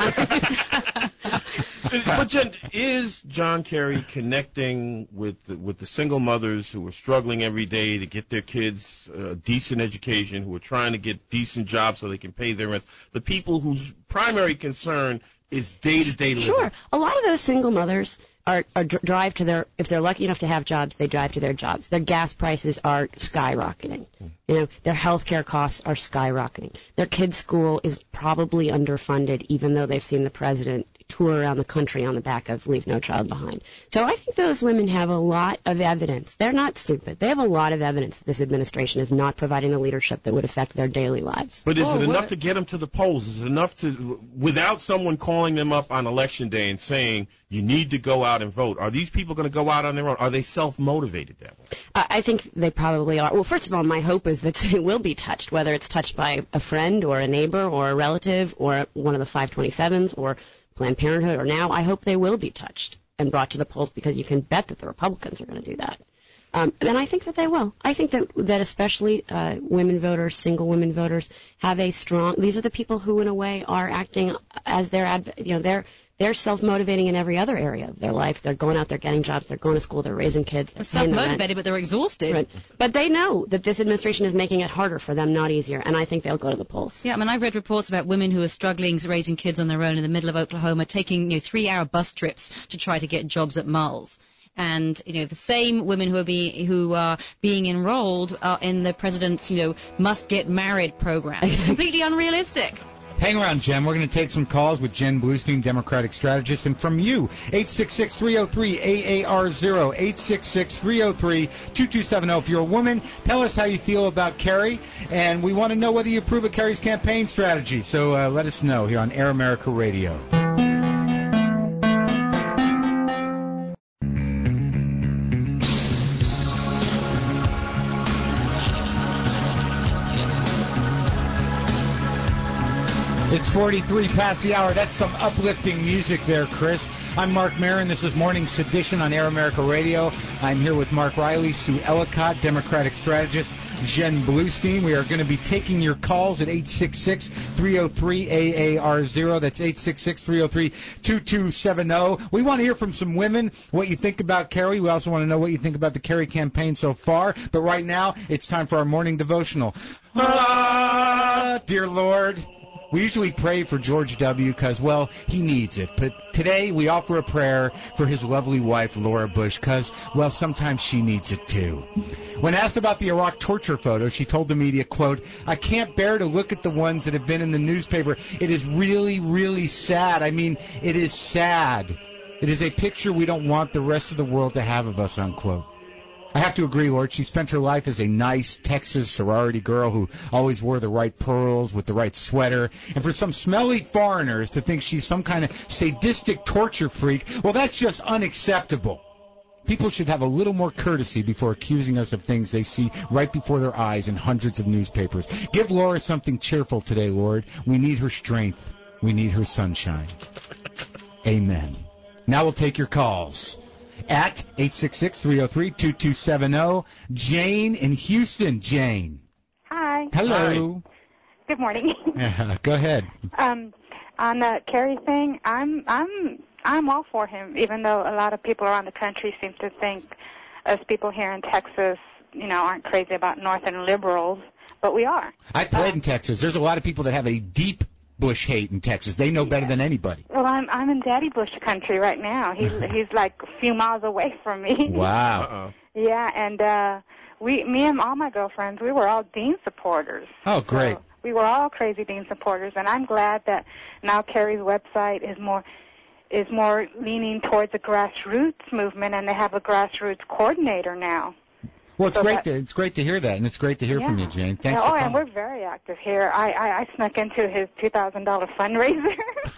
But Jen, is John Kerry connecting with the, with the single mothers who are struggling every day to get their kids a decent education, who are trying to get decent jobs so they can pay their rents, the people whose primary concern is day-to-day living? Sure. A lot of those single mothers are, are dr- drive to their, if they're lucky enough to have jobs, they drive to their jobs. Their gas prices are skyrocketing. You know, their health care costs are skyrocketing. Their kids' school is probably underfunded, even though they've seen the president tour around the country on the back of Leave No Child Behind. So I think those women have a lot of evidence. They're not stupid. They have a lot of evidence that this administration is not providing the leadership that would affect their daily lives. But is Oh, it what- enough to get them to the polls? Is it enough to, without someone calling them up on election day and saying, you need to go out and vote? Are these people going to go out on their own? Are they self-motivated that way? I I think they probably are. Well, first of all, my hope is that it will be touched, whether it's touched by a friend or a neighbor or a relative or one of the five twenty-sevens or Planned Parenthood or now. I hope they will be touched and brought to the polls because you can bet that the Republicans are going to do that. Um, and I think that they will. I think that that especially uh, women voters, single women voters, have a strong. These are the people who, in a way, are acting as their adv- you know they're. They're self-motivating in every other area of their life. They're going out, they're getting jobs, they're going to school, they're raising kids. They're They're paying the rent. self-motivated, but they're exhausted. Right. But they know that this administration is making it harder for them, not easier, and I think they'll go to the polls. Yeah, I mean, I've read reports about women who are struggling raising kids on their own in the middle of Oklahoma, taking you know, three-hour bus trips to try to get jobs at Mulls. And you know the same women who are being who are being enrolled are in the president's you know must get married program. It's completely unrealistic. Hang around, Jen. We're going to take some calls with Jen Bluestein, Democratic strategist, and from you, eight six six, three oh three, A A R zero, eight six six, three oh three, two two seven zero. If you're a woman, tell us how you feel about Kerry, and we want to know whether you approve of Kerry's campaign strategy. So uh, let us know here on Air America Radio. It's forty-three past the hour. That's some uplifting music there, Chris. I'm Mark Maron. This is Morning Sedition on Air America Radio. I'm here with Mark Riley, Sue Ellicott, Democratic strategist, Jen Bluestein. We are going to be taking your calls at eight six six, three oh three, A A R zero. That's eight six six, three oh three, two two seven zero. We want to hear from some women what you think about Kerry. We also want to know what you think about the Kerry campaign so far. But right now, it's time for our morning devotional. Ah, dear Lord. We usually pray for George W. because, well, he needs it. But today we offer a prayer for his lovely wife, Laura Bush, because, well, sometimes she needs it too. When asked about the Iraq torture photo, she told the media, quote, I can't bear to look at the ones that have been in the newspaper. It is really, really sad. I mean, it is sad. It is a picture we don't want the rest of the world to have of us, unquote. I have to agree, Lord. She spent her life as a nice Texas sorority girl who always wore the right pearls with the right sweater. And for some smelly foreigners to think she's some kind of sadistic torture freak, well, that's just unacceptable. People should have a little more courtesy before accusing us of things they see right before their eyes in hundreds of newspapers. Give Laura something cheerful today, Lord. We need her strength. We need her sunshine. Amen. Now we'll take your calls. At eight six six, three oh three, two two seven zero. Jane in Houston. Jane. Hi. Hello. Good morning. Go ahead. um, on the Kerry thing, I'm I'm I'm all for him, even though a lot of people around the country seem to think us people here in Texas, you know, aren't crazy about Northern liberals, but we are. I played in Texas. There's a lot of people that have a deep Bush hate in Texas. They know better than anybody. Well, I'm I'm in Daddy Bush country right now. He's he's like a few miles away from me. Wow. Uh-oh. Yeah, and uh, we, me and all my girlfriends, we were all Dean supporters. Oh, great. So we were all crazy Dean supporters, and I'm glad that now Kerry's website is more is more leaning towards a grassroots movement, and they have a grassroots coordinator now. Well, it's So great that- to it's great to hear that, and it's great to hear from Yeah. you, Jane. Thanks oh, for and calling. we're very active here. I, I, I snuck into his two thousand dollars fundraiser.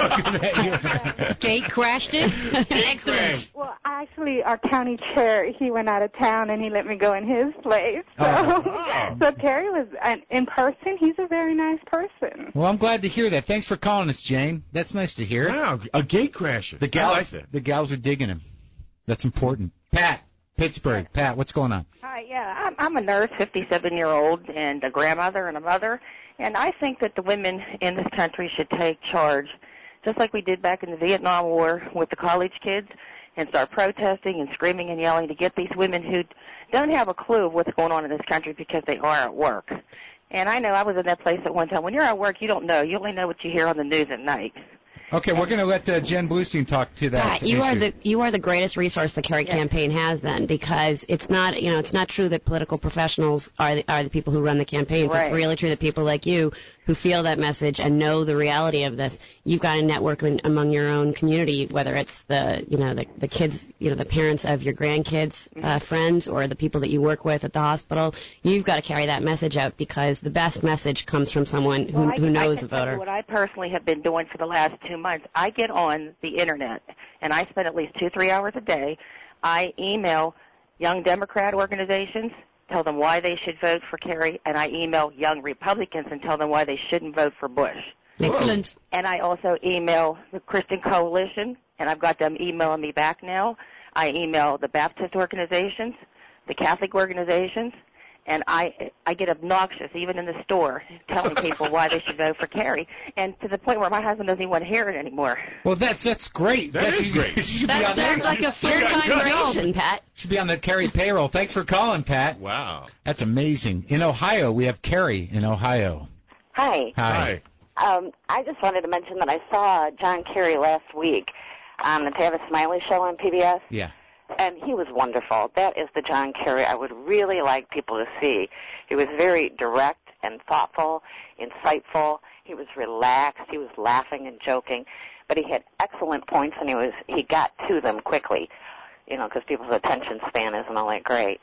Gate crashed it. Excellent. Well, actually, our county chair, he went out of town, and he let me go in his place. So, Oh. so Terry was an, in person. He's a very nice person. Well, I'm glad to hear that. Thanks for calling us, Jane. That's nice to hear. Wow, a gate crasher. The gals, I like that. the gals are digging him. That's important. Pat, Pittsburgh. Pat, what's going on? Hi, yeah, I'm, I'm a nurse, fifty-seven-year-old, and a grandmother and a mother, and I think that the women in this country should take charge, just like we did back in the Vietnam War with the college kids, and start protesting and screaming and yelling to get these women who don't have a clue of what's going on in this country because they are at work. And I know I was in that place at one time. When you're at work, you don't know. You only know what you hear on the news at night. Okay, we're going to let uh, Jen Bluestein talk to that. Pat, you issue. are the you are the greatest resource the Kerry campaign has then, because it's not you know it's not true that political professionals are the, are the people who run the campaigns. Right. It's really true that people like you who feel that message and know the reality of this. You've got a network in, among your own community, whether it's the you know the the kids, you know the parents of your grandkids, uh, friends, or the people that you work with at the hospital. You've got to carry that message out, because the best message comes from someone who, Well, I who can- knows I the can tell you voter. what I personally have been doing for the last two months. I get on the internet, and I spend at least two, three hours a day. I email young Democrat organizations, tell them why they should vote for Kerry, and I email young Republicans and tell them why they shouldn't vote for Bush. Excellent. And I also email the Christian Coalition, and I've got them emailing me back now. I email the Baptist organizations, the Catholic organizations, and I I get obnoxious even in the store telling people why they should vote for Kerry, and to the point where my husband doesn't even want to hear it anymore. Well, that's that's great. That that's, is great. you should be That on sounds the, like a full-time job, Pat. should be on the Kerry payroll. Thanks for calling, Pat. Wow. That's amazing. In Ohio, we have Kerry in Ohio. Hi. Hi. Um, I just wanted to mention that I saw John Kerry last week on the Tavis Smiley show on P B S, Yeah. and he was wonderful. That is the John Kerry I would really like people to see. He was very direct and thoughtful, insightful. He was relaxed. He was laughing and joking, but he had excellent points, and he was he got to them quickly, you know, because people's attention span isn't all that great.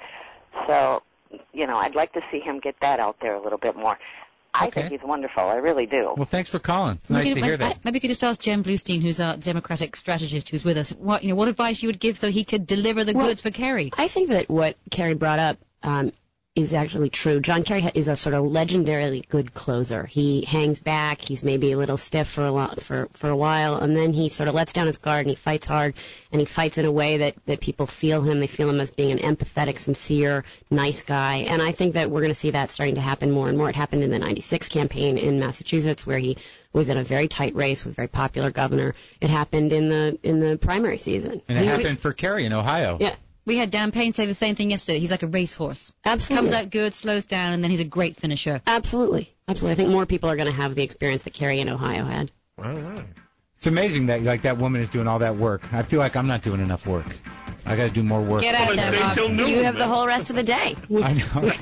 So, you know, I'd like to see him get that out there a little bit more. I Okay. think he's wonderful. I really do. Well, thanks for calling. It's nice Maybe- to hear maybe- that. Maybe you could just ask Jen Bluestein, who's our Democratic strategist, who's with us, what you know, what advice you would give so he could deliver the Well, goods for Kerry. I think that what Kerry brought up um, is actually true. John Kerry ha- is a sort of legendarily good closer. He hangs back. He's maybe a little stiff for a lo- for for a while, and then he sort of lets down his guard and he fights hard, and he fights in a way that that people feel him. They feel him as being an empathetic, sincere, nice guy. And I think that we're going to see that starting to happen more and more. It happened in the ninety-six campaign in Massachusetts, where he was in a very tight race with a very popular governor. It happened in the in the primary season. And it We- happened for Kerry in Ohio. Yeah. We had Dan Payne say the same thing yesterday. He's like a racehorse. Absolutely. Comes out good, slows down, and then he's a great finisher. Absolutely. Absolutely. I think more people are going to have the experience that Kerry in Ohio had. All right. It's amazing that like that woman is doing all that work. I feel like I'm not doing enough work. I got to do more work. Get out there, Rob. You have the whole rest of the day. I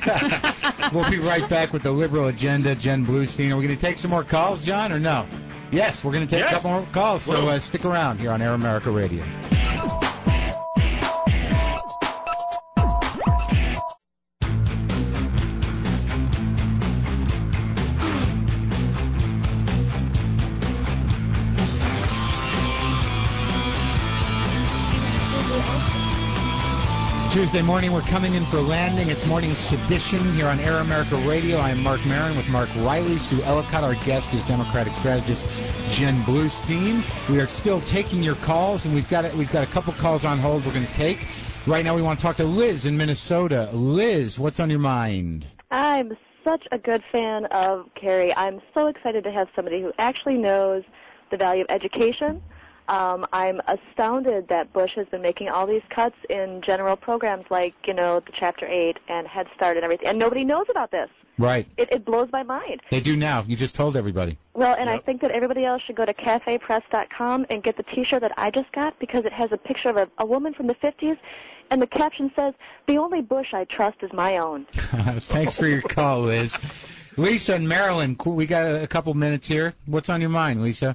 know. We'll be right back with the liberal agenda. Jen Bluestein. Are we going to take some more calls, John, or no? Yes, we're going to take Yes. a couple more calls. So Whoa. uh, stick around here on Air America Radio. Tuesday morning, we're coming in for landing. It's Morning Sedition here on Air America Radio. I am Mark Maron with Mark Riley. Sue Ellicott, our guest, is Democratic strategist Jen Bluestein. We are still taking your calls, and we've got a, we've got a couple calls on hold we're going to take. Right now, we want to talk to Liz in Minnesota. Liz, what's on your mind? I'm such a good fan of Kerry. I'm so excited to have somebody who actually knows the value of education. Um, I'm astounded that Bush has been making all these cuts in general programs like, you know, the Chapter eight and Head Start and everything, and nobody knows about this. Right. It, it blows my mind. They do now. You just told everybody. Well, and I think that everybody else should go to cafe press dot com and get the T-shirt that I just got because it has a picture of a, a woman from the fifties, and the caption says, "The only Bush I trust is my own." Thanks for your call, Liz. Lisa in Maryland, we got a couple minutes here. What's on your mind, Lisa?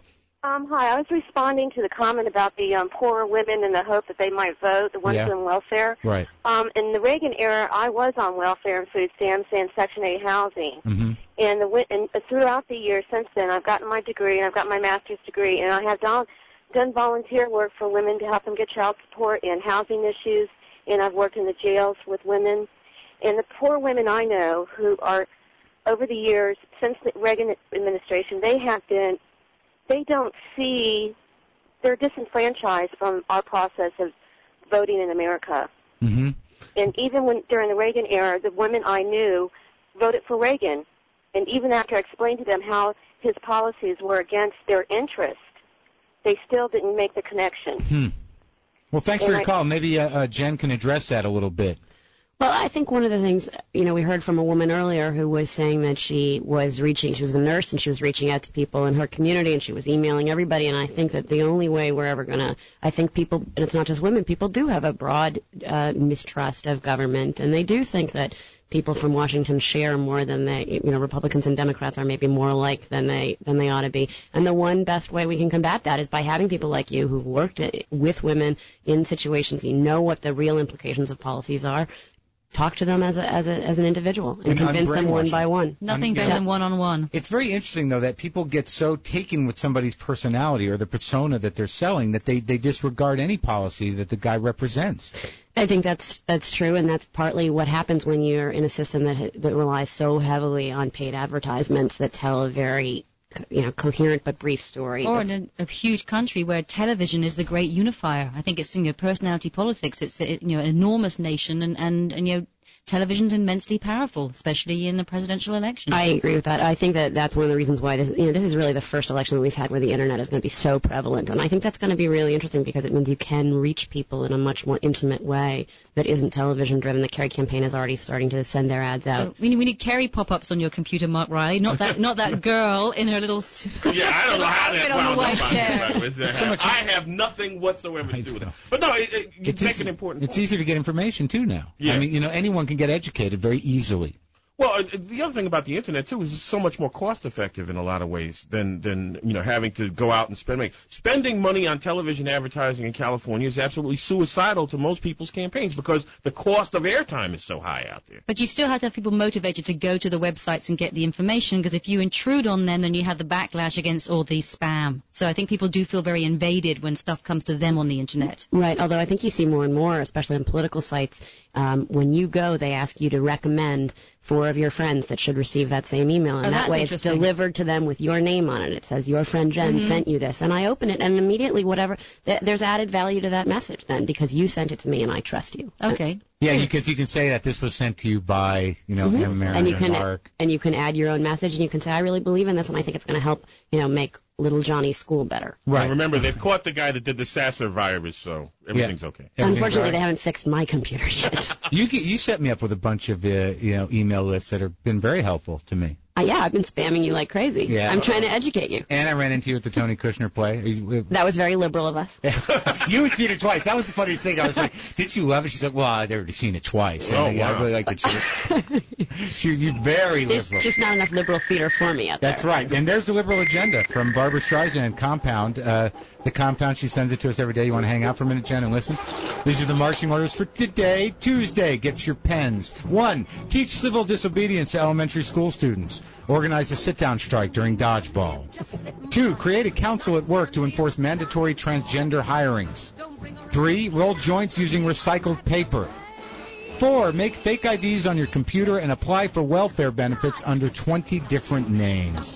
Um, hi, I was responding to the comment about the um, poor women in the hope that they might vote, the ones Yeah. on welfare. Right. Um, in the Reagan era, I was on welfare and food stamps and Section eight housing. Mm-hmm. And, the, wi- and throughout the years since then, I've gotten my degree and I've got my master's degree, and I have done, done volunteer work for women to help them get child support and housing issues, and I've worked in the jails with women. And the poor women I know who are, over the years, since the Reagan administration, they have been, they don't see, they're disenfranchised from our process of voting in America. Mm-hmm. And even when during the Reagan era, the women I knew voted for Reagan. And even after I explained to them how his policies were against their interest, they still didn't make the connection. Hmm. Well, thanks And for your I- call. Maybe uh, uh, Jen can address that a little bit. Well, I think one of the things, you know, we heard from a woman earlier who was saying that she was reaching, she was a nurse and she was reaching out to people in her community and she was emailing everybody. And I think that the only way we're ever going to, I think people, and it's not just women, people do have a broad uh, mistrust of government. And they do think that people from Washington share more than they, you know, Republicans and Democrats are maybe more alike than they than they ought to be. And the one best way we can combat that is by having people like you who've worked it, with women in situations, you know what the real implications of policies are. Talk to them as a, as a, as an individual and, And convince them one unbrainwash by one. Nothing Un- better yeah. than one-on-one. It's very interesting, though, that people get so taken with somebody's personality or the persona that they're selling that they, they disregard any policy that the guy represents. I think that's that's true, and that's partly what happens when you're in a system that that relies so heavily on paid advertisements that tell a very, you know, coherent but brief story. Or That's- in a, a huge country where television is the great unifier. I think it's, you know, personality politics. It's, you know, an enormous nation, and, and, and you know, television's immensely powerful, especially in the presidential election. I agree with that. I think that that's one of the reasons why this, you know, this is really the first election that we've had where the internet is going to be so prevalent, and I think that's going to be really interesting because it means you can reach people in a much more intimate way that isn't television driven. The Kerry campaign is already starting to send their ads out. So we need, we need Kerry pop-ups on your computer, Mark Riley. Not that, not that girl in her little. s- Yeah, I don't know how that outfit on the wound white up on chair. me, by the way. It's, uh, So much- I have nothing whatsoever to do with it. But no, it, it, you It's make easy, an important it's point. easy to get information, too, now. Yeah. I mean, you know, anyone can get educated very easily. Well, uh, the other thing about the internet too is it's so much more cost effective in a lot of ways than than you know having to go out and spend money. Spending money on television advertising in California is absolutely suicidal to most people's campaigns because the cost of airtime is so high out there. But you still have to have people motivated to go to the websites and get the information, because if you intrude on them, then you have the backlash against all the spam. So I think people do feel very invaded when stuff comes to them on the internet. Right, although I think you see more and more, especially on political sites, um, when you go, they ask you to recommend four of your friends that should receive that same email, and Oh, that that's way it's interesting. delivered to them with your name on it. It says, your friend Jen Mhm. sent you this, and I open it, and immediately whatever, th- there's added value to that message then, because you sent it to me and I trust you. Okay. Yeah, because you can say that this was sent to you by, you know, Mhm. M. Marion and you and can Mark. and you can add your own message, and you can say, I really believe in this, and I think it's going to help, you know, make little Johnny's school better. Right. And remember, they've caught the guy that did the Sasser virus, so everything's okay. Everything's Unfortunately, right. they haven't fixed my computer yet. You get, you set me up with a bunch of uh, you know email lists that have been very helpful to me. Uh, yeah, I've been spamming you like crazy. Yeah. I'm trying to educate you. And I ran into you at the Tony Kushner play. You- That was very liberal of us. You had seen it twice. That was the funniest thing. I was like, "Did you love it?" She's like, "Well, I'd already seen it twice." And Oh, I, I wow. really liked it. She, she was you very There's liberal. just not enough liberal theater for me out there. That's right. And there's the liberal agenda from Barbara Streisand, Compound. Uh, the Compound, she sends it to us every day. You want to hang out for a minute, Jen, and listen? These are the marching orders for today, Tuesday. Get your pens. One, teach civil disobedience to elementary school students. Organize a sit-down strike during dodgeball. Two, create a council at work to enforce mandatory transgender hirings. Three, roll joints using recycled paper. Four, make fake I Ds on your computer and apply for welfare benefits under twenty different names.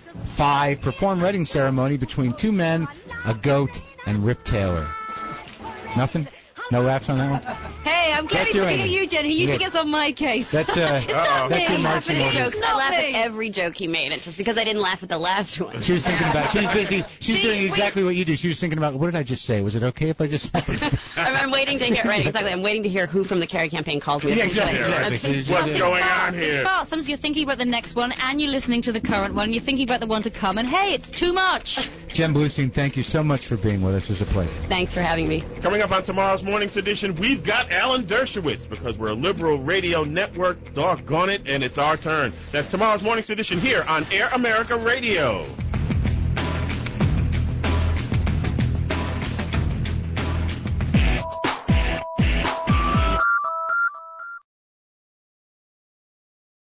Five, perform wedding ceremony between two men, a goat, and Rip Taylor. Nothing? No laughs on that one? Hey, I'm glad That's he's your looking at ending. you, Jen. He usually Look. gets on my case. That's, uh, It's not that's me. your marching It's orders. jokes. I Not laugh me. at every joke he made. It's just because I didn't laugh at the last one. She was thinking about, she's busy, she's doing exactly what you do. She was thinking about, what did I just say? Was it okay if I just said it? I'm, I'm waiting to hear, right, exactly. I'm waiting to hear who from the Kerry campaign calls me. Yeah, exactly, exactly. That's- She's- What's she's- going on It's here? fast. Sometimes you're thinking about the next one, and you're listening to the current one, and you're thinking about the one to come, and hey, it's too much. Jen Bluestein, thank you so much for being with us. It was a pleasure. Thanks for having me. Coming up on tomorrow's morning's edition, we've got Alan Dershowitz because we're a liberal radio network. Doggone it, and it's our turn. That's tomorrow's morning's edition here on Air America Radio.